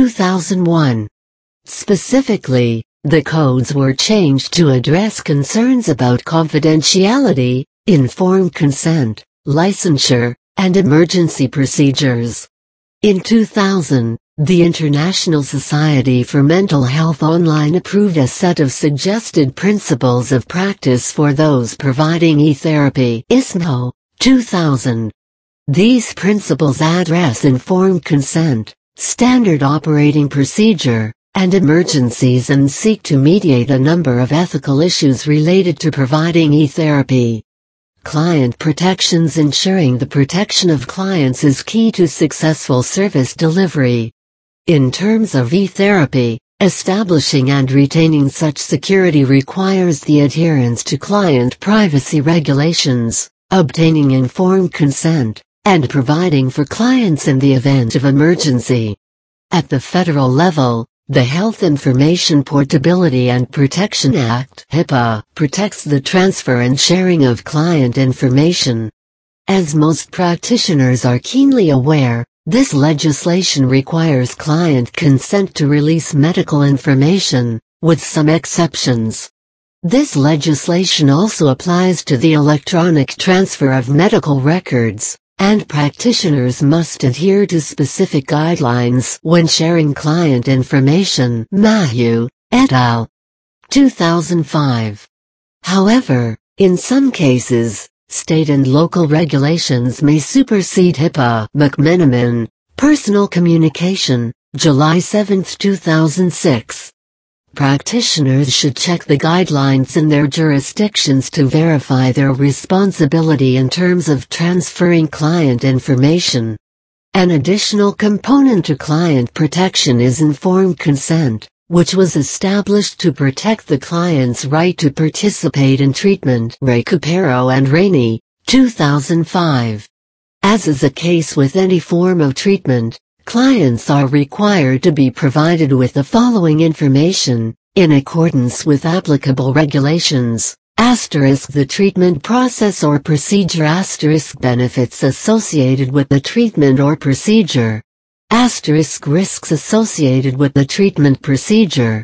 2001. Specifically, the codes were changed to address concerns about confidentiality, informed consent, licensure, and emergency procedures. In 2000, the International Society for Mental Health Online approved a set of suggested principles of practice for those providing e-therapy. ISMO, 2000. These principles address informed consent, standard operating procedure, and emergencies and seek to mediate a number of ethical issues related to providing e-therapy. Client protections. Ensuring the protection of clients is key to successful service delivery. In terms of e-therapy, establishing and retaining such security requires the adherence to client privacy regulations, obtaining informed consent, and providing for clients in the event of emergency. At the federal level, the Health Information Portability and Protection Act (HIPAA) protects the transfer and sharing of client information. As most practitioners are keenly aware, this legislation requires client consent to release medical information, with some exceptions. This legislation also applies to the electronic transfer of medical records, and practitioners must adhere to specific guidelines when sharing client information. Mahu, et al. 2005. However, in some cases, State and local regulations may supersede HIPAA. McMenamin, Personal Communication, July 7, 2006. Practitioners should check the guidelines in their jurisdictions to verify their responsibility in terms of transferring client information. An additional component to client protection is informed consent, which was established to protect the client's right to participate in treatment. Recupero and Rainey, 2005. As is the case with any form of treatment, clients are required to be provided with the following information, in accordance with applicable regulations. The treatment process or procedure. Benefits associated with the treatment or procedure. Risks associated with the treatment procedure.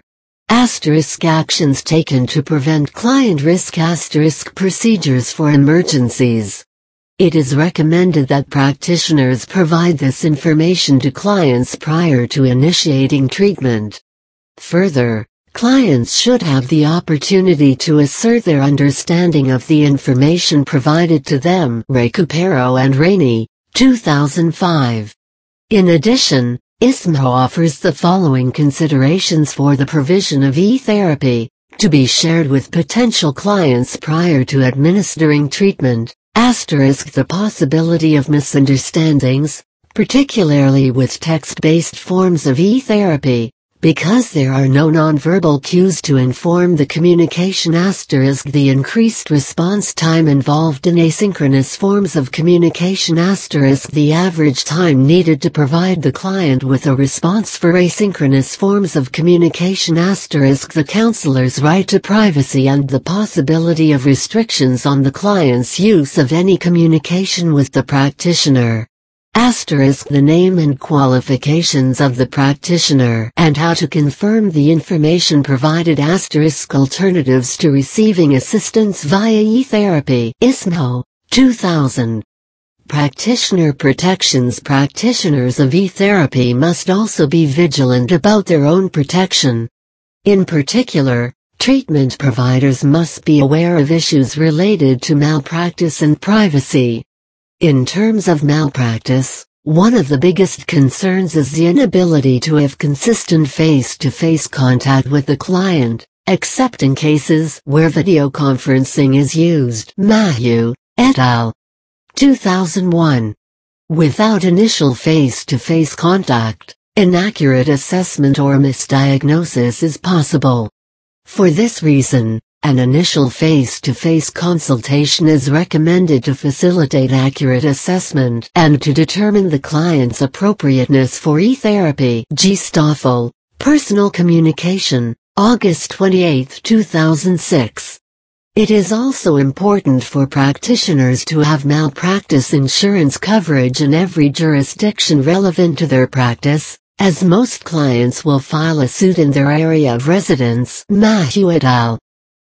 Actions taken to prevent client risk. Procedures for emergencies. It is recommended that practitioners provide this information to clients prior to initiating treatment. Further, clients should have the opportunity to assert their understanding of the information provided to them. Recupero and Rainey, 2005. In addition, ISMHO offers the following considerations for the provision of e-therapy, to be shared with potential clients prior to administering treatment. The possibility of misunderstandings, particularly with text-based forms of e-therapy, because there are no nonverbal cues to inform the communication. The increased response time involved in asynchronous forms of communication. The average time needed to provide the client with a response for asynchronous forms of communication. The counselor's right to privacy and the possibility of restrictions on the client's use of any communication with the practitioner. The name and qualifications of the practitioner and how to confirm the information provided. Alternatives to receiving assistance via e-therapy. ISMHO, 2000. Practitioner protections. Practitioners of e-therapy must also be vigilant about their own protection. In particular, treatment providers must be aware of issues related to malpractice and privacy. In terms of malpractice, one of the biggest concerns is the inability to have consistent face-to-face contact with the client, except in cases where videoconferencing is used. Mahu, et al. 2001. Without initial face-to-face contact, inaccurate assessment or misdiagnosis is possible. For this reason, an initial face-to-face consultation is recommended to facilitate accurate assessment and to determine the client's appropriateness for e-therapy. G. Stoffel, Personal Communication, August 28, 2006. It is also important for practitioners to have malpractice insurance coverage in every jurisdiction relevant to their practice, as most clients will file a suit in their area of residence. Mahu et al.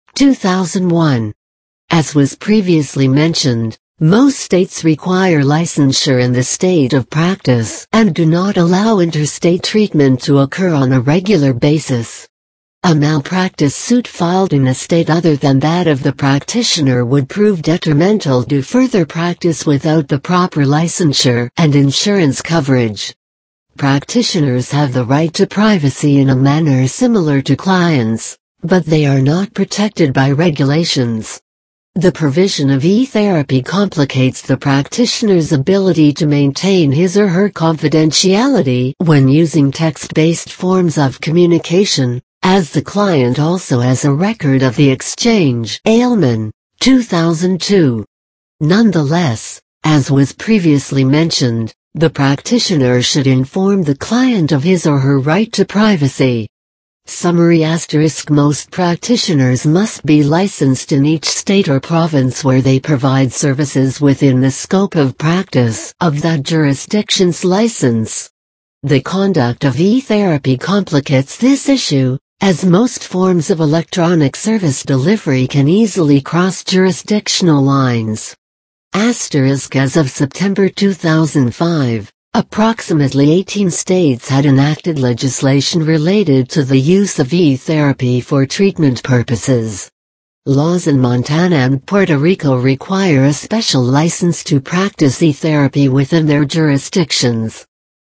2001. As was previously mentioned, most states require licensure in the state of practice and do not allow interstate treatment to occur on a regular basis. A malpractice suit filed in a state other than that of the practitioner would prove detrimental to further practice without the proper licensure and insurance coverage. Practitioners have the right to privacy in a manner similar to clients, but they are not protected by regulations. The provision of e-therapy complicates the practitioner's ability to maintain his or her confidentiality when using text-based forms of communication, as the client also has a record of the exchange. Ailman, 2002. Nonetheless, as was previously mentioned, the practitioner should inform the client of his or her right to privacy. Summary *. Most practitioners must be licensed in each state or province where they provide services within the scope of practice of that jurisdiction's license. The conduct of e-therapy complicates this issue, as most forms of electronic service delivery can easily cross jurisdictional lines. As of September 2005, approximately 18 states had enacted legislation related to the use of e-therapy for treatment purposes. Laws in Montana and Puerto Rico require a special license to practice e-therapy within their jurisdictions.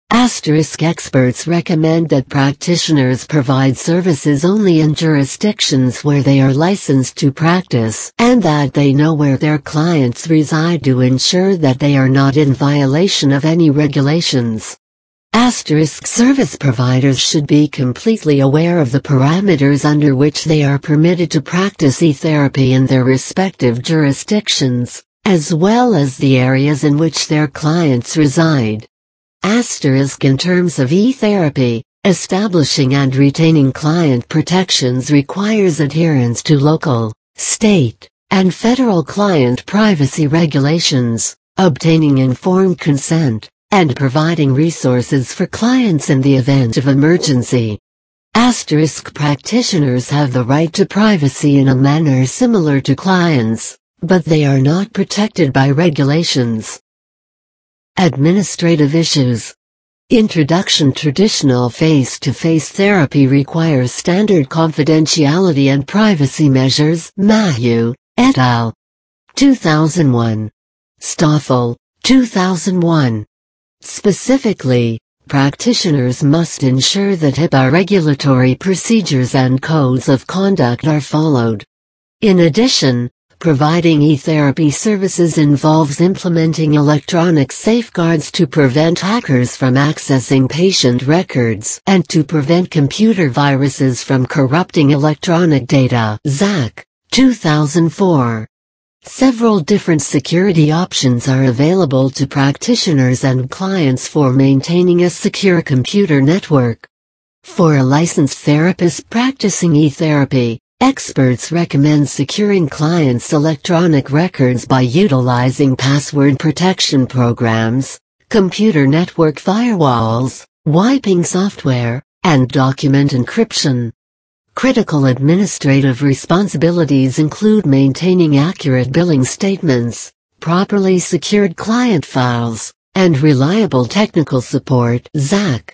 Experts recommend that practitioners provide services only in jurisdictions where they are licensed to practice, and that they know where their clients reside to ensure that they are not in violation of any regulations. Service providers should be completely aware of the parameters under which they are permitted to practice e-therapy in their respective jurisdictions, as well as the areas in which their clients reside. In terms of e-therapy, establishing and retaining client protections requires adherence to local, state, and federal client privacy regulations, obtaining informed consent, and providing resources for clients in the event of emergency. Practitioners have the right to privacy in a manner similar to clients, but they are not protected by regulations. Administrative issues. Introduction. Traditional face-to-face therapy requires standard confidentiality and privacy measures. Mahieu, et al. 2001. Stoffel, 2001. Specifically, practitioners must ensure that HIPAA regulatory procedures and codes of conduct are followed. In addition, providing e-therapy services involves implementing electronic safeguards to prevent hackers from accessing patient records and to prevent computer viruses from corrupting electronic data. Zach, 2004. Several different security options are available to practitioners and clients for maintaining a secure computer network. For a licensed therapist practicing e-therapy, experts recommend securing clients' electronic records by utilizing password protection programs, computer network firewalls, wiping software, and document encryption. Critical administrative responsibilities include maintaining accurate billing statements, properly secured client files, and reliable technical support. Zach,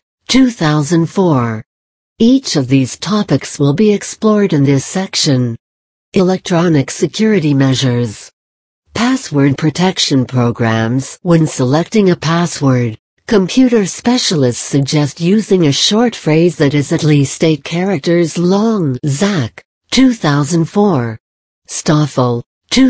2004. Each of these topics will be explored in this section. Electronic security measures. Password protection programs. When selecting a password, computer specialists suggest using a short phrase that is at least 8 characters long. Zach, 2004. Stoffel,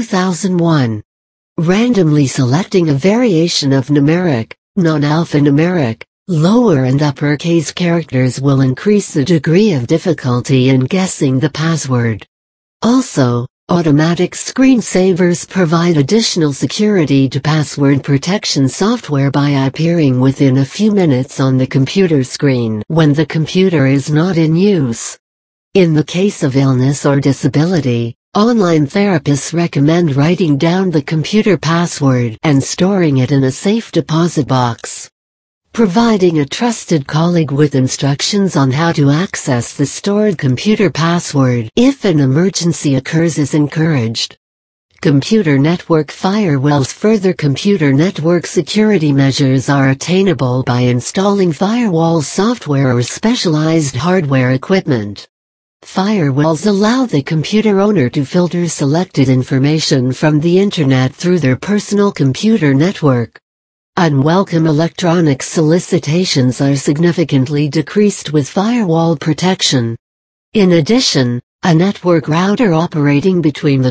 2001. Randomly selecting a variation of numeric, non-alphanumeric, lower and uppercase characters will increase the degree of difficulty in guessing the password. Also, automatic screensavers provide additional security to password protection software by appearing within a few minutes on the computer screen when the computer is not in use. In the case of illness or disability, online therapists recommend writing down the computer password and storing it in a safe deposit box. Providing a trusted colleague with instructions on how to access the stored computer password if an emergency occurs is encouraged. Computer network firewalls. Further computer network security measures are attainable by installing firewall software or specialized hardware equipment. Firewalls allow the computer owner to filter selected information from the Internet through their personal computer network. Unwelcome electronic solicitations are significantly decreased with firewall protection. In addition, a network router operating between the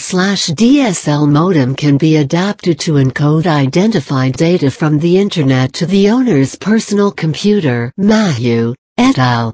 cable/DSL modem can be adapted to encode identified data from the Internet to the owner's personal computer. Mahieu, et al.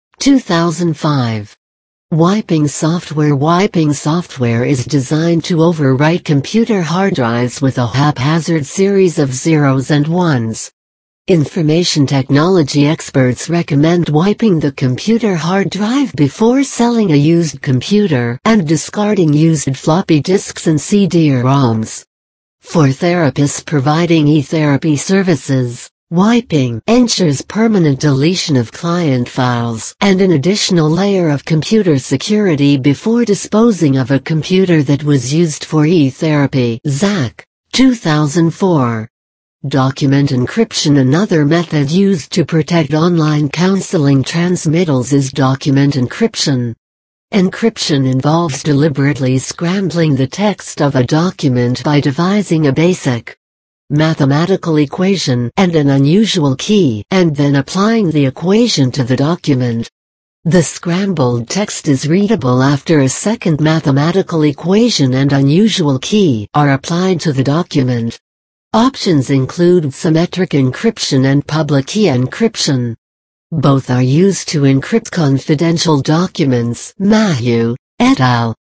2005. Wiping software. Wiping software is designed to overwrite computer hard drives with a haphazard series of zeros and ones. Information technology experts recommend wiping the computer hard drive before selling a used computer and discarding used floppy disks and CD-ROMs. For therapists providing e-therapy services, wiping ensures permanent deletion of client files and an additional layer of computer security before disposing of a computer that was used for e-therapy. Zach, 2004. Document encryption. Another method used to protect online counseling transmittals is document encryption. Encryption involves deliberately scrambling the text of a document by devising a basic mathematical equation and an unusual key, and then applying the equation to the document. The scrambled text is readable after a second mathematical equation and unusual key are applied to the document. Options include symmetric encryption and public key encryption. Both are used to encrypt confidential documents. Mahieu, et al.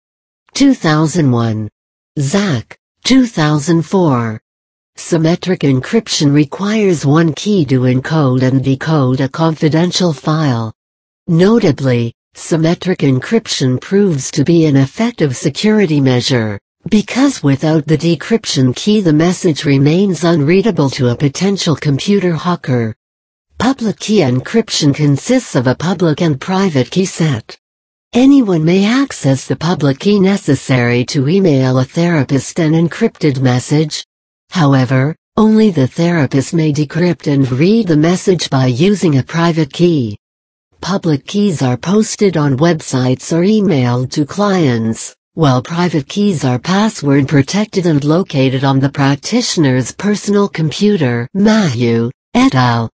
2001. Zak, 2004. Symmetric encryption requires one key to encode and decode a confidential file. Notably, symmetric encryption proves to be an effective security measure, because without the decryption key the message remains unreadable to a potential computer hacker. Public key encryption consists of a public and private key set. Anyone may access the public key necessary to email a therapist an encrypted message. However, only the therapist may decrypt and read the message by using a private key. Public keys are posted on websites or emailed to clients, while private keys are password protected and located on the practitioner's personal computer. Mahieu, et al.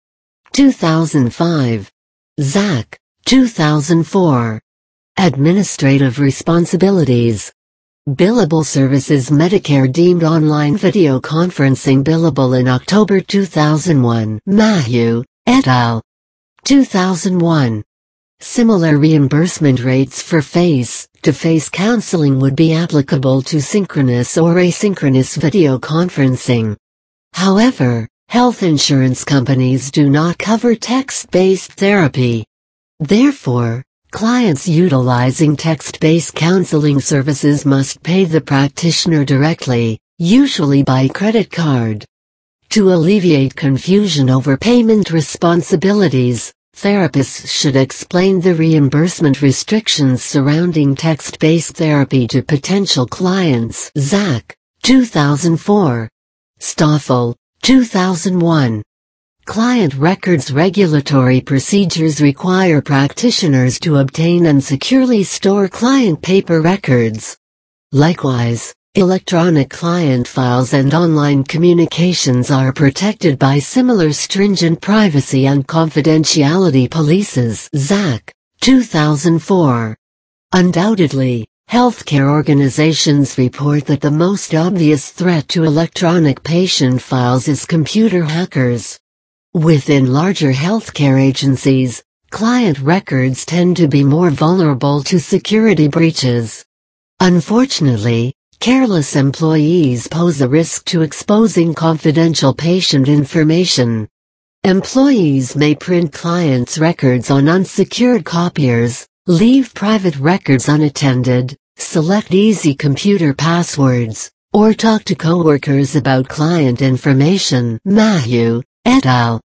2005. Zak, 2004. Administrative responsibilities. Billable services. Medicare deemed online video conferencing billable in October 2001. Mahieu, et al. 2001. Similar reimbursement rates for face-to-face counseling would be applicable to synchronous or asynchronous video conferencing. However, health insurance companies do not cover text-based therapy. Therefore, clients utilizing text-based counseling services must pay the practitioner directly, usually by credit card. To alleviate confusion over payment responsibilities, therapists should explain the reimbursement restrictions surrounding text-based therapy to potential clients. Zak, 2004. Stoffel, 2001. Client records. Regulatory procedures require practitioners to obtain and securely store client paper records. Likewise, electronic client files and online communications are protected by similar stringent privacy and confidentiality policies. Zak, 2004. Undoubtedly, healthcare organizations report that the most obvious threat to electronic patient files is computer hackers. Within larger healthcare agencies, client records tend to be more vulnerable to security breaches. Unfortunately, careless employees pose a risk to exposing confidential patient information. Employees may print clients' records on unsecured copiers, leave private records unattended, select easy computer passwords, or talk to coworkers about client information. Mahieu, et al.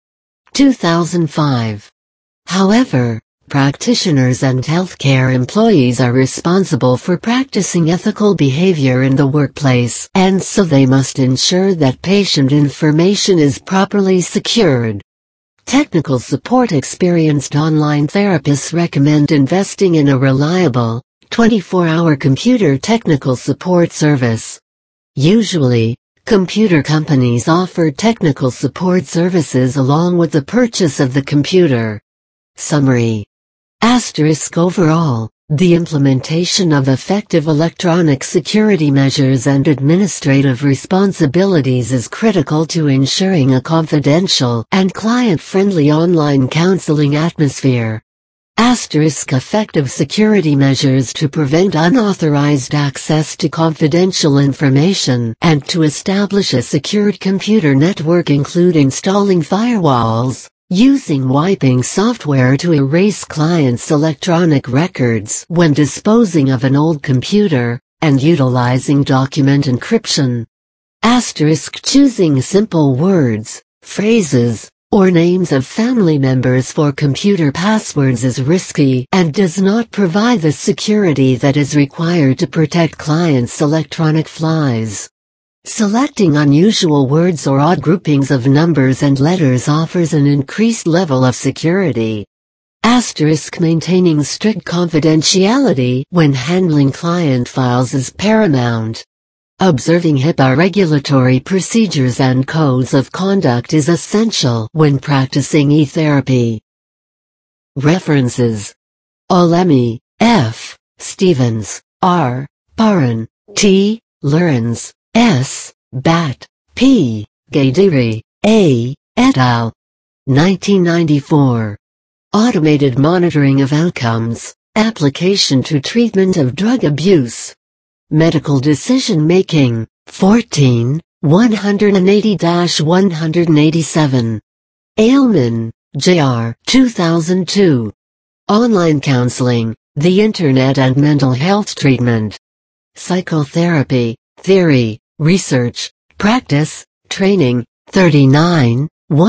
2005. However, practitioners and healthcare employees are responsible for practicing ethical behavior in the workplace, and so they must ensure that patient information is properly secured. Technical support. Experienced online therapists recommend investing in a reliable, 24-hour computer technical support service. Usually, computer companies offer technical support services along with the purchase of the computer. Summary. Overall, the implementation of effective electronic security measures and administrative responsibilities is critical to ensuring a confidential and client-friendly online counseling atmosphere. Effective security measures to prevent unauthorized access to confidential information and to establish a secured computer network include installing firewalls, using wiping software to erase clients' electronic records when disposing of an old computer, and utilizing document encryption. Choosing simple words, phrases, or names of family members for computer passwords is risky and does not provide the security that is required to protect clients' electronic files. Selecting unusual words or odd groupings of numbers and letters offers an increased level of security. Maintaining strict confidentiality when handling client files is paramount. Observing HIPAA regulatory procedures and codes of conduct is essential when practicing e-therapy. References: Olemi, F. Stevens, R. Paran, T. Lurens, S. Bat, P. Gaidiri, A. et al. 1994. Automated Monitoring of Outcomes, Application to Treatment of Drug Abuse. Medical Decision Making, 14, 180-187. Ailman, J.R. 2002. Online Counseling, the Internet and Mental Health Treatment. Psychotherapy, Theory, Research, Practice, Training, 39,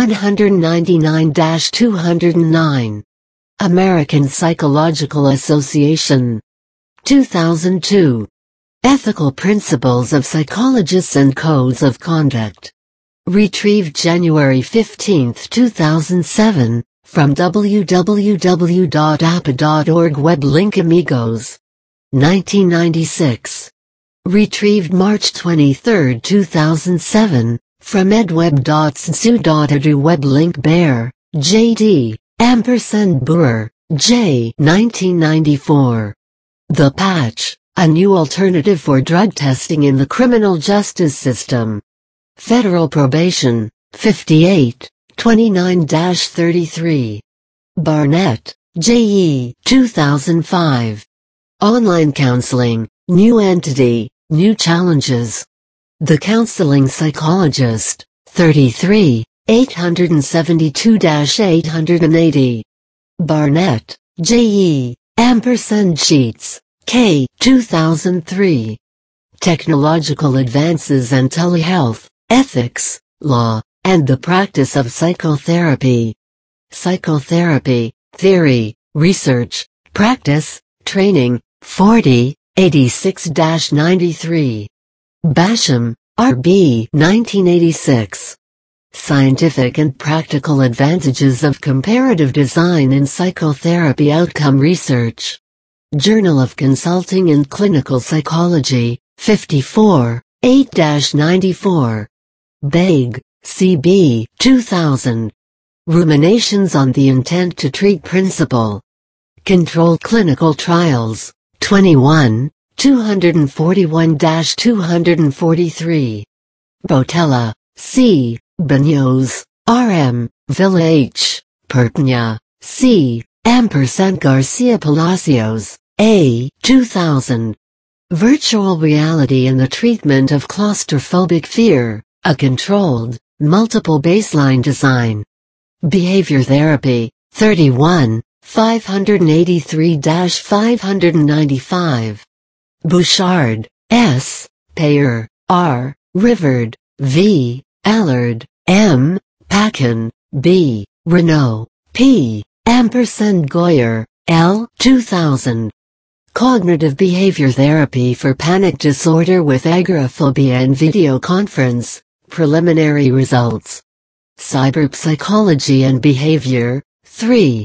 199-209. American Psychological Association. 2002. Ethical Principles of Psychologists and Codes of Conduct. Retrieved January 15, 2007, from www.appa.org. Web link Amigos. 1996. Retrieved March 23, 2007, from edweb.ssu.edu. Web link Bear, J.D., Brewer, J. 1994. The Patch, a new alternative for drug testing in the criminal justice system. Federal Probation, 58, 29-33. Barnett, J.E. 2005. Online Counseling, New Entity, New Challenges. The Counseling Psychologist, 33, 872-880. Barnett, J.E., Sheets, K. 2003. Technological Advances and Telehealth, Ethics, Law, and the Practice of Psychotherapy. Psychotherapy, Theory, Research, Practice, Training, 40, 86-93. Basham, R.B. 1986. Scientific and Practical Advantages of Comparative Design in Psychotherapy Outcome Research. Journal of Consulting and Clinical Psychology, 54, 8-94. Baig, C.B. 2000. Ruminations on the Intent to Treat Principle. Control Clinical Trials, 21, 241-243. Botella, C. Banyos, R.M., Villa H., Perpignan, C. Garcia Palacios, A. 2000. Virtual Reality in the Treatment of Claustrophobic Fear, a Controlled, Multiple Baseline Design. Behavior Therapy, 31, 583-595. Bouchard, S., Payer, R., Rivard, V., Allard, M., Packen, B., Renault, P., Goyer, L. 2000. Cognitive Behavior Therapy for Panic Disorder with Agoraphobia and Video Conference, Preliminary Results. Cyberpsychology and Behavior, 3,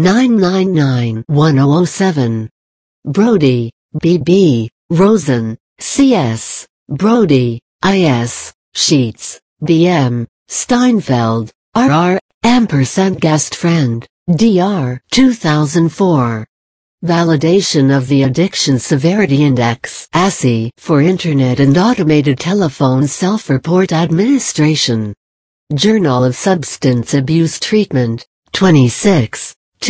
999-1007. Brody, B.B., Rosen, C.S., Brody, I.S., Sheets, B.M., Steinfeld, R.R., Gastfriend, D.R. 2004. Validation of the Addiction Severity Index (ASI) for Internet and Automated Telephone Self-Report Administration. Journal of Substance Abuse Treatment, 26,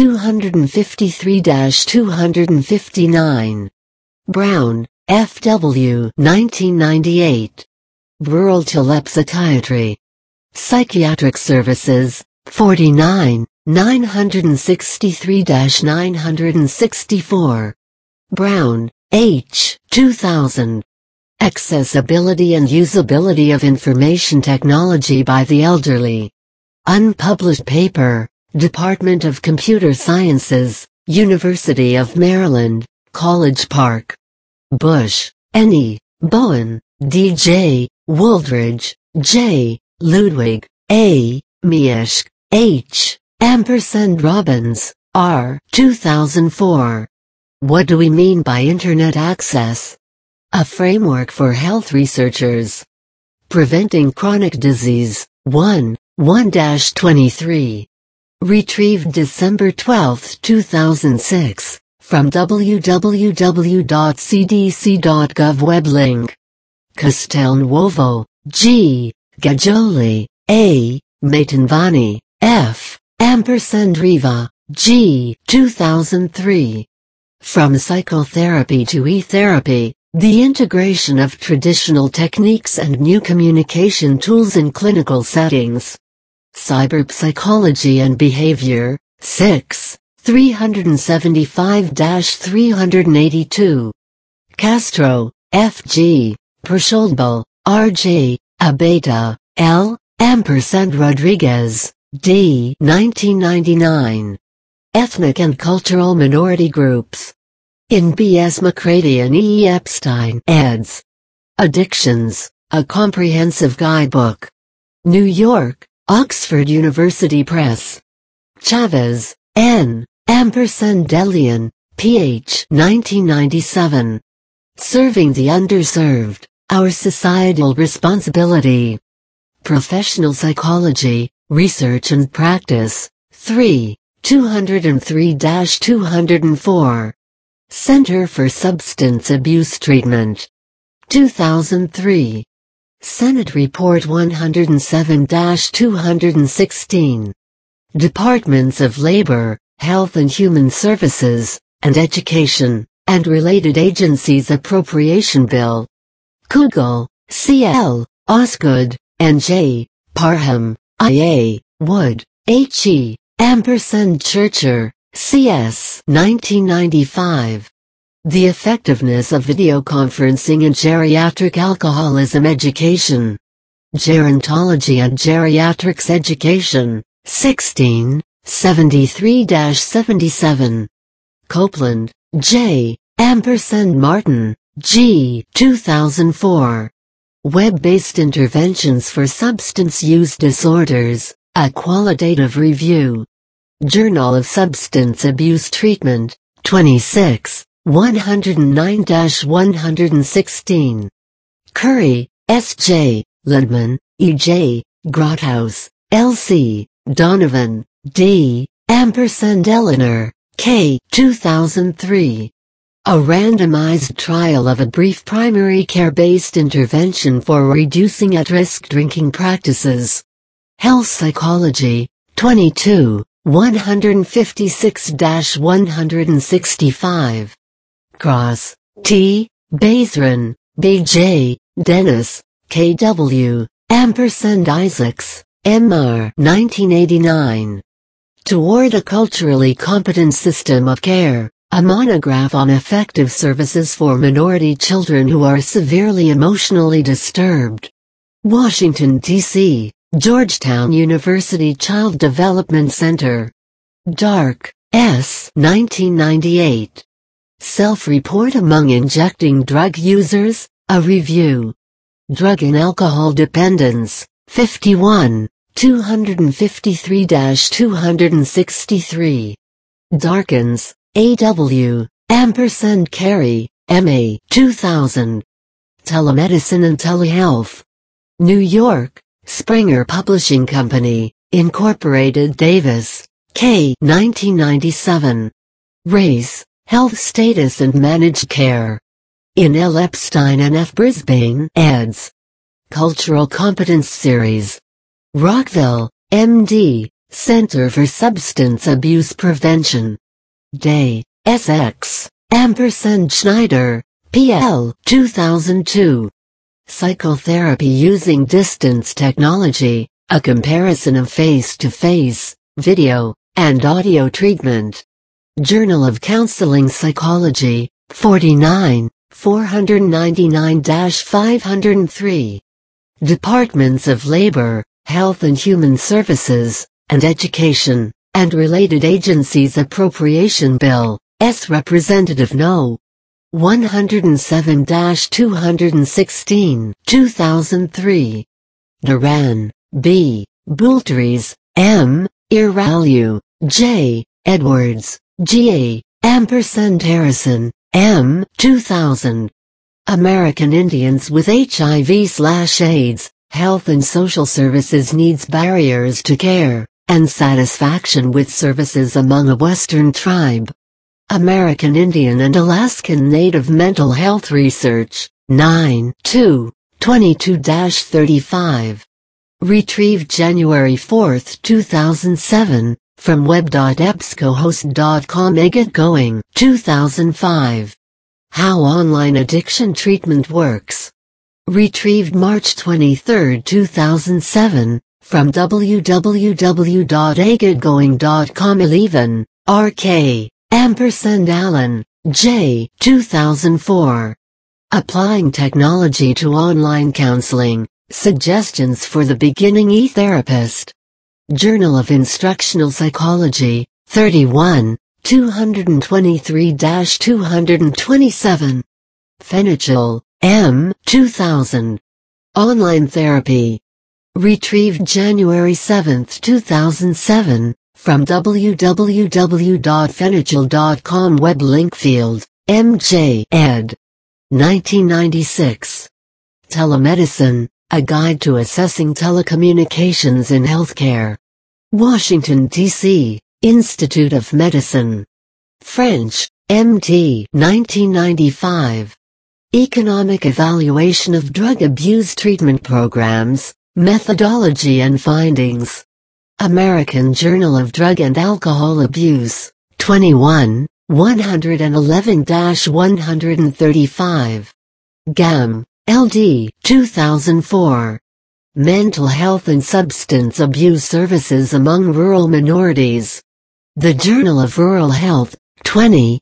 253-259. Brown, F.W. 1998. Rural Telepsychiatry. Psychiatric Services, 49, 963-964. Brown, H. 2000. Accessibility and Usability of Information Technology by the Elderly. Unpublished paper, Department of Computer Sciences, University of Maryland, College Park. Bush, N.E., Bowen, D.J., Wooldridge, J., Ludwig, A., Mieszk, H., Robbins, R. 2004. What do we mean by Internet access? A framework for health researchers. Preventing chronic disease. 1-23. Retrieved December 12, 2006, from www.cdc.gov web link. Castelnuovo, G. Gajoli, A. Maitanvani, F. Riva, G. 2003. From Psychotherapy to E-Therapy, the integration of traditional techniques and new communication tools in clinical settings. Cyberpsychology and Behavior, 6, 375-382. Castro, F.G., Persholdbal, R.J., Abeta, L. Rodriguez, D. 1999. Ethnic and Cultural Minority Groups. In B.S. McCready and E. Epstein, eds. Addictions, A Comprehensive Guidebook. New York, Oxford University Press. Chavez, N. Delian, Ph. 1997. Serving the Underserved, Our Societal Responsibility. Professional Psychology, Research and Practice, 3, 203-204. Center for Substance Abuse Treatment. 2003. Senate Report 107-216. Departments of Labor, Health and Human Services, and Education, and Related Agencies Appropriation Bill. Kugel, C.L., Osgood, N.J., Parham, I.A., Wood, H.E., Churcher, C.S. 1995. The Effectiveness of Videoconferencing in Geriatric Alcoholism Education. Gerontology and Geriatrics Education, 16, 73-77. Copeland, J. Martin, G. 2004. Web-based Interventions for Substance Use Disorders, A Qualitative Review. Journal of Substance Abuse Treatment, 26, 109-116. Curry, S.J., Lindman, E.J., Grothaus, L.C., Donovan, D., Eleanor, K. 2003. A randomized trial of a brief primary care-based intervention for reducing at-risk drinking practices. Health Psychology, 22, 156-165. Cross, T. Basran, B.J., Dennis, K.W., Isaacs, M.R. 1989. Toward a Culturally Competent System of Care, a monograph on effective services for minority children who are severely emotionally disturbed. Washington, D.C., Georgetown University Child Development Center. Dark, S. 1998. Self-Report Among Injecting Drug Users, A Review. Drug and Alcohol Dependence, 51, 253-263. Darkins, A.W., Carey, M.A. 2000. Telemedicine and Telehealth. New York, Springer Publishing Company, Incorporated Davis, K. 1997. Race, Health Status and Managed Care. In L. Epstein and F. Brisbane, eds. Cultural Competence Series. Rockville, M.D., Center for Substance Abuse Prevention. Day, S.X., Schneider, P.L. 2002. Psychotherapy Using Distance Technology, A Comparison of Face-to-Face, Video, and Audio Treatment. Journal of Counseling Psychology, 49, 499-503. Departments of Labor, Health and Human Services, and Education, and Related Agencies Appropriation Bill, S. Representative No. 107-216, 2003. Duran, B., Bultries, M., Iralu, J., Edwards, G.A., Harrison, M. 2000. American Indians with HIV/AIDS, Health and Social Services Needs Barriers to Care, and Satisfaction with Services Among a Western Tribe. American Indian and Alaskan Native Mental Health Research, 9 2, 22-35. Retrieved January 4, 2007, from web.ebscohost.com. Get Going, 2005. How Online Addiction Treatment Works. Retrieved March 23, 2007, from www.agetgoing.com. 11, R.K. Allen, J. 2004. Applying Technology to Online Counseling, Suggestions for the Beginning E-Therapist. Journal of Instructional Psychology, 31, 223-227. Fenichel, M. 2000. Online Therapy. Retrieved January 7, 2007, from www.fenichel.com. Web link field, MJ ed. 1996. Telemedicine, A Guide to Assessing Telecommunications in Healthcare. Washington, D.C., Institute of Medicine. French, M.T. 1995. Economic Evaluation of Drug Abuse Treatment Programs, Methodology and Findings. American Journal of Drug and Alcohol Abuse, 21, 111-135. Gam, L.D., 2004. Mental Health and Substance Abuse Services Among Rural Minorities. The Journal of Rural Health, 20,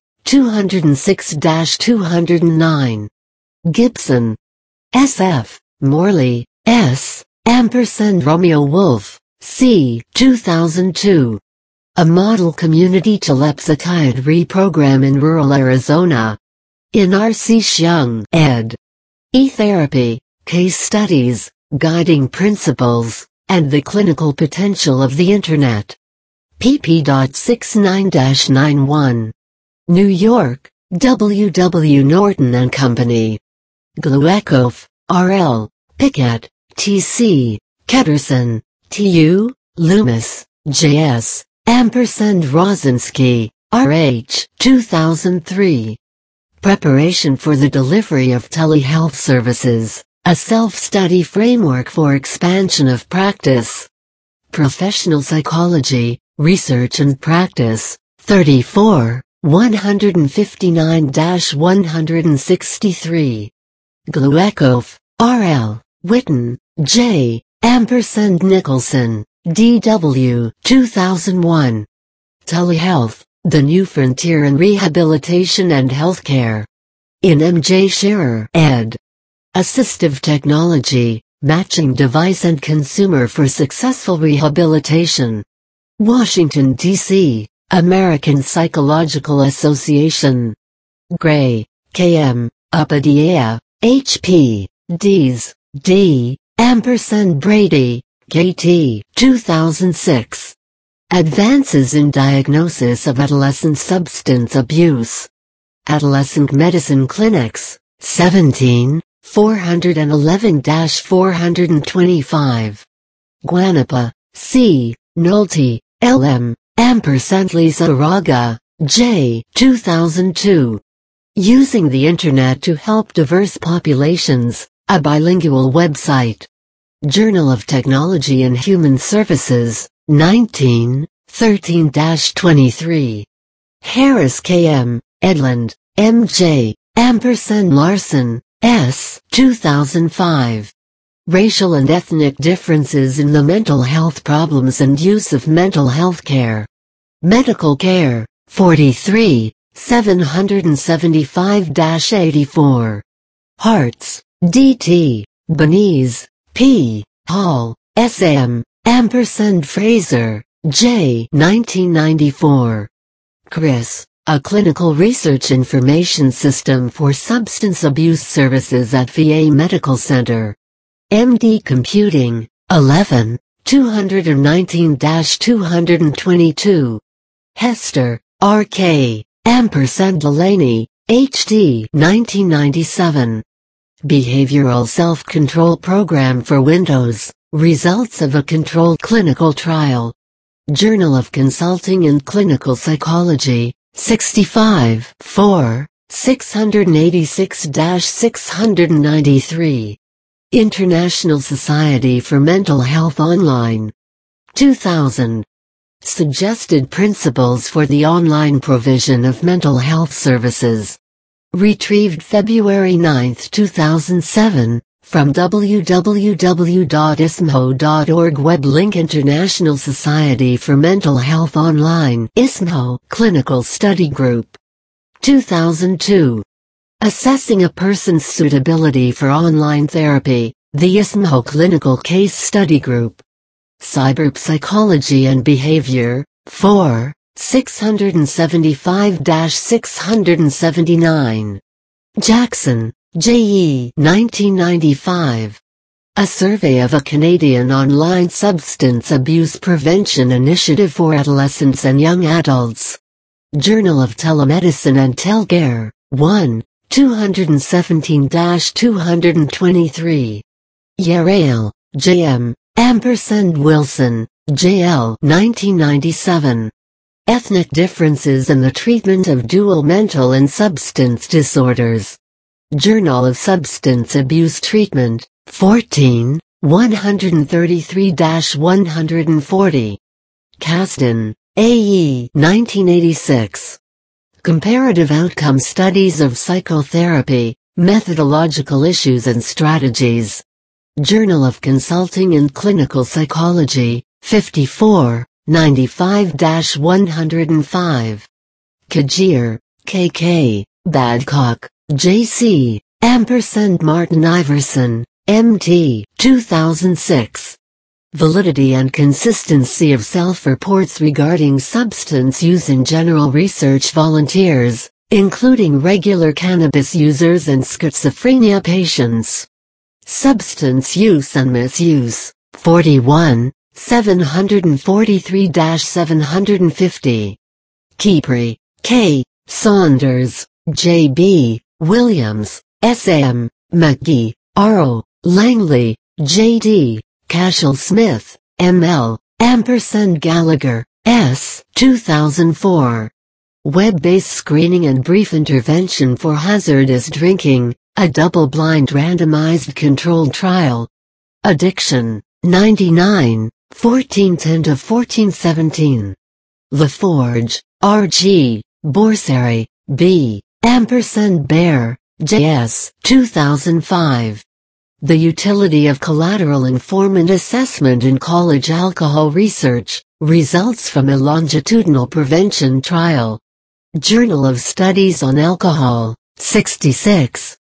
206-209. Gibson. S.F., Morley, S., Romeo Wolf, C. 2002. A Model Community Telepsychiatry Program in Rural Arizona. In R.C. Xiong, ed. E-Therapy, Case Studies, Guiding Principles, and the Clinical Potential of the Internet. pp.69-91. New York, W. W. Norton and Company. Glueckhoff, R.L., Pickett, T.C., Ketterson, T.U., Loomis, J.S., Rosinski, R.H., 2003. Preparation for the Delivery of Telehealth Services, a Self-Study Framework for Expansion of Practice. Professional Psychology, Research and Practice, 34, 159-163. Glueckhoff, R.L., Witten, J., Nicholson, D.W., 2001. Telehealth, The New Frontier in Rehabilitation and Healthcare. In M.J. Scherer, ed. Assistive Technology, Matching Device and Consumer for Successful Rehabilitation. Washington, D.C., American Psychological Association. Gray, K.M., Upadhyaya, H.P., Dees, D., Brady, K.T., 2006. Advances in Diagnosis of Adolescent Substance Abuse. Adolescent Medicine Clinics, 17, 411-425. Guanapa, C., Nolte, L.M., Lizarraga, J., 2002. Using the Internet to Help Diverse Populations, a bilingual website. Journal of Technology and Human Services, 19, 13-23. Harris, K.M., Edland, M.J., Larson, S., 2005. Racial and Ethnic Differences in the Mental Health Problems and Use of Mental Health Care. Medical Care, 43, 775-84. Hartz, D.T., Beniz, P., Hall, S.M., Fraser, J. 1994. CRIS, a Clinical Research Information System for Substance Abuse Services at VA Medical Center. MD Computing, 11, 219-222. Hester, R.K., Delaney, H.D. 1997. Behavioral Self-Control Program for Windows, Results of a Controlled Clinical Trial. Journal of Consulting and Clinical Psychology, 65 4, 686-693. International Society for Mental Health Online. 2000. Suggested Principles for the Online Provision of Mental Health Services. Retrieved February 9, 2007, from www.ismho.org. Web link. International Society for Mental Health Online (ISMHO) Clinical Study Group. 2002. Assessing a person's suitability for online therapy, the ISMHO Clinical Case Study Group. Cyberpsychology and Behavior, 4, 675-679. Jackson, J.E. 1995. A Survey of a Canadian Online Substance Abuse Prevention Initiative for Adolescents and Young Adults. Journal of Telemedicine and Telcare, 1, 217-223. Yarale, J.M., Wilson, J.L. 1997. Ethnic Differences in the Treatment of Dual Mental and Substance Disorders. Journal of Substance Abuse Treatment, 14, 133-140. Kasdan, A.E. 1986. Comparative Outcome Studies of Psychotherapy, Methodological Issues and Strategies. Journal of Consulting and Clinical Psychology, 54, 95-105. Kajir, K.K., Badcock, J.C., Martin Iverson, M.T., 2006. Validity and Consistency of Self-Reports Regarding Substance Use in General Research Volunteers, including regular cannabis users and schizophrenia patients. Substance Use and Misuse, 41, 743-750. Kipri, K., Saunders, J.B., Williams, S.M., McGee, R.O., Langley, J.D., Cashel Smith, M.L., Gallagher, S. 2004. Web-based Screening and Brief Intervention for Hazardous Drinking, a double-blind randomized controlled trial. Addiction, 99, 1410-1417. LaForge, R.G., Borsari, B., Bear, J.S. 2005. The Utility of Collateral Informant Assessment in College Alcohol Research, Results from a Longitudinal Prevention Trial. Journal of Studies on Alcohol, 66,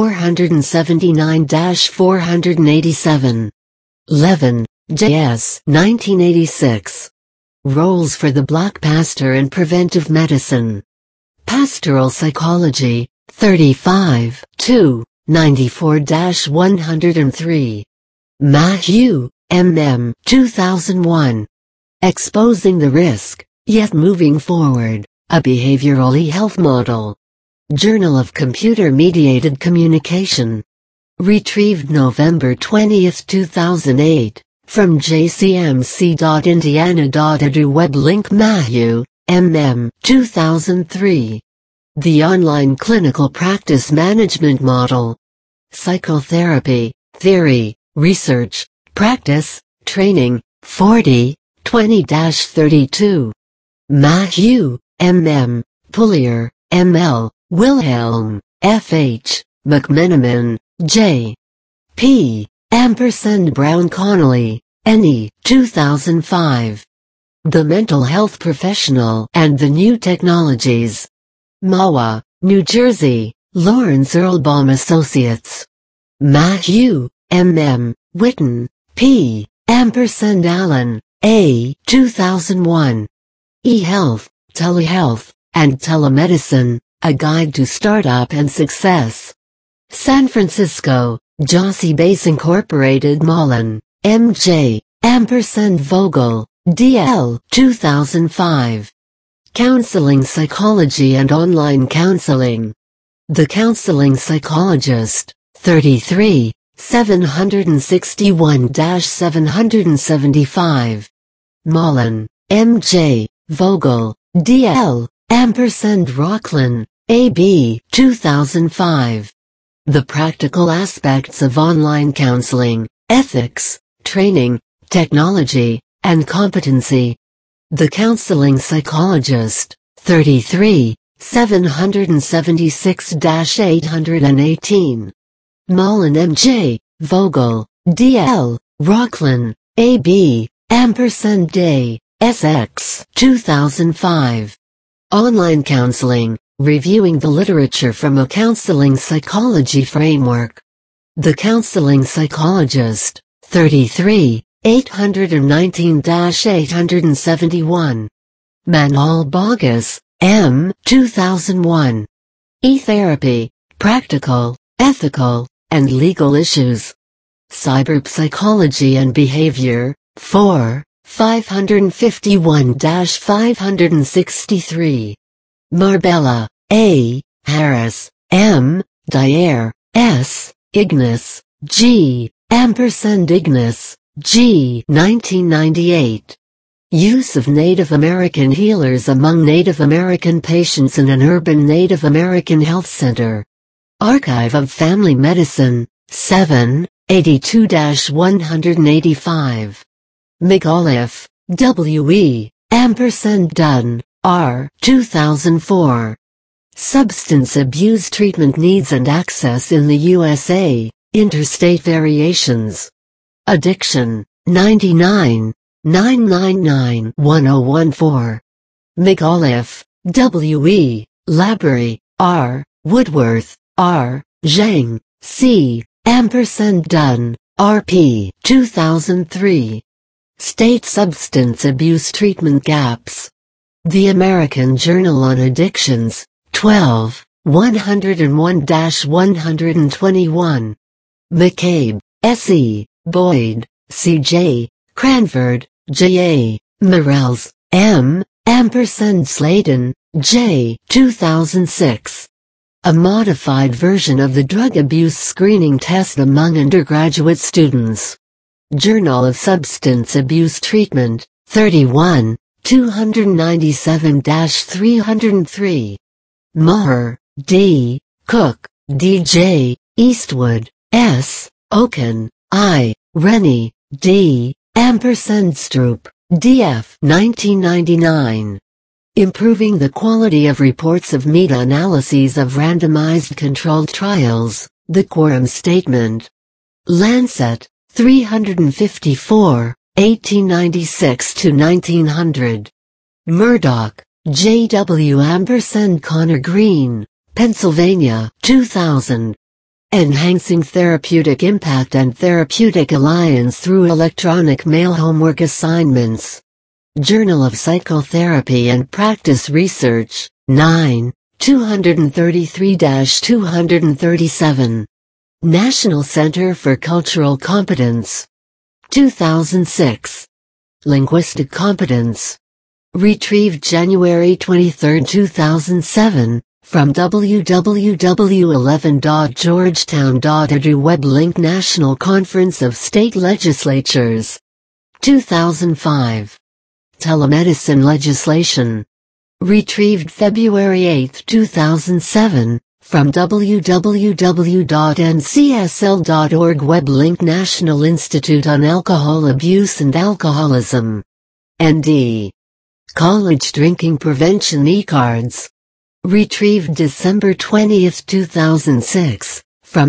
479-487. Levin, J.S. 1986. Roles for the Black Pastor in Preventive Medicine. Pastoral Psychology, 35, 2, 94-103. Maheu, M.M. 2001. Exposing the Risk, Yet Moving Forward, a Behavioral E-Health Model. Journal of Computer-Mediated Communication. Retrieved November 20, 2008, from jcmc.indiana.edu. Web link. Maheu, M.M. 2003. The Online Clinical Practice Management Model. Psychotherapy, Theory, Research, Practice, Training, 40, 20-32. Maheu, M.M., Pullier, M.L., Wilhelm, F.H., McMenamin, J. P. Brown Connolly, N.E., 2005. The Mental Health Professional and the New Technologies. Mahwah, New Jersey, Lawrence Erlbaum Associates. Maheu, M.M., Witten, P. Allen, A. 2001. E-Health, Telehealth, and Telemedicine, A Guide to Startup and Success. San Francisco, Jossey Base Incorporated. Mullen, M.J., Vogel, D.L. 2005. Counseling Psychology and Online Counseling. The Counseling Psychologist, 33, 761-775. Mullen, M.J., Vogel, D.L., Rocklin, A.B., 2005. The Practical Aspects of Online Counseling, Ethics, Training, Technology, and Competency. The Counseling Psychologist, 33, 776-818. Mullen, M.J., Vogel, D.L., Rocklin, A.B., Day, S.X., 2005. Online Counseling, Reviewing the Literature from a Counseling Psychology Framework. The Counseling Psychologist, 33, 819-871. Manal Bogus, M. 2001. E-Therapy, Practical, Ethical, and Legal Issues. Cyberpsychology and Behavior, 4, 551-563. Marbella, A., Harris, M., Dyer, S., Ignace, G., Ignace, G. 1998. Use of Native American healers among Native American patients in an urban Native American health center. Archive of Family Medicine, 7, 82-185. McAuliffe, W.E., Dunn, R. 2004. Substance Abuse Treatment Needs and Access in the USA, Interstate Variations. Addiction, 99, 999-1014. McAuliffe, W.E., Labrie, R., Woodworth, R., Zhang, C., Dunn, R.P. 2003. State Substance Abuse Treatment Gaps. The American Journal on Addictions, 12, 101-121. McCabe, S.E., Boyd, C.J., Cranford, J.A., Morels, M., Sladen, J. 2006. A modified version of the drug abuse screening test among undergraduate students. Journal of Substance Abuse Treatment, 31, 297-303. Maher, D., Cook, D.J., Eastwood, S., Oken, I., Rennie, D., Stroop, D.F. 1999. Improving the Quality of Reports of Meta-Analyses of Randomized Controlled Trials, the Quorum Statement. Lancet, 354, 1896-1900. Murdoch, J.W. Connor Green, Pennsylvania, 2000. Enhancing Therapeutic Impact and Therapeutic Alliance Through Electronic Mail Homework Assignments. Journal of Psychotherapy and Practice Research, 9, 233-237. National Center for Cultural Competence. 2006. Linguistic Competence. Retrieved January 23, 2007, from www.11.georgetown.edu. Web link. National Conference of State Legislatures. 2005. Telemedicine Legislation. Retrieved February 8, 2007, from www.ncsl.org. Web link. National Institute on Alcohol Abuse and Alcoholism. ND. College Drinking Prevention e-cards. Retrieved December 20, 2006, from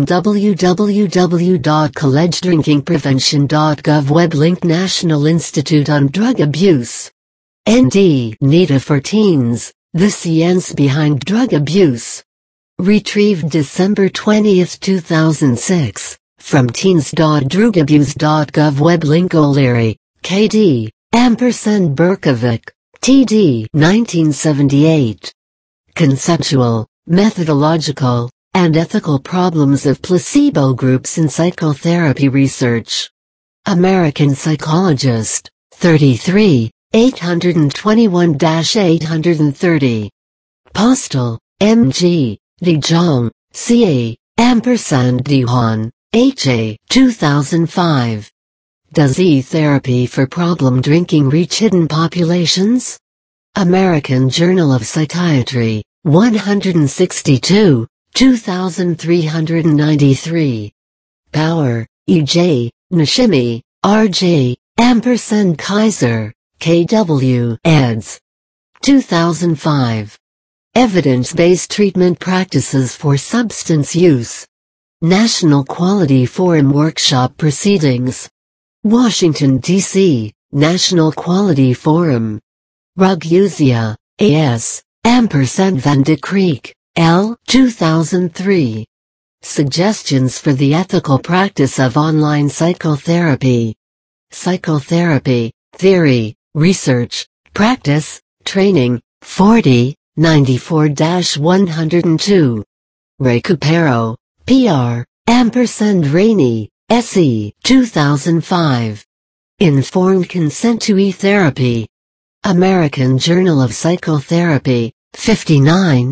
www.collegedrinkingprevention.gov. Web link. National Institute on Drug Abuse. ND. NIDA for Teens, The Science Behind Drug Abuse. Retrieved December 20, 2006, from teens.drugabuse.gov. Web link. O'Leary, K.D., Berkovic, T.D. 1978. Conceptual, methodological, and ethical problems of placebo groups in psychotherapy research. American Psychologist, 33, 821-830. Postal, MG, Dijon, CA, Dijon, HA, 2005. Does e-therapy for problem drinking reach hidden populations? American Journal of Psychiatry, 162, 2393. Power, E.J., Nishimi, R.J., Kaiser, K.W. eds. 2005. Evidence-based treatment practices for substance use. National Quality Forum Workshop Proceedings. Washington, D.C., National Quality Forum. Rughusia, A.S., Van de Creek, L. 2003. Suggestions for the ethical practice of online psychotherapy. Psychotherapy, Theory, Research, Practice, Training, 40, 94-102. Recupero, P.R., Rainey, S.E. 2005. Informed Consent to E-Therapy. American Journal of Psychotherapy, 59,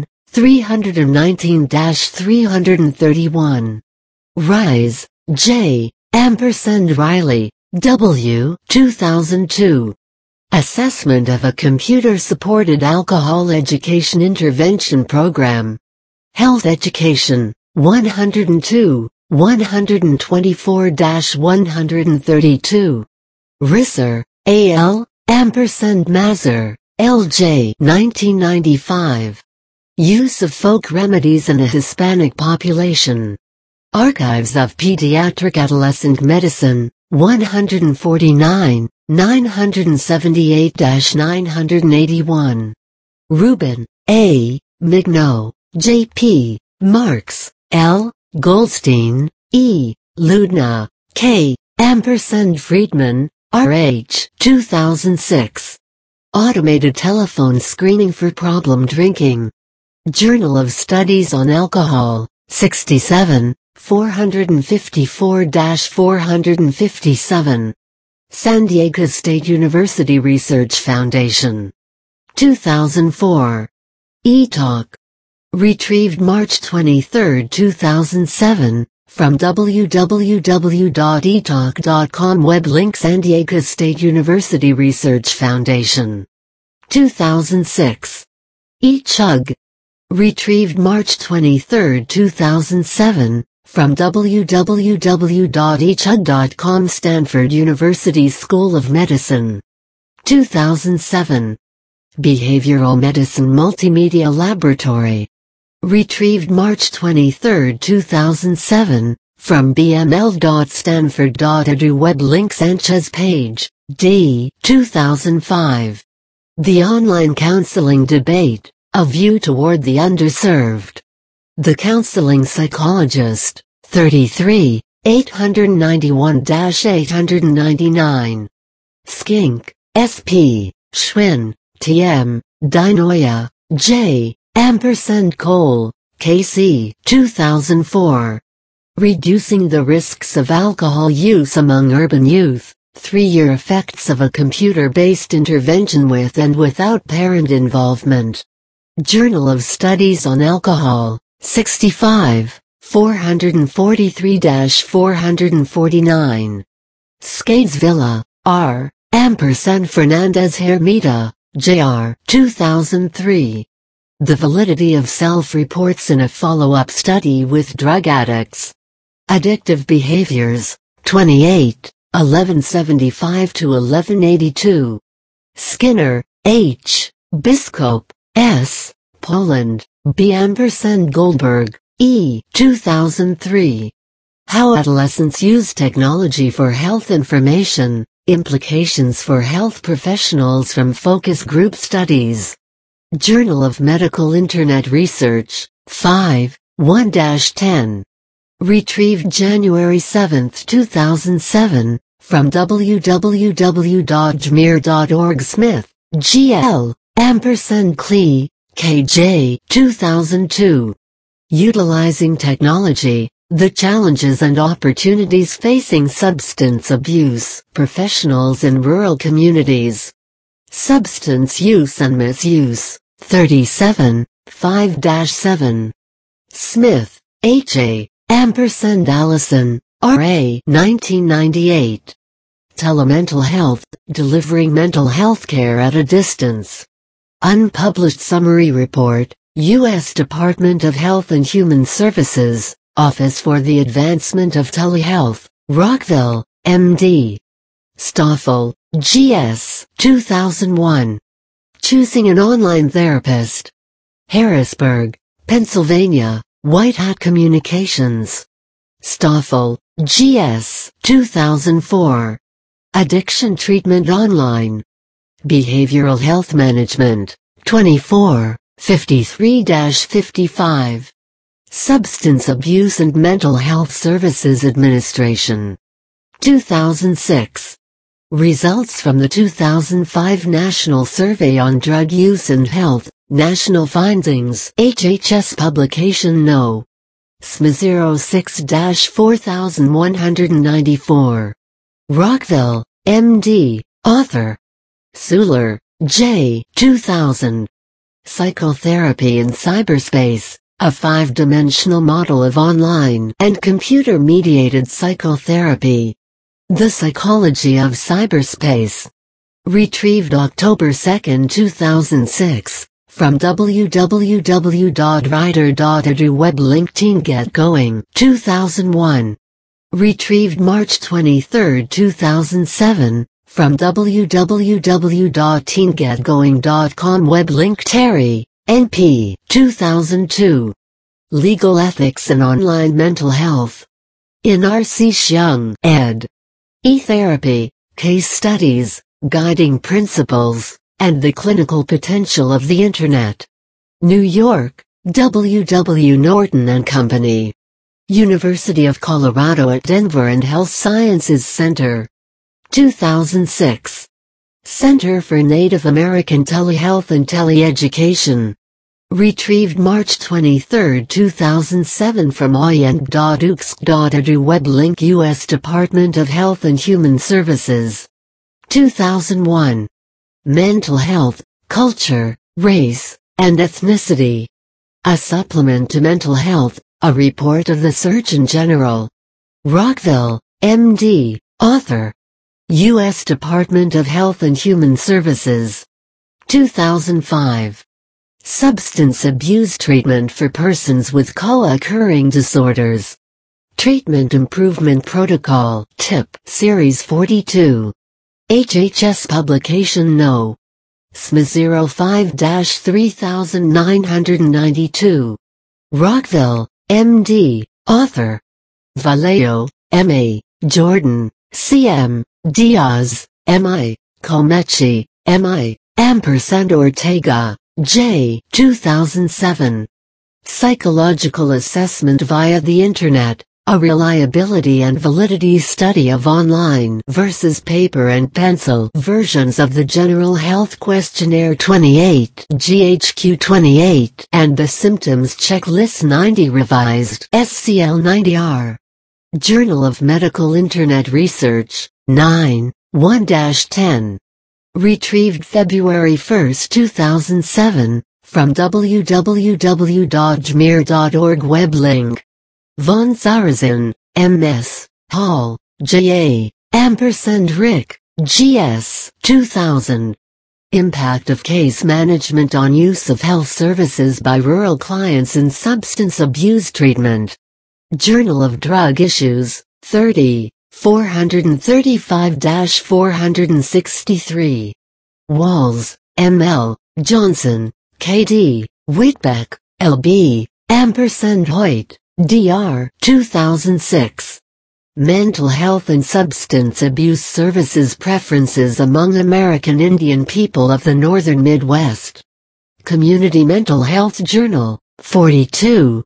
319-331. Rise, J. Riley, W. 2002. Assessment of a Computer-Supported Alcohol Education Intervention Program. Health Education, 102, 124-132. Risser, A.L., Mazur, L.J. 1995. Use of folk remedies in a Hispanic population. Archives of Pediatric Adolescent Medicine, 149, 978-981. Rubin, A., Mignot, J.P., Marks, L., Goldstein, E., Ludna, K., Friedman, R.H. 2006. Automated Telephone Screening for Problem Drinking. Journal of Studies on Alcohol, 67, 454-457. San Diego State University Research Foundation. 2004. eTalk. Retrieved March 23, 2007, from www.etalk.com. Web link San Diego State University Research Foundation. 2006. eChug. Retrieved March 23, 2007, from www.echug.com. Stanford University School of Medicine. 2007. Behavioral Medicine Multimedia Laboratory. Retrieved March 23, 2007, from bml.stanford.edu. Web link Sanchez page, D. 2005. The Online Counseling Debate, A View Toward the Underserved. The Counseling Psychologist, 33, 891-899. Skink, S.P., Schwinn, T.M., Dinoya, J., Cole, K.C. 2004. Reducing the Risks of Alcohol Use Among Urban Youth, 3-Year Effects of a Computer-Based Intervention with and Without Parent Involvement. Journal of Studies on Alcohol, 65, 443-449. Skadesvilla, R., Fernandez Hermida, J.R. 2003. The Validity of Self-Reports in a Follow-Up Study with Drug Addicts. Addictive Behaviors, 28, 1175-1182. Skinner, H., Biscope, S., Poland, B. Goldberg, E. 2003. How Adolescents Use Technology for Health Information, Implications for Health Professionals from Focus Group Studies. Journal of Medical Internet Research, 5, 1-10. Retrieved January 7, 2007, from www.jmir.org. Smith, G.L., Klee, K.J. 2002. Utilizing Technology, The Challenges and Opportunities Facing Substance Abuse Professionals in Rural Communities. Substance Use and Misuse, 37, 5-7. Smith, H.A., Allison, R.A. 1998. Telemental Health, Delivering Mental Health Care at a Distance. Unpublished Summary Report, U.S. Department of Health and Human Services, Office for the Advancement of Telehealth, Rockville, M.D. Stoffel, G.S. 2001. Choosing an Online Therapist. Harrisburg, Pennsylvania, White Hat Communications. Stoffel, G.S. 2004. Addiction Treatment Online. Behavioral Health Management, 24, 53-55. Substance Abuse and Mental Health Services Administration. 2006. Results from the 2005 National Survey on Drug Use and Health, National Findings, HHS Publication No. SMA 06-4194. Rockville, M.D., Author. Suler, J. 2000. Psychotherapy in Cyberspace, a five-dimensional model of online and computer-mediated psychotherapy. The Psychology of Cyberspace. Retrieved October 2, 2006, from www.writer.edu. Web link Teen Get Going, 2001. Retrieved March 23, 2007, from www.teengetgoing.com. Web link Terry, NP, 2002. Legal Ethics in Online Mental Health. In R.C. Xiong, ed. E-Therapy, Case Studies, Guiding Principles, and the Clinical Potential of the Internet. New York, W. W. Norton and Company. University of Colorado at Denver and Health Sciences Center. 2006. Center for Native American Telehealth and Teleeducation. Retrieved March 23, 2007 from oyent.ucsc.edu. Web link U.S. Department of Health and Human Services. 2001. Mental Health, Culture, Race, and Ethnicity. A Supplement to Mental Health, a report of the Surgeon General. Rockville, M.D., Author. U.S. Department of Health and Human Services. 2005. Substance Abuse Treatment for Persons with Co-Occurring Disorders. Treatment Improvement Protocol, TIP, Series 42. HHS Publication No. SMA 05-3992. Rockville, M.D., Author. Vallejo, M.A., Jordan, C.M., Diaz, M.I., Comechi, M.I., Ortega, J. 2007. Psychological Assessment via the Internet, a Reliability and Validity Study of Online versus Paper and Pencil versions of the General Health Questionnaire 28, GHQ 28, and the Symptoms Checklist 90 Revised, SCL 90R. Journal of Medical Internet Research, 9, 1-10. Retrieved February 1, 2007, from www.jmir.org. Web link. Von Zarazin, M.S., Hall, J.A., Rick, G.S., 2000. Impact of Case Management on Use of Health Services by Rural Clients in Substance Abuse Treatment. Journal of Drug Issues, 30, 435-463. Walls, M.L., Johnson, K.D., Whitbeck, L.B., Hoyt, D.R. 2006. Mental Health and Substance Abuse Services Preferences Among American Indian People of the Northern Midwest. Community Mental Health Journal, 42,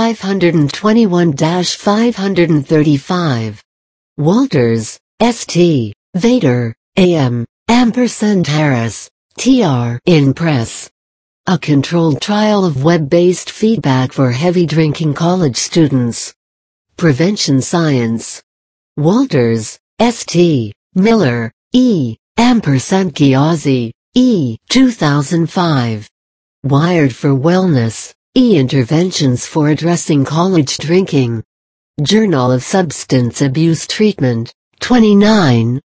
521-535. Walters, S.T., Vader, A.M., Harris, T.R. in Press. A controlled trial of web-based feedback for heavy drinking college students. Prevention Science. Walters, S.T., Miller, E., Ghiazzi, E. 2005. Wired for Wellness, E-Interventions for Addressing College Drinking. Journal of Substance Abuse Treatment, 29,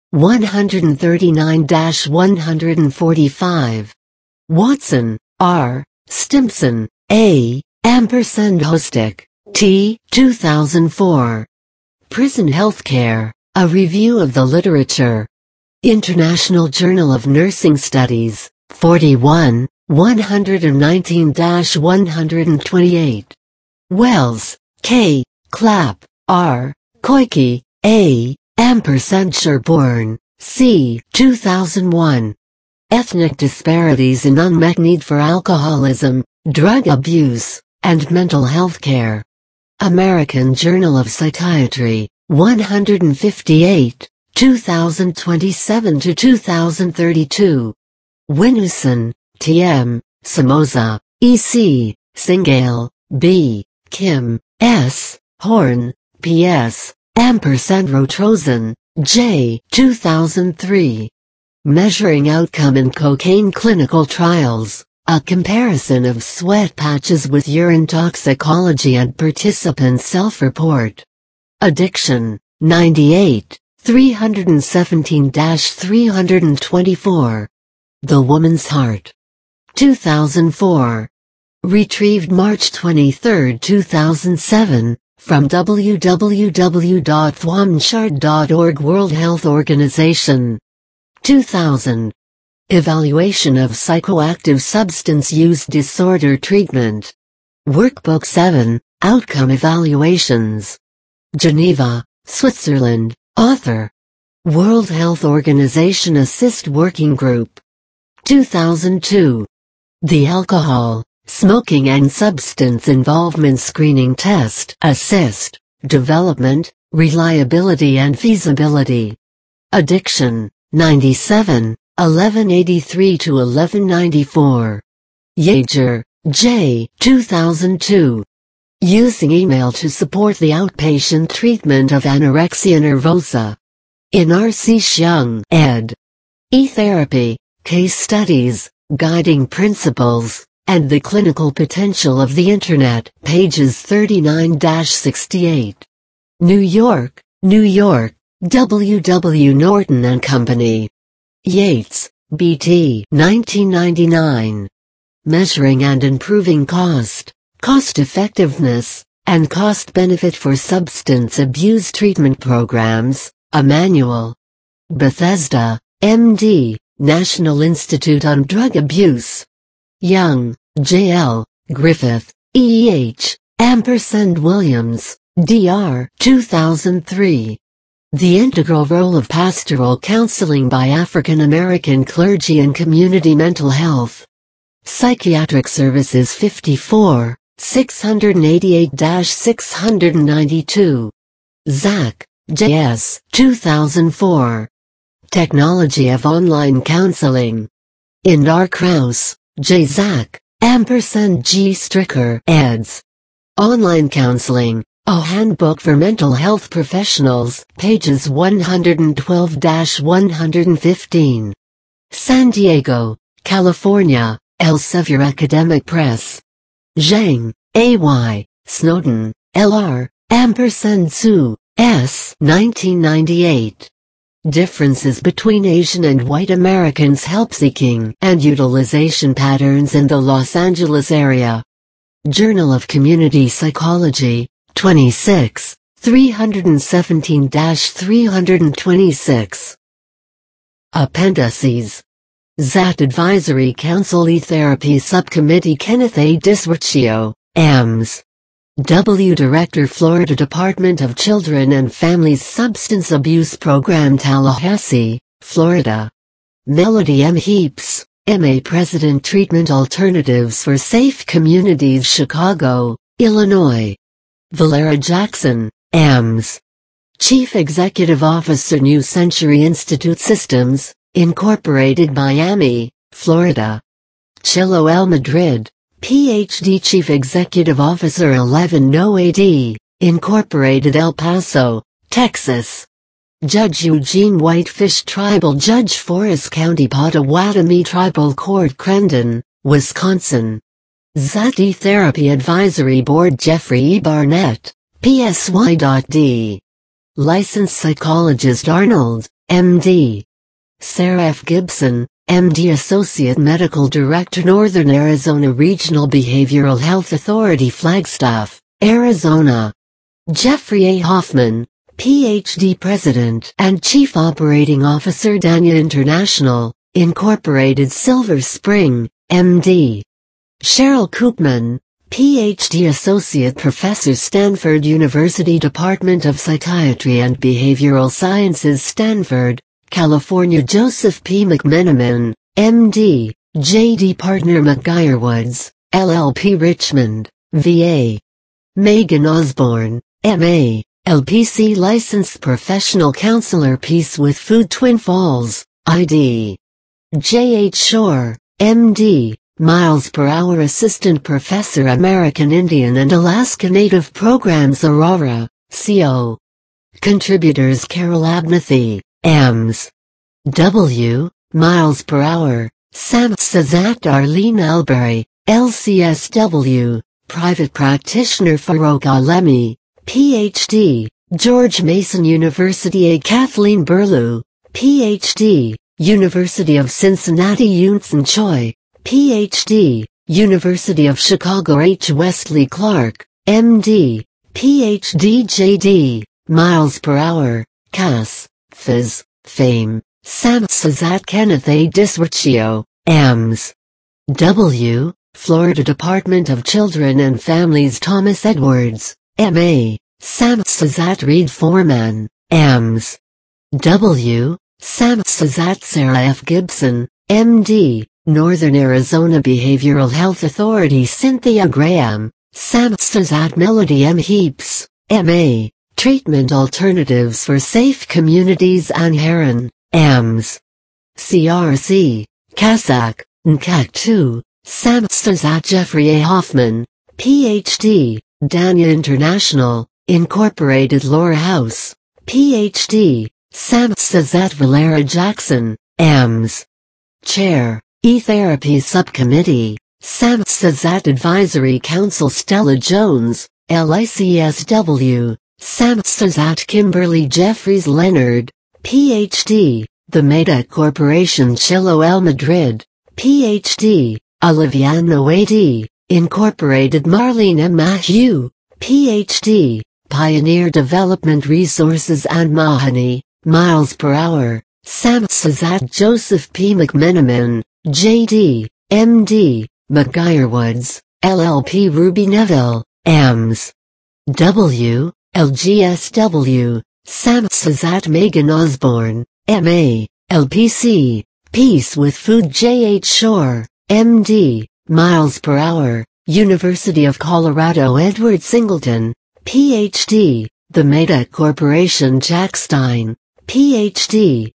139-145. Watson, R., Stimpson, A., Hostek, T. 2004. Prison Healthcare, A Review of the Literature. International Journal of Nursing Studies, 41, 119-128. Wells, K., Clapp, R., Koike, A., Sherborne, C. 2001. Ethnic Disparities in Unmet Need for Alcoholism, Drug Abuse, and Mental Health Care. American Journal of Psychiatry, 158, 2027-2032. Winuson, T.M., Somoza, E.C., Singale, B., Kim, S., Horn, P.S., Rotrozen, J. 2003. Measuring Outcome in Cocaine Clinical Trials, A Comparison of Sweat Patches with Urine Toxicology and Participants' Self-Report. Addiction, 98, 317-324. The Woman's Heart. 2004. Retrieved March 23, 2007, from www.thwamchart.org. World Health Organization. 2000. Evaluation of Psychoactive Substance Use Disorder Treatment. Workbook 7, Outcome Evaluations. Geneva, Switzerland, author. World Health Organization Assist Working Group. 2002. The Alcohol, Smoking and Substance Involvement Screening Test. Assist, Development, Reliability and Feasibility. Addiction, 97, 1183-1194. Yeager, J. 2002. Using email to support the outpatient treatment of anorexia nervosa. In R.C. Xiong, ed. E-Therapy, Case Studies, Guiding Principles, and the Clinical Potential of the Internet, pages 39-68. New York, New York, W. W. Norton and Company. Yates, B.T. 1999. Measuring and Improving Cost-Effectiveness, and Cost-Benefit for Substance Abuse Treatment Programs, a Manual. Bethesda, M.D., National Institute on Drug Abuse. Young, J.L., Griffith, E.H., Williams, D.R. 2003. The Integral Role of Pastoral Counseling by African American Clergy in Community Mental Health. Psychiatric Services 54, 688-692. Zach, J.S. 2004. Technology of Online Counseling. Indar Kraus, J. Zach, G. Stricker, eds. Online Counseling, A Handbook for Mental Health Professionals, pages 112-115. San Diego, California, Elsevier Academic Press. Zhang, A.Y., Snowden, L.R., Su, S. 1998. Differences between Asian and White Americans' Help-Seeking and Utilization Patterns in the Los Angeles Area. Journal of Community Psychology, 26, 317-326. Appendices. ZAT Advisory Council E-Therapy Subcommittee Kenneth A. Disriccio, AMS. W. Director Florida Department of Children and Families Substance Abuse Program Tallahassee, Florida. Melody M. Heaps, M.A. President Treatment Alternatives for Safe Communities Chicago, Illinois. Valera Jackson, AMS. Chief Executive Officer New Century Institute Systems, Incorporated Miami, Florida. Chilo L. Madrid, Ph.D. Chief Executive Officer 11 No AD, Incorporated El Paso, Texas. Judge Eugene Whitefish, Tribal Judge, Forest County Pottawatomie Tribal Court, Crendon, Wisconsin. Zati Therapy Advisory Board, Jeffrey E. Barnett, PSY.D. Licensed Psychologist, Arnold, MD. Sarah F. Gibson, MD, Associate Medical Director, Northern Arizona Regional Behavioral Health Authority, Flagstaff, Arizona. Jeffrey A. Hoffman, PhD, President and Chief Operating Officer, Danya International, Incorporated, Silver Spring, MD. Cheryl Koopman, PhD, Associate Professor, Stanford University Department of Psychiatry and Behavioral Sciences, Stanford, California. Joseph P. McMenamin, MD, JD Partner, McGuire-Woods, LLP, Richmond, VA. Megan Osborne, MA, LPC, Licensed Professional Counselor, Peace with Food, Twin Falls, ID. J.H. Shore, MD, Miles per Hour, Assistant Professor, American Indian and Alaska Native Programs, Aurora, CO. Contributors: Carol Abnethy, AMS. W. Miles per Hour, Samsazat Arlene Albury, LCSW. Private Practitioner Farouk Alemi, PhD, George Mason University. A. Kathleen Burlew, PhD, University of Cincinnati. Yunsen Choi, PhD, University of Chicago. H. Wesley Clark, MD, PhD. J.D. Miles per Hour, CAS, Phys, Fame, Samsazat. Kenneth A. Disriccio, AMS. W. Florida Department of Children and Families. Thomas Edwards, M.A., Samsazat. Reed Foreman, AMS. W. Samsazat. Sarah F. Gibson, M.D., Northern Arizona Behavioral Health Authority. Cynthia Graham, Samsazat. Melody M. Heaps, M.A., Treatment Alternatives for Safe Communities. Ann Heron, AMS. CRC, CASAC, NCAC 2, Samsazat. Jeffrey A. Hoffman, PhD, Danya International, Incorporated. Laura House, PhD, Samsazat. Valera Jackson, AMS. Chair, E-Therapy Subcommittee, Samsazat. Advisory Council. Stella Jones, LICSW, Samsazat. Kimberly Jeffries Leonard, PhD, The Medak Corporation. Chilo L. Madrid, PhD, Oliviano A.D., Incorporated. Marlene M. Mahew, PhD, Pioneer Development Resources. and Mahoney, Miles per Hour, Samsazat. Joseph P. McMenamin, J.D., M.D., McGuire-Woods, LLP. Ruby Neville, AMS. W. LGSW, Samsazat. Megan Osborne, M.A., LPC, Peace with Food. J.H. Shore, M.D., Miles per Hour, University of Colorado. Edward Singleton, Ph.D., The Medak Corporation. Jack Stein, Ph.D.,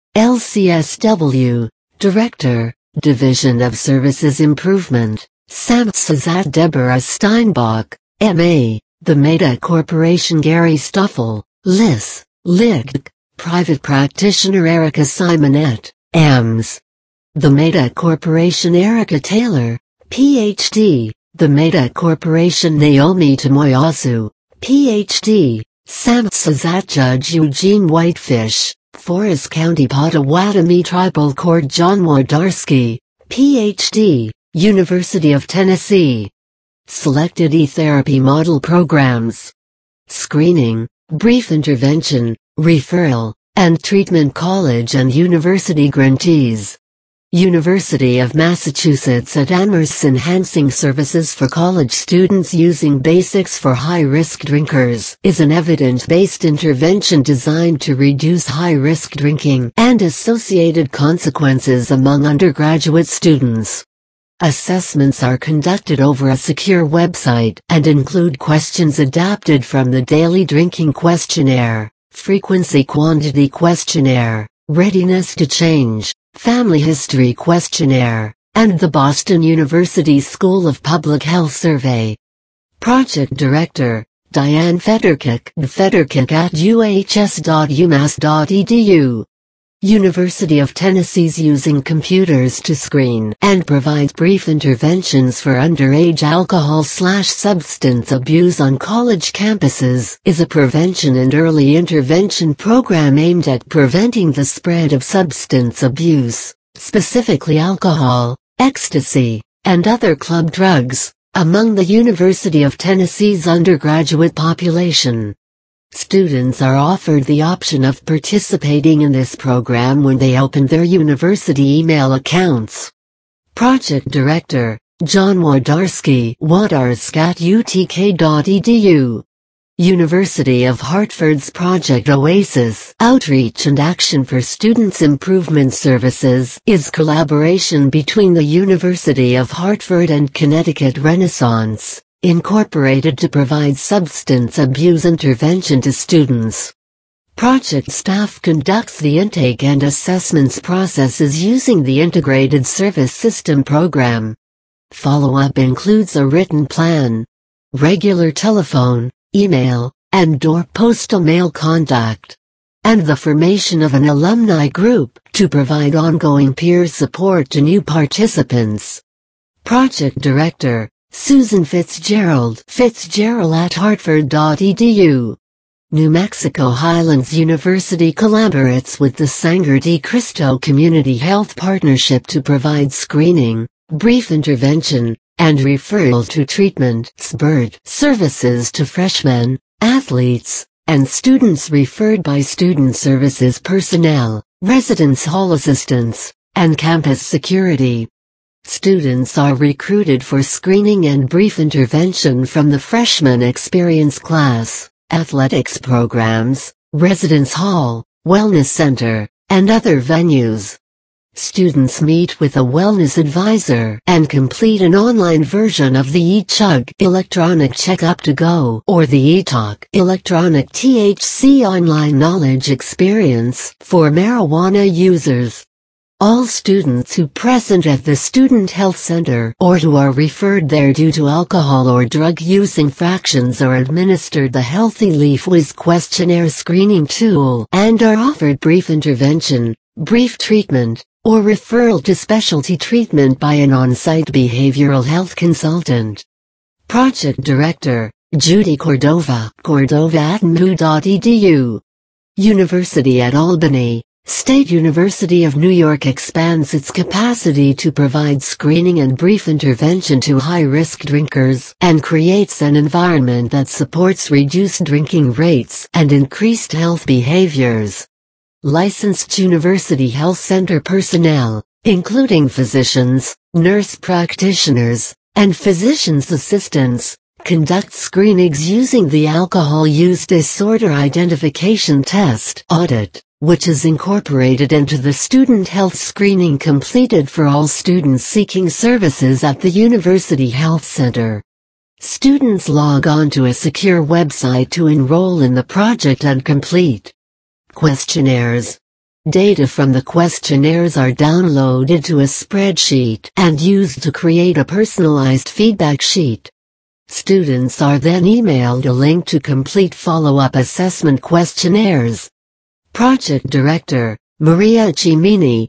LCSW, Director, Division of Services Improvement, Samsazat. Deborah Steinbach, M.A., The Medak Corporation. Gary Stoffel, Liss, Lig, Private Practitioner. Erica Simonette, AMS. The Medak Corporation. Erica Taylor, Ph.D., The Medak Corporation. Naomi Tomoyasu, Ph.D., Samsazat. Judge Eugene Whitefish, Forest County Pottawatomie Tribal Court. John Wojdarski, Ph.D., University of Tennessee. Selected E-Therapy Model Programs. Screening, Brief Intervention, Referral, and Treatment. College and University Grantees. University of Massachusetts at Amherst. Enhancing Services for College Students Using Basics for High-Risk Drinkers is an evidence-based intervention designed to reduce high-risk drinking and associated consequences among undergraduate students. Assessments are conducted over a secure website and include questions adapted from the Daily Drinking Questionnaire, Frequency Quantity Questionnaire, Readiness to Change, Family History Questionnaire, and the Boston University School of Public Health Survey. Project Director, Diane Federkick @uhs.umass.edu. University of Tennessee's using computers to screen and provide brief interventions for underage alcohol/substance abuse on college campuses is a prevention and early intervention program aimed at preventing the spread of substance abuse, specifically alcohol, ecstasy, and other club drugs, among the University of Tennessee's undergraduate population. Students are offered the option of participating in this program when they open their university email accounts. Project Director, John Wadarsky @utk.edu. University of Hartford's Project Oasis Outreach and Action for Students Improvement Services is collaboration between the University of Hartford and Connecticut Renaissance, Incorporated to provide substance abuse intervention to students. Project staff conducts the intake and assessments processes using the Integrated Service System program. Follow-up includes a written plan, regular telephone, email, and or postal mail contact, and the formation of an alumni group to provide ongoing peer support to new participants. Project Director, Susan Fitzgerald @hartford.edu. New Mexico Highlands University collaborates with the Sangre de Cristo Community Health Partnership to provide screening, brief intervention, and referral to treatment (SBIRT) services to freshmen, athletes, and students referred by student services personnel, residence hall assistants, and campus security. Students are recruited for screening and brief intervention from the freshman experience class, athletics programs, residence hall, wellness center, and other venues. Students meet with a wellness advisor and complete an online version of the eChug electronic checkup to go or the eTalk electronic THC online knowledge experience for marijuana users. All students who present at the Student Health Center or who are referred there due to alcohol or drug use infractions are administered the Healthy Leaf Whiz questionnaire screening tool and are offered brief intervention, brief treatment, or referral to specialty treatment by an on-site behavioral health consultant. Project Director, Judy Cordova @mu.edu. University at Albany, State University of New York expands its capacity to provide screening and brief intervention to high-risk drinkers and creates an environment that supports reduced drinking rates and increased health behaviors. Licensed University Health Center personnel, including physicians, nurse practitioners, and physician's assistants, conduct screenings using the Alcohol Use Disorder Identification Test audit, which is incorporated into the student health screening completed for all students seeking services at the University Health Center. Students log on to a secure website to enroll in the project and complete questionnaires. Data from the questionnaires are downloaded to a spreadsheet and used to create a personalized feedback sheet. Students are then emailed a link to complete follow-up assessment questionnaires. Project Director, Maria Cimini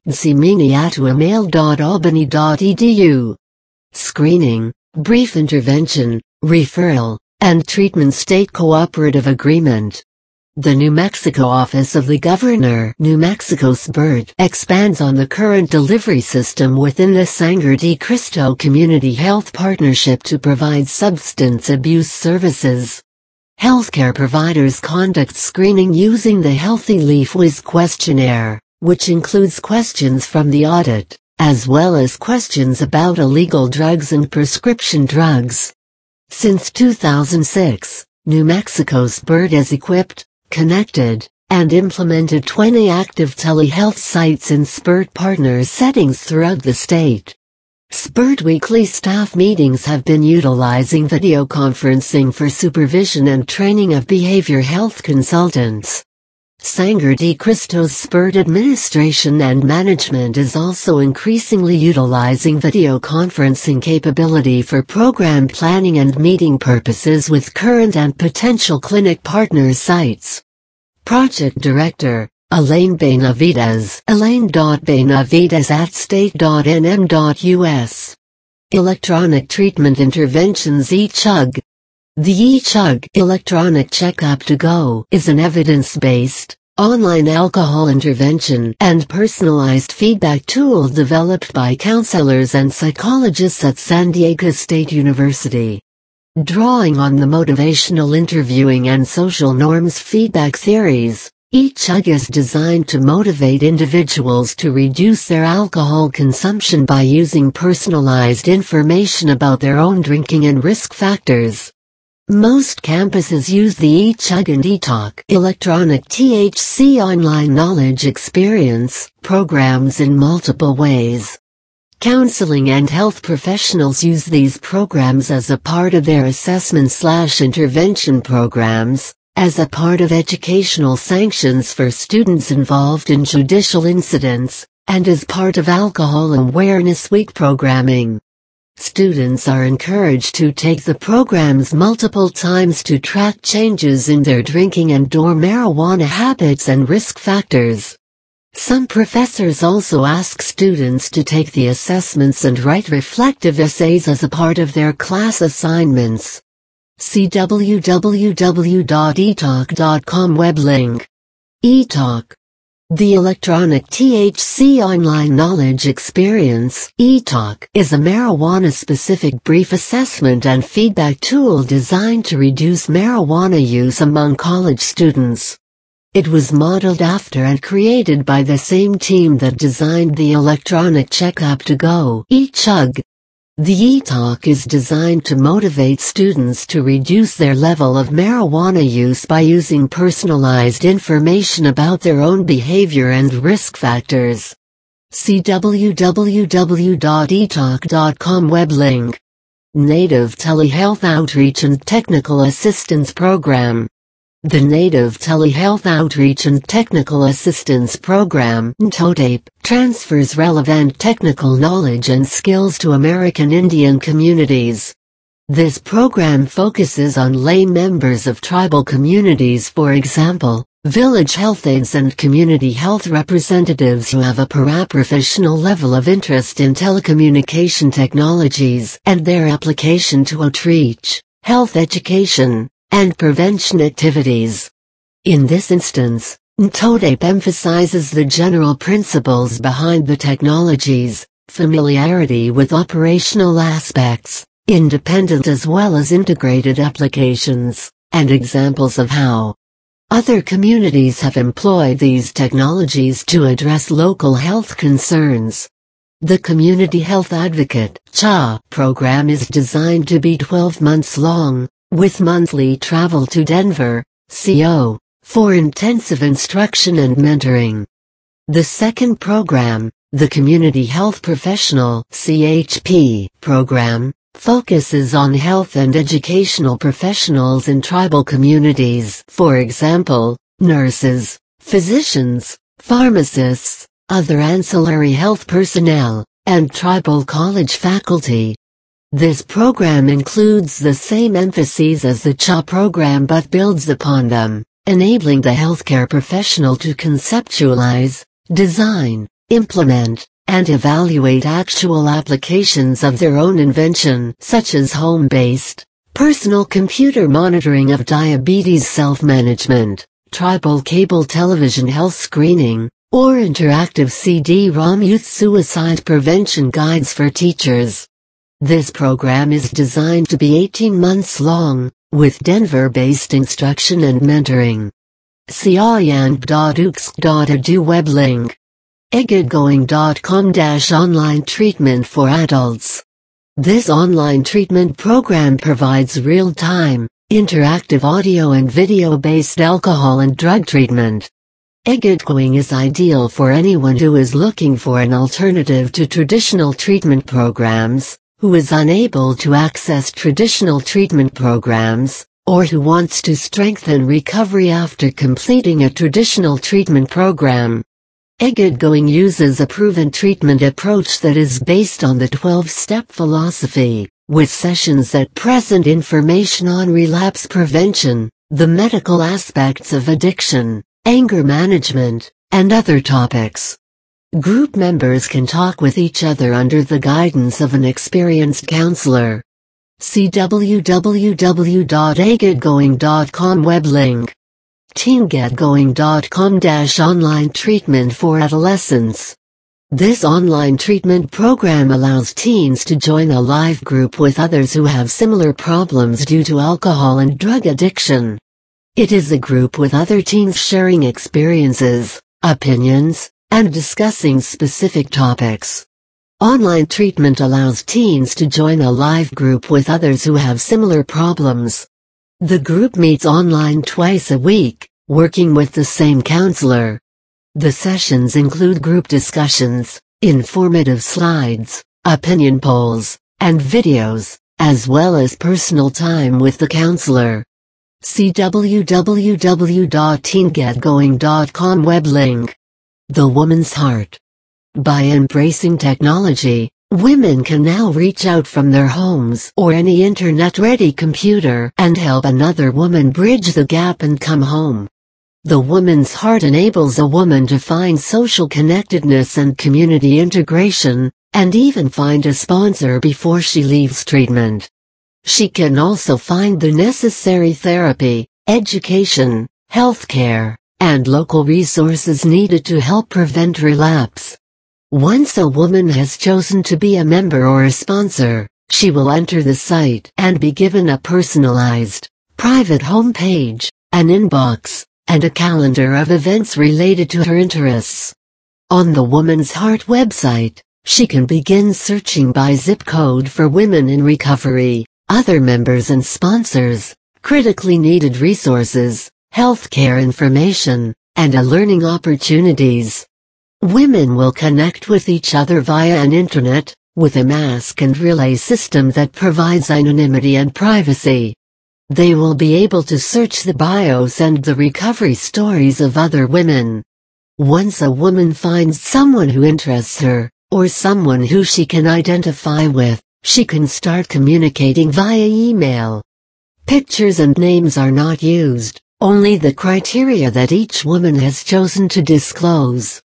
@mail.albany.edu. Screening, brief intervention, referral, and treatment state cooperative agreement. The New Mexico Office of the Governor, New Mexico SBIRT, expands on the current delivery system within the Sangre de Cristo Community Health Partnership to provide substance abuse services. Healthcare providers conduct screening using the Healthy Leaf Whiz questionnaire, which includes questions from the audit, as well as questions about illegal drugs and prescription drugs. Since 2006, New Mexico SBIRT has equipped, connected, and implemented 20 active telehealth sites in SBIRT partner settings throughout the state. SBIRT weekly staff meetings have been utilizing video conferencing for supervision and training of behavior health consultants. Sangre de Cristo's spurt administration and management is also increasingly utilizing video conferencing capability for program planning and meeting purposes with current and potential clinic partner sites. Project Director, Elaine Benavides. Elaine.Benavides@state.nm.us. Electronic Treatment Interventions eChug. The eChug Electronic Checkup to Go is an evidence-based, online alcohol intervention and personalized feedback tool developed by counselors and psychologists at San Diego State University. Drawing on the motivational interviewing and social norms feedback theories, eChug is designed to motivate individuals to reduce their alcohol consumption by using personalized information about their own drinking and risk factors. Most campuses use the eChug and eTalk electronic THC online knowledge experience programs in multiple ways. Counseling and health professionals use these programs as a part of their assessment/intervention programs, as a part of educational sanctions for students involved in judicial incidents, and as part of Alcohol Awareness Week programming. Students are encouraged to take the programs multiple times to track changes in their drinking and/or marijuana habits and risk factors. Some professors also ask students to take the assessments and write reflective essays as a part of their class assignments. See www.etalk.com web link. eTalk. The Electronic THC Online Knowledge Experience (eTalk) is a marijuana-specific brief assessment and feedback tool designed to reduce marijuana use among college students. It was modeled after and created by the same team that designed the Electronic Checkup to Go (eChug). The eTalk is designed to motivate students to reduce their level of marijuana use by using personalized information about their own behavior and risk factors. See www.etalk.com web link. Native Telehealth Outreach and Technical Assistance Program. The Native Telehealth Outreach and Technical Assistance Program (NTOTAP) transfers relevant technical knowledge and skills to American Indian communities. This program focuses on lay members of tribal communities, for example, village health aides and community health representatives who have a paraprofessional level of interest in telecommunication technologies and their application to outreach, health education, and prevention activities. In this instance, NTOTAP emphasizes the general principles behind the technologies, familiarity with operational aspects, independent as well as integrated applications, and examples of how other communities have employed these technologies to address local health concerns. The Community Health Advocate (CHA) program is designed to be 12 months long, with monthly travel to Denver, CO, for intensive instruction and mentoring. The second program, the Community Health Professional (CHP) program, focuses on health and educational professionals in tribal communities, for example, nurses, physicians, pharmacists, other ancillary health personnel, and tribal college faculty. This program includes the same emphases as the CHA program but builds upon them, enabling the healthcare professional to conceptualize, design, implement, and evaluate actual applications of their own invention, such as home-based, personal computer monitoring of diabetes self-management, tribal cable television health screening, or interactive CD-ROM youth suicide prevention guides for teachers. This program is designed to be 18 months long, with Denver-based instruction and mentoring. See ayank.uxk.edu web link. egoodgoing.com-online treatment for adults. This online treatment program provides real-time, interactive audio and video-based alcohol and drug treatment. egoodgoing is ideal for anyone who is looking for an alternative to traditional treatment programs, who is unable to access traditional treatment programs, or who wants to strengthen recovery after completing a traditional treatment program. Easygoing uses a proven treatment approach that is based on the 12-step philosophy, with sessions that present information on relapse prevention, the medical aspects of addiction, anger management, and other topics. Group members can talk with each other under the guidance of an experienced counselor. See www.easygoing.com web link. teengetgoing.com-online treatment for adolescents. This online treatment program allows teens to join a live group with others who have similar problems due to alcohol and drug addiction. It is a group with other teens sharing experiences, opinions, and discussing specific topics. Online treatment allows teens to join a live group with others who have similar problems. The group meets online twice a week, working with the same counselor. The sessions include group discussions, informative slides, opinion polls, and videos, as well as personal time with the counselor. See www.teengetgoing.com web link. The Woman's Heart. By embracing technology, women can now reach out from their homes or any internet-ready computer and help another woman bridge the gap and come home. The Woman's Heart enables a woman to find social connectedness and community integration, and even find a sponsor before she leaves treatment. She can also find the necessary therapy, education, healthcare, and local resources needed to help prevent relapse. Once a woman has chosen to be a member or a sponsor, she will enter the site and be given a personalized, private homepage, an inbox, and a calendar of events related to her interests. On the Woman's Heart website, she can begin searching by zip code for women in recovery, other members and sponsors, critically needed resources, healthcare information, and learning opportunities. Women will connect with each other via an internet, with a mask and relay system that provides anonymity and privacy. They will be able to search the bios and the recovery stories of other women. Once a woman finds someone who interests her, or someone who she can identify with, she can start communicating via email. Pictures and names are not used, only the criteria that each woman has chosen to disclose.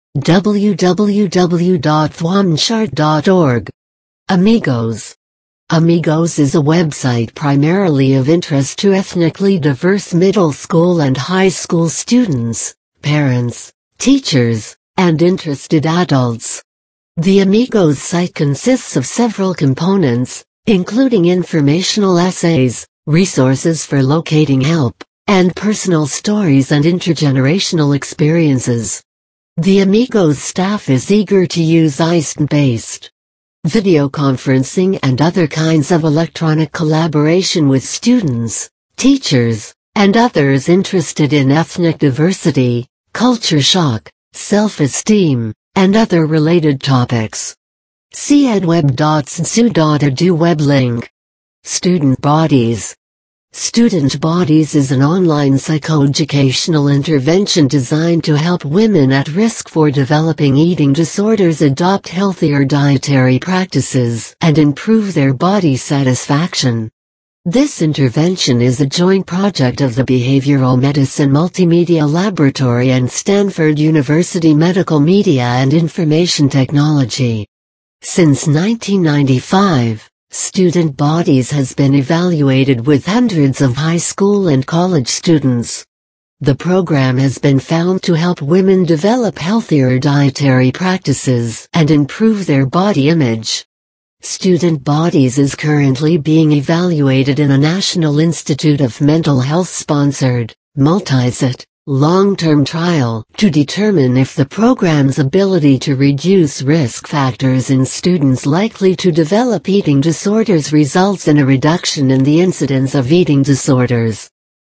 www.womanschart.org. Amigos. Amigos is a website primarily of interest to ethnically diverse middle school and high school students, parents, teachers, and interested adults. The Amigos site consists of several components, including informational essays, resources for locating help, and personal stories and intergenerational experiences. The Amigos staff is eager to use ICE-based video conferencing and other kinds of electronic collaboration with students, teachers, and others interested in ethnic diversity, culture shock, self-esteem, and other related topics. See edweb.ssu.edu web link. Student Bodies. Student Bodies is an online psychoeducational intervention designed to help women at risk for developing eating disorders adopt healthier dietary practices and improve their body satisfaction. This intervention is a joint project of the Behavioral Medicine Multimedia Laboratory and Stanford University Medical Media and Information Technology. Since 1995, Student Bodies has been evaluated with hundreds of high school and college students. The program has been found to help women develop healthier dietary practices and improve their body image. Student Bodies is currently being evaluated in a National Institute of Mental Health sponsored, multi-site, long-term trial to determine if the program's ability to reduce risk factors in students likely to develop eating disorders results in a reduction in the incidence of eating disorders.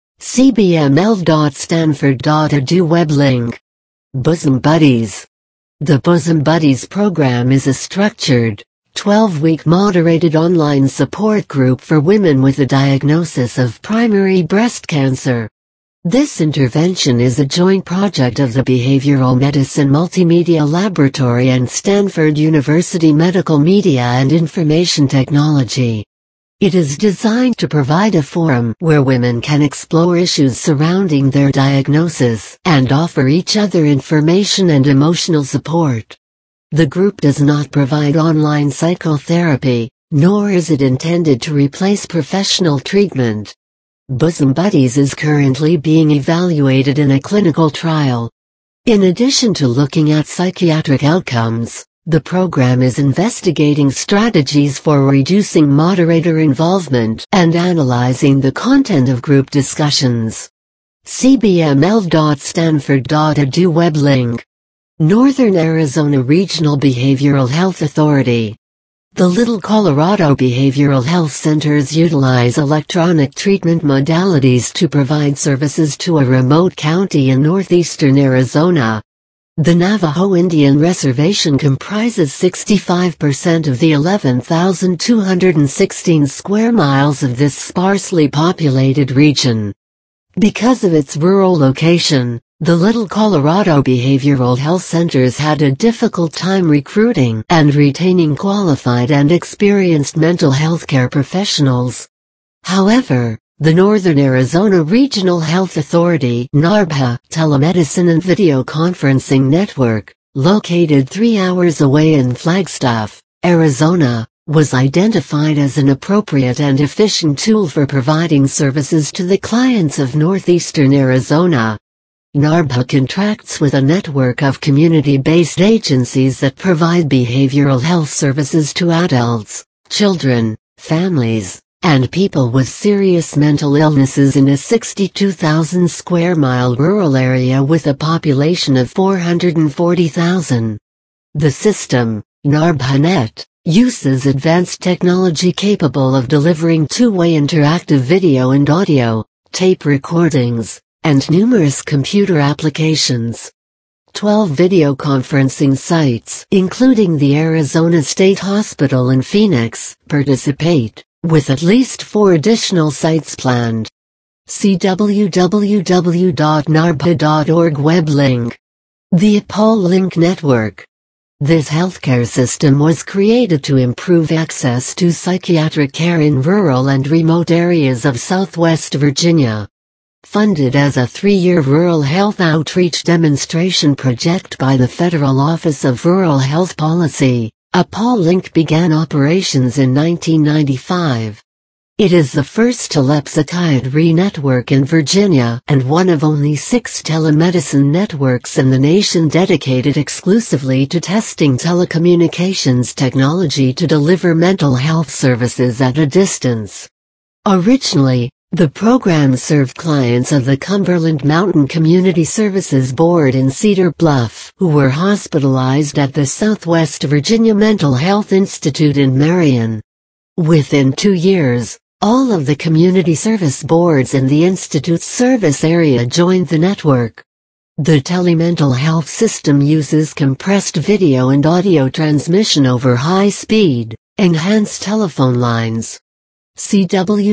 cbml.stanford.edu web link. Bosom Buddies. The Bosom Buddies program is a structured, 12-week moderated online support group for women with a diagnosis of primary breast cancer. This intervention is a joint project of the Behavioral Medicine Multimedia Laboratory and Stanford University Medical Media and Information Technology. It is designed to provide a forum where women can explore issues surrounding their diagnosis and offer each other information and emotional support. The group does not provide online psychotherapy, nor is it intended to replace professional treatment. Bosom Buddies is currently being evaluated in a clinical trial. In addition to looking at psychiatric outcomes, the program is investigating strategies for reducing moderator involvement and analyzing the content of group discussions. cbml.stanford.edu web link. Northern Arizona Regional Behavioral Health Authority. The Little Colorado Behavioral Health Centers utilize electronic treatment modalities to provide services to a remote county in northeastern Arizona. The Navajo Indian Reservation comprises 65% of the 11,216 square miles of this sparsely populated region. Because of its rural location, the Little Colorado Behavioral Health Centers had a difficult time recruiting and retaining qualified and experienced mental health care professionals. However, the Northern Arizona Regional Health Authority (NARBHA) telemedicine and video conferencing network, located 3 hours away in Flagstaff, Arizona, was identified as an appropriate and efficient tool for providing services to the clients of northeastern Arizona. NARBHA contracts with a network of community-based agencies that provide behavioral health services to adults, children, families, and people with serious mental illnesses in a 62,000 square mile rural area with a population of 440,000. The system, NARBHA-Net, uses advanced technology capable of delivering two-way interactive video and audio, tape recordings, and numerous computer applications. 12 video conferencing sites, including the Arizona State Hospital in Phoenix, participate, with at least 4 additional sites planned. See www.narbha.org web link. The APOL-Link Network. This healthcare system was created to improve access to psychiatric care in rural and remote areas of Southwest Virginia. Funded as a 3-year rural health outreach demonstration project by the Federal Office of Rural Health Policy, APOL-Link began operations in 1995. It is the first telepsychiatry network in Virginia and one of only 6 telemedicine networks in the nation dedicated exclusively to testing telecommunications technology to deliver mental health services at a distance. Originally, the program served clients of the Cumberland Mountain Community Services Board in Cedar Bluff who were hospitalized at the Southwest Virginia Mental Health Institute in Marion. Within 2 years, all of the community service boards in the institute's service area joined the network. The telemental health system uses compressed video and audio transmission over high-speed, enhanced telephone lines. See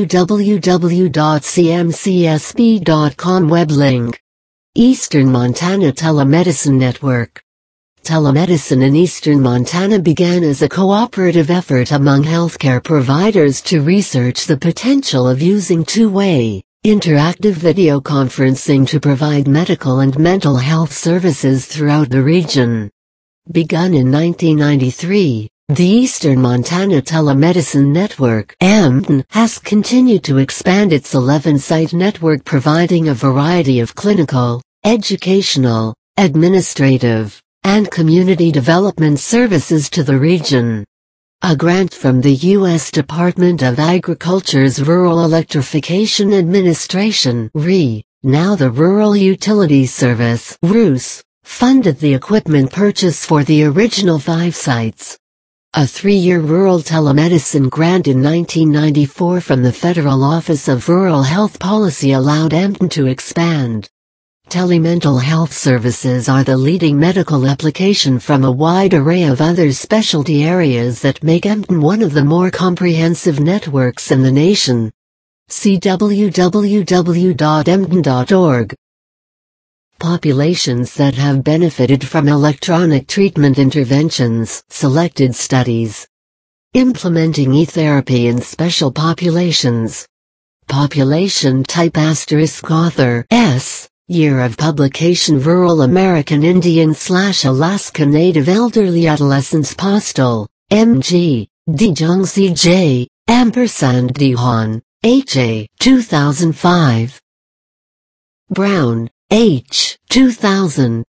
www.cmcsb.com web link. Eastern Montana Telemedicine Network. Telemedicine in Eastern Montana began as a cooperative effort among healthcare providers to research the potential of using two-way, interactive video conferencing to provide medical and mental health services throughout the region. Begun in 1993, the Eastern Montana Telemedicine Network (EMTN) has continued to expand its 11-site network providing a variety of clinical, educational, administrative, and community development services to the region. A grant from the U.S. Department of Agriculture's Rural Electrification Administration (RE), now the Rural Utilities Service (RUS), funded the equipment purchase for the original 5 sites. A 3-year rural telemedicine grant in 1994 from the Federal Office of Rural Health Policy allowed EMTN to expand. Telemental health services are the leading medical application from a wide array of other specialty areas that make EMTN one of the more comprehensive networks in the nation. See www.emtn.org. Populations that have benefited from electronic treatment interventions. Selected studies. Implementing e-therapy in special populations. Population type ***. Author S. Year of publication Rural American Indian/Alaska Native Elderly Adolescents Postal, M.G., Dijong C.J., &Dihon, H.A. 2005. Brown, H. 2000.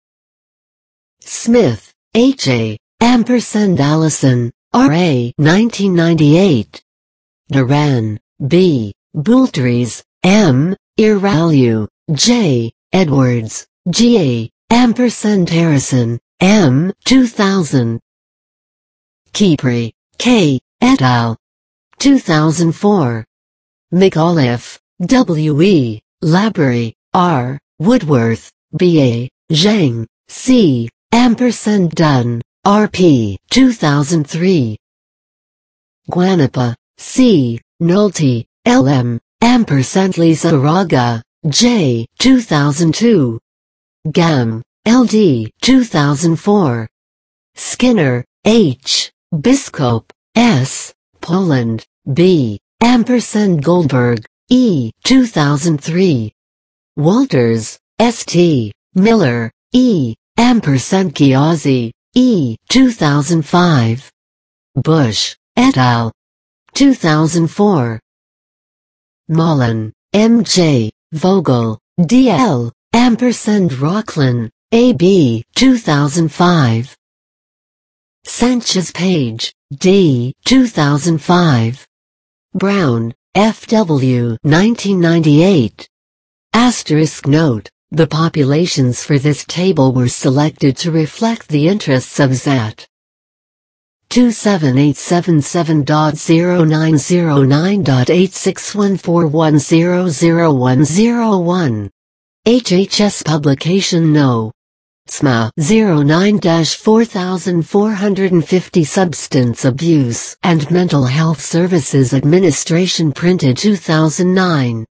Smith, H.A., &Allison, R.A. 1998. Duran, B. Boultries, M. Iralu, J. Edwards, G.A., Harrison, M. 2000. Kipri, K. et al. 2004. McAuliffe, W.E., Labrie, R. Woodworth, B.A., Zhang, C. Dunn, R.P. 2003. Guanapa, C. Nolte, L.M., Lizarraga, J. 2002. Gam, L.D. 2004. Skinner, H. Biscope, S. Poland, B. Goldberg, E. 2003. Walters, S.T. Miller, E. Giazzi, E. 2005. Bush, et al. 2004. Mullen, M.J., Vogel, D.L., Rocklin, A.B. 2005. Sanchez Page, D. 2005. Brown, F.W. 1998. Note, the populations for this table were selected to reflect the interests of ZAT. 27877.0909.8614100101. HHS publication No. SMA 09-4450 Substance Abuse and Mental Health Services Administration printed 2009.